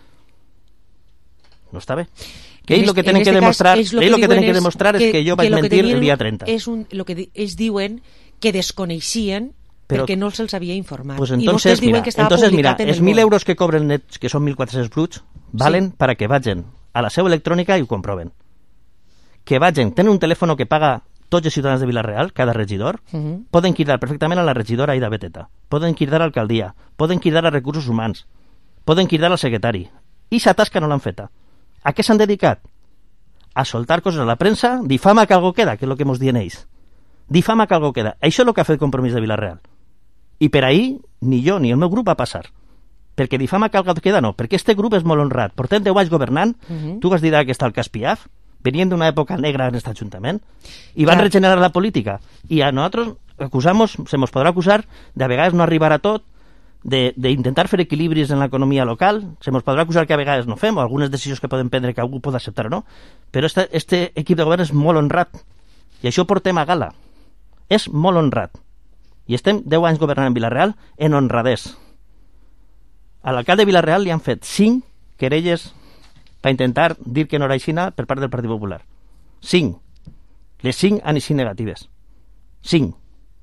No està bé. Que ells el que tenen que demostrar, ells lo que tenen que demostrar és que jo vaig mentir el dia trenta. És un, lo que ells diuen que desconeixien però, perquè no se'ls havia informat. Pues entonces, I mira, que estava entonces mira, en els el mil euros que cobren nets, que són mil quatre-cents bruts, valen sí. para que vagin a la seu electrònica i ho comproven. Que vagin, tenen un telèfon que paga tots els ciutadans de Vila-real, cada regidor, uh -huh. poden cridar perfectament a la regidora Aida Beteta, poden cridar a l'alcaldia, poden cridar a recursos humans, poden cridar al secretari. I sa tasca no l'han feta. A què s'han dedicat? A soltar coses a la premsa, difama que algo queda, que és el que mos dient ells. Difama que algo queda. Això és el que ha fet el Compromís de Vila-real. I per ahir, ni jo ni el meu grup va passar. Perquè difama que algo queda no, perquè este grup és molt honrat. Portem deu anys governant, uh -huh. tu vas dir que està el cas Piaf, venien d'una època negra en aquest Ajuntament, i van Clar. regenerar la política. I a nosaltres acusamos, se nos podrà acusar de a vegades no arribar a tot, d'intentar fer equilibris en l'economia local, se ens podrà acusar que a vegades no fem, o algunes decisions que podem prendre que algú pot acceptar o no, però este, este equip de govern és molt honrat, i això portem a gala. És molt honrat. I estem deu anys governant en Vila-real en honradès. A l'alcalde de Vila-real li han fet cinc querelles per intentar dir que no era aixina per part del Partit Popular. Cinc. Les cinc han sigut negatives. Cinc.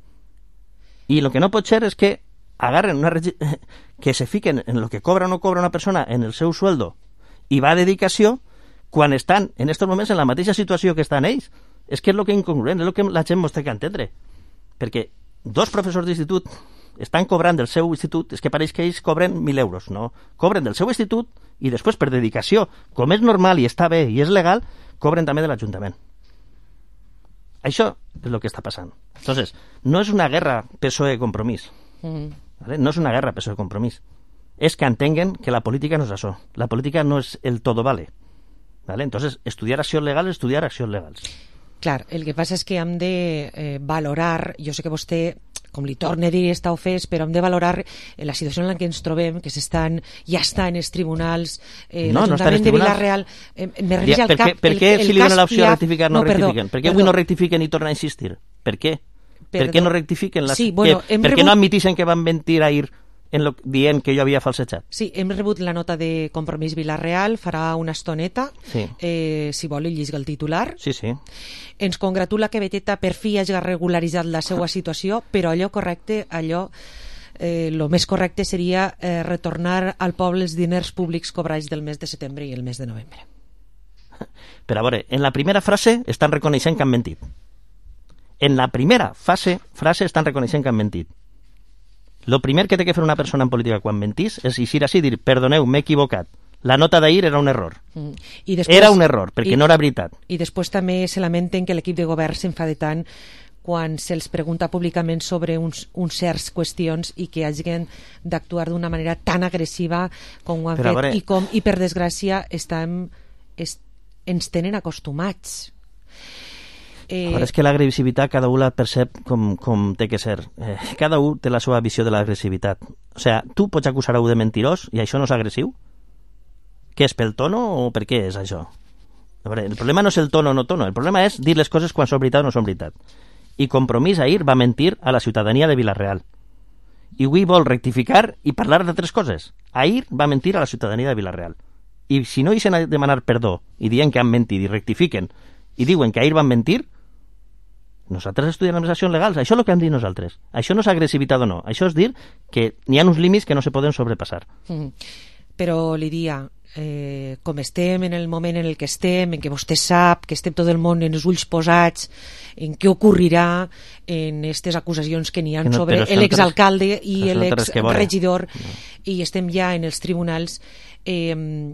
I el que no pot ser és que agarren una regi... que se fiquen en el que cobra o no cobra una persona en el seu sueldo i va a dedicació quan estan en aquests moments en la mateixa situació que estan ells. És que és el que és incongruent, és el que la gent mos té que entendre. Perquè dos professors d'institut estan cobrant del seu institut, és que pareix que ells cobren mil euros, no? Cobren del seu institut i després per dedicació, com és normal i està bé i és legal, cobren també de l'Ajuntament. Això és el que està passant. Entonces, no és una guerra P S O E-Compromís. Mm. ¿Vale? No és una guerra P S O E-Compromís. És que entenguen que la política no és això. La política no és el todo vale. ¿Vale? Entonces, estudiar accions legals, estudiar accions legals. Clar, el que passa és que hem de eh, valorar, jo sé que vostè com li torne a dir, està ofès, però hem de valorar la situació en la que ens trobem, que s'estan, ja està en els tribunals, eh, no, l'Ajuntament no de Vila-real, eh, me regeix al cap... Per què, si li donen l'opció de F I A... rectificar, no, no rectifiquen? Per què avui no rectifiquen i tornen a insistir? Per què? Per què no rectifiquen? Les... Sí, bueno, que, per què rebut... no admitixen que van mentir ahir en lo, dient que jo havia falsejat? Sí, hem rebut la nota de Compromís Vila-real, farà una estoneta, sí. eh, si vol, llisga el titular. Sí, sí. Ens congratula que Beteta per fi hagi regularitzat la seva situació, però allò correcte, allò... Eh, lo més correcte seria eh, retornar al poble els diners públics cobrats del mes de setembre i el mes de novembre. Però a veure, en la primera frase estan reconeixent que han mentit. En la primera fase, frase estan reconeixent que han mentit. Lo primer que té que fer una persona en política quan mentís és eixir així i dir, perdoneu, m'he equivocat. La nota d'ahir era un error. Mm. I després, era un error, perquè i, no era veritat. I després també se lamenten que l'equip de govern s'enfade tant quan se'ls pregunta públicament sobre uns, uns certs qüestions i que hagin d'actuar d'una manera tan agressiva com ho han Però, fet veure... i, com, i per desgràcia estem, est, ens tenen acostumats. Eh... Però és que l'agressivitat cada un la percep com, com té que ser. Eh, cada un té la seva visió de l'agressivitat. O sigui, tu pots acusar a un de mentirós i això no és agressiu? Què és, pel tono o per què és això? A veure, el problema no és el tono o no tono, el problema és dir les coses quan són veritat o no són veritat. I Compromís ahir va mentir a la ciutadania de Vila-real. I avui vol rectificar i parlar d'altres coses. Ahir va mentir a la ciutadania de Vila-real. I si no deixen a demanar perdó i diuen que han mentit i rectifiquen i diuen que ahir van mentir, nosaltres estudiem les accions legals. Això és el que hem dit nosaltres. Això no és agressivitat o no. Això és dir que n'hi ha uns límits que no se poden sobrepassar. Mm. Però, Lídia, eh, com estem en el moment en el que estem, en què vostè sap que estem tot el món en els ulls posats, en què ocorrirà en aquestes acusacions que n'hi ha no, sobre l'exalcalde i l'exregidor, no. I estem ja en els tribunals, eh,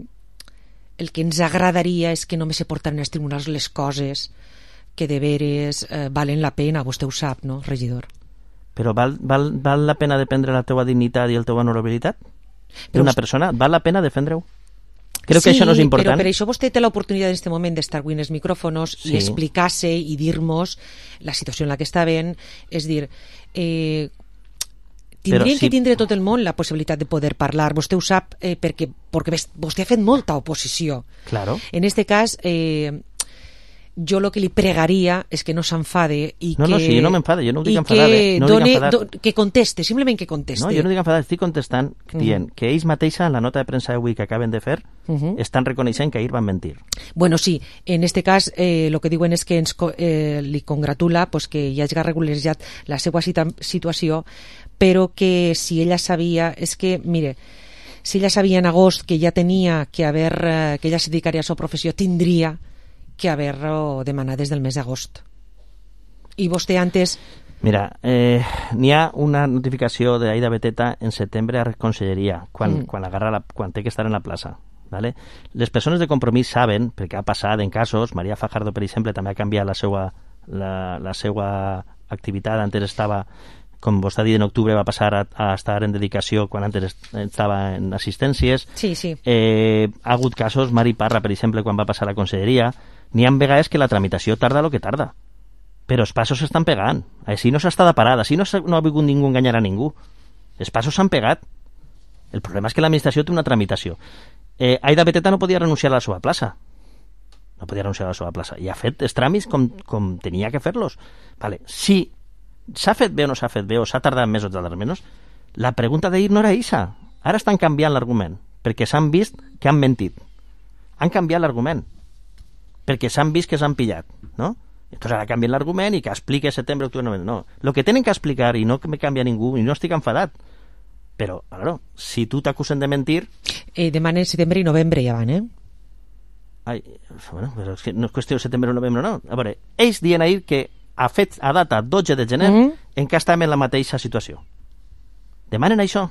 el que ens agradaria és que només se portaran als tribunals les coses que de veres eh, valen la pena, vostè ho sap, no, regidor? Però val, val, val la pena defendre la teua dignitat i la teua honorabilitat? D'una persona? Val la pena defendre-ho? Crec sí, que això no és important. Però per això vostè té l'oportunitat en aquest moment d'estar avui en els micròfonos sí. i explicar-se i dir-nos la situació en la que està ben, és dir, eh, tindrien sí. que tindre tot el món la possibilitat de poder parlar. Vostè ho sap eh, perquè, perquè vostè ha fet molta oposició. Claro. En este cas, eh, jo el que li pregaria és que no s'enfade i no, que... No, sí, jo no m'enfade, jo no ho dic enfadar. Que, no done, do, que conteste, simplement que conteste. No, jo no dic enfadar, estic contestant dient uh -huh. que ells mateixa, en la nota de premsa d'avui que acaben de fer, uh -huh. estan reconeixent que ahir van mentir. Bueno, sí, en este cas eh, lo que diuen és que ens, eh, li congratula pues, que hi hagi regularitzat la seva situació, però que si ella sabia... És que, mire, si ella sabia en agost que ja tenia que haver... Eh, que ella se dedicaria a la seva professió, tindria que haver-ho demanat des del mes d'agost. I vostè antes... Mira, eh, n'hi ha una notificació d'Aida Beteta en setembre a Conselleria, quan, mm. quan, agarra la, quan té que estar en la plaça. ¿Vale? Les persones de Compromís saben, perquè ha passat en casos, Maria Fajardo, per exemple, també ha canviat la seva, la, la seva activitat, antes estava, com vostè ha dit, en octubre va passar a, a estar en dedicació quan antes estava en assistències. Sí, sí. Eh, ha hagut casos, Mari Parra, per exemple, quan va passar a la Conselleria. N'hi ha vegades que la tramitació tarda el que tarda, però els passos s'estan pegant. Així no s'està de parada, així no, no ha vingut ningú a enganyar a ningú. Els passos s'han pegat. El problema és que l'administració té una tramitació. Eh, Aida Beteta no podia renunciar a la seva plaça. No podia renunciar a la seva plaça. I ha fet els tràmits com, com tenia que fer-los. Vale. Si s'ha fet bé o no s'ha fet bé, o s'ha tardat més o tardar menys, la pregunta d'ahir no era eixa. Ara estan canviant l'argument, perquè s'han vist que han mentit. Han canviat l'argument, perquè s'han vist que s'han pillat, no? Entonces ara canvien l'argument i que explique setembre, octubre, novembre. No, el que tenen que explicar, i no que me canvia ningú, i no estic enfadat, però, claro, si tu t'acusen de mentir... Eh, demanen setembre i novembre ja van, eh? Ai, bueno, però és que no és qüestió de setembre o novembre, no. A veure, ells diuen ahir que a, fet, a data dotze de gener mm-hmm. encara estem en la mateixa situació. Demanen això.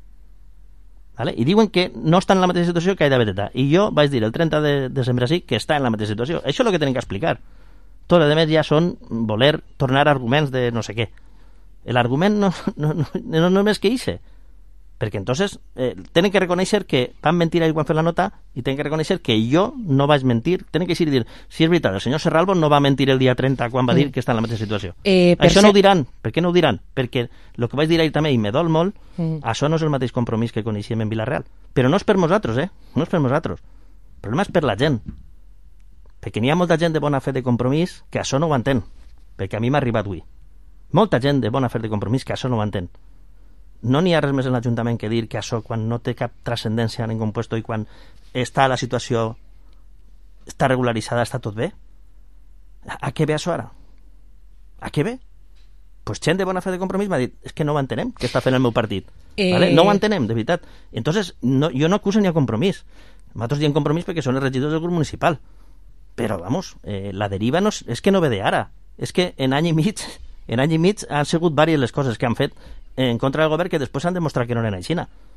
¿Vale? I diuen que no estan en la mateixa situació que Aida Beteta. I jo vaig dir el trenta de desembre sí que està en la mateixa situació. Això és el que tenen que explicar. Tot el demés ja són voler tornar arguments de no sé què. L'argument no, no, no, no, no és que hice. Perquè entonces eh, tenen que reconèixer que van mentir ahir quan fer la nota i tenen que reconèixer que jo no vaig mentir. Tenen que dir, dir si és veritat, el senyor Serralvo no va mentir el dia trenta quan va dir mm. que està en la mateixa situació. Eh, això no ho diran. Per què no ho diran? Perquè el que vaig dir ahir també, i me dol molt, mm. això no és el mateix compromís que coneixíem en Vila-real. Però no és per nosaltres, eh? No és per nosaltres. El problema és per la gent. Perquè n'hi ha molta gent de bona fe de compromís que això no ho entén. Perquè a mi m'ha arribat avui. Molta gent de bona fe de compromís que això no ho entén. No n'hi ha res més en l'Ajuntament que dir que això, quan no té cap transcendència en ningú puesto i quan està la situació està regularitzada, està tot bé. A, a què ve això ara? A què ve? Pues gent de bona fe de compromís m'ha dit, és que no ho entenem, què està fent el meu partit. Eh... ¿Vale? No ho entenem, de veritat. Entonces, no, jo no acuso ni a compromís. Nosaltres diem compromís perquè són els regidors del grup municipal. Però, vamos, eh, la deriva no és, és que no ve d'ara. És que en any i mig, en any i mig han sigut diverses les coses que han fet en contra del govern que després han demostrat que no eren així.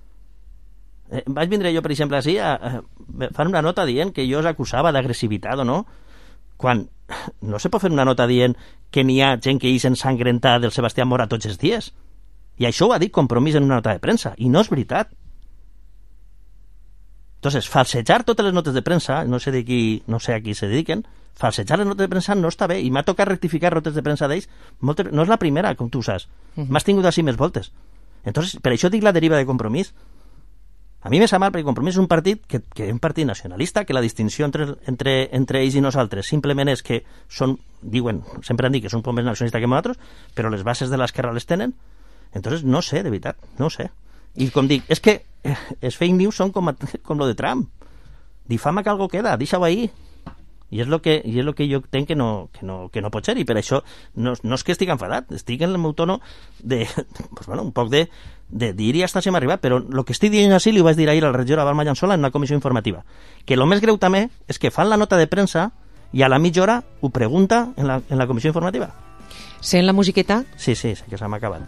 Eh, vaig vindre jo, per exemple, així, a, a fan una nota dient que jo us acusava d'agressivitat o no, quan no se pot fer una nota dient que n'hi ha gent que hi s'ensangrentar del Sebastián Mora tots els dies. I això ho ha dit Compromís en una nota de premsa, i no és veritat. Entonces, falsejar totes les notes de premsa, no sé de qui, no sé a qui se dediquen, falsejar les notes de premsa no està bé, i m'ha tocat rectificar notes de premsa d'ells, moltes, no és la primera, com tu saps. Uh -huh. M'has tingut així més voltes. Entonces, per això dic la deriva de Compromís. A mi me sap mal perquè Compromís és un partit que, que és un partit nacionalista, que la distinció entre, entre, entre ells i nosaltres simplement és que són, diuen, sempre han dit que són un poc més nacionalistes que nosaltres, però les bases de l'esquerra les tenen. Entonces, no sé, de veritat, no sé. I com dic, és que eh, els fake news són com, com lo de Trump. Difama que algo queda, deixa-ho ahí. I és el que, i és lo que jo entenc que no, que, no, que no pot ser, i per això no, no és que estic enfadat, estic en el meu tono de, pues bueno, un poc de, de dir i hasta se m'ha arribat, però el que estic dient així li ho vaig dir ahir al regidor Abel Mallansola en una comissió informativa, que el més greu també és que fan la nota de premsa i a la mitja hora ho pregunta en la, en la comissió informativa. Sent la musiqueta? Sí, sí, sé que se m'ha acabat.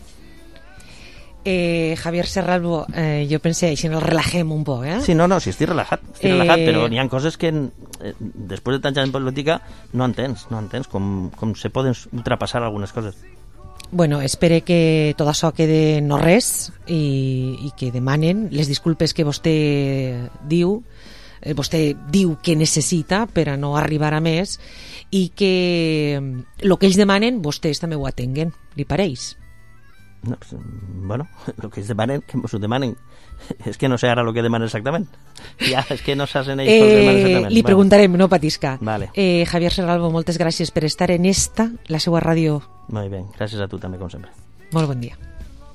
Eh, Javier Serralvo, eh, jo pensé, així ens el relajem un poc, eh? Sí, no, no, sí, estic relaxat, estic eh... relaxat, però n'hi ha coses que eh, després de tants anys en política no entens, no entens com, com se poden ultrapassar algunes coses. Bueno, espere que tot això quede no res i, i que demanen les disculpes que vostè diu, eh, vostè diu que necessita per a no arribar a més i que el que ells demanen vostès també ho atenguen, li pareix? No, pues, bueno, el que ells demanen, que ens ho demanen. És que no sé ara el que demanen exactament. Ja, és que no saben ells eh, què demanen exactament. Li preguntarem, no patisca. Vale. Eh, Javier Serralvo, moltes gràcies per estar en esta, la seva ràdio. Molt bé, gràcies a tu també, com sempre. Molt bon dia.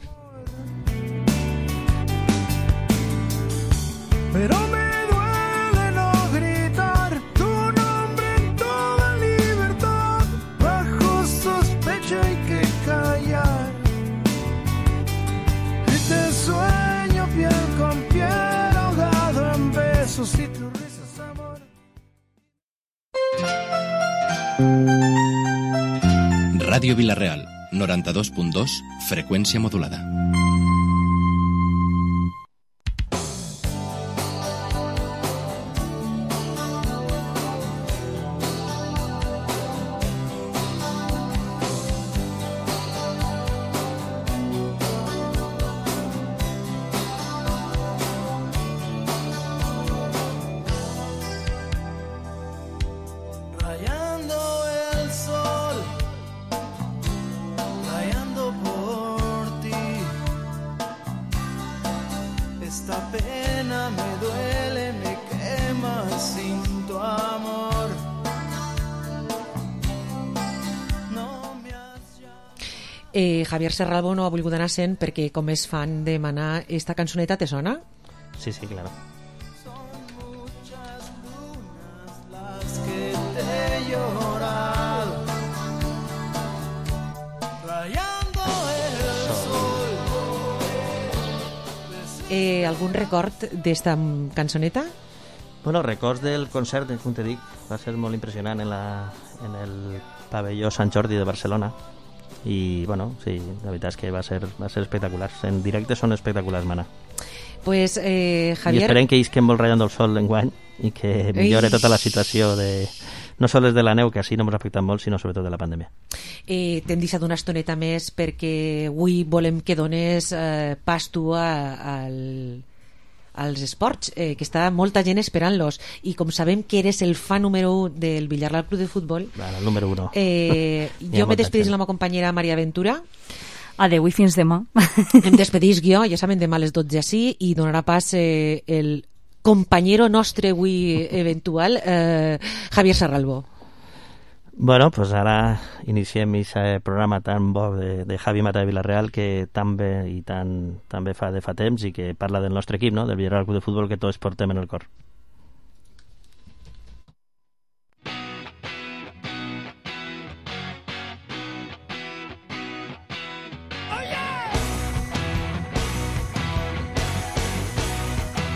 Pero me duele no gritar tu nombre en toda libertad. Bajo sospecha hay que callar. Te sueño piel con piel, ahogado en besos y tu risa es amor. Ràdio Vila-real, noranta-dos punt dos, freqüència modulada. Eh, Javier Serralvo no ha volgut anar sent perquè, com és fan de demanar esta cançoneta, te sona? Sí, sí, claro. Eh, algun record d'esta cançoneta? Bueno, records del concert, com te dic, va ser molt impressionant en, la, en el pavelló Sant Jordi de Barcelona. I, bueno, sí, la veritat és que va ser, va ser espectacular. En directe són espectaculars, mana. Pues, eh, Javier... I esperem que isquem molt Rayando el Sol l'enguany i que millore tota la situació de, no sols de la neu, que així no ens ha afectat molt, sinó sobretot de la pandèmia. Eh, T'hem deixat una estoneta més perquè avui volem que dones eh, pas tu a, al, als esports, eh, que està molta gent esperant-los, i com sabem que eres el fan número u del Villarreal Club de Futbol, bueno, el número uno. eh, jo me despedís la meva companyera Maria Ventura. Adeu i fins demà. Em despedís jo, ja saben, demà a les dotze així, i donarà pas eh, el compañero nostre avui eventual, eh, Javier Serralbo. Bueno, pues ara iniciem aquest programa tan bo de, de Javi Mata de Villarreal, que tan bé i tan, tan bé fa de fa temps, i que parla del nostre equip, no? Del Villarreal Club de Futbol, que tots portem en el cor.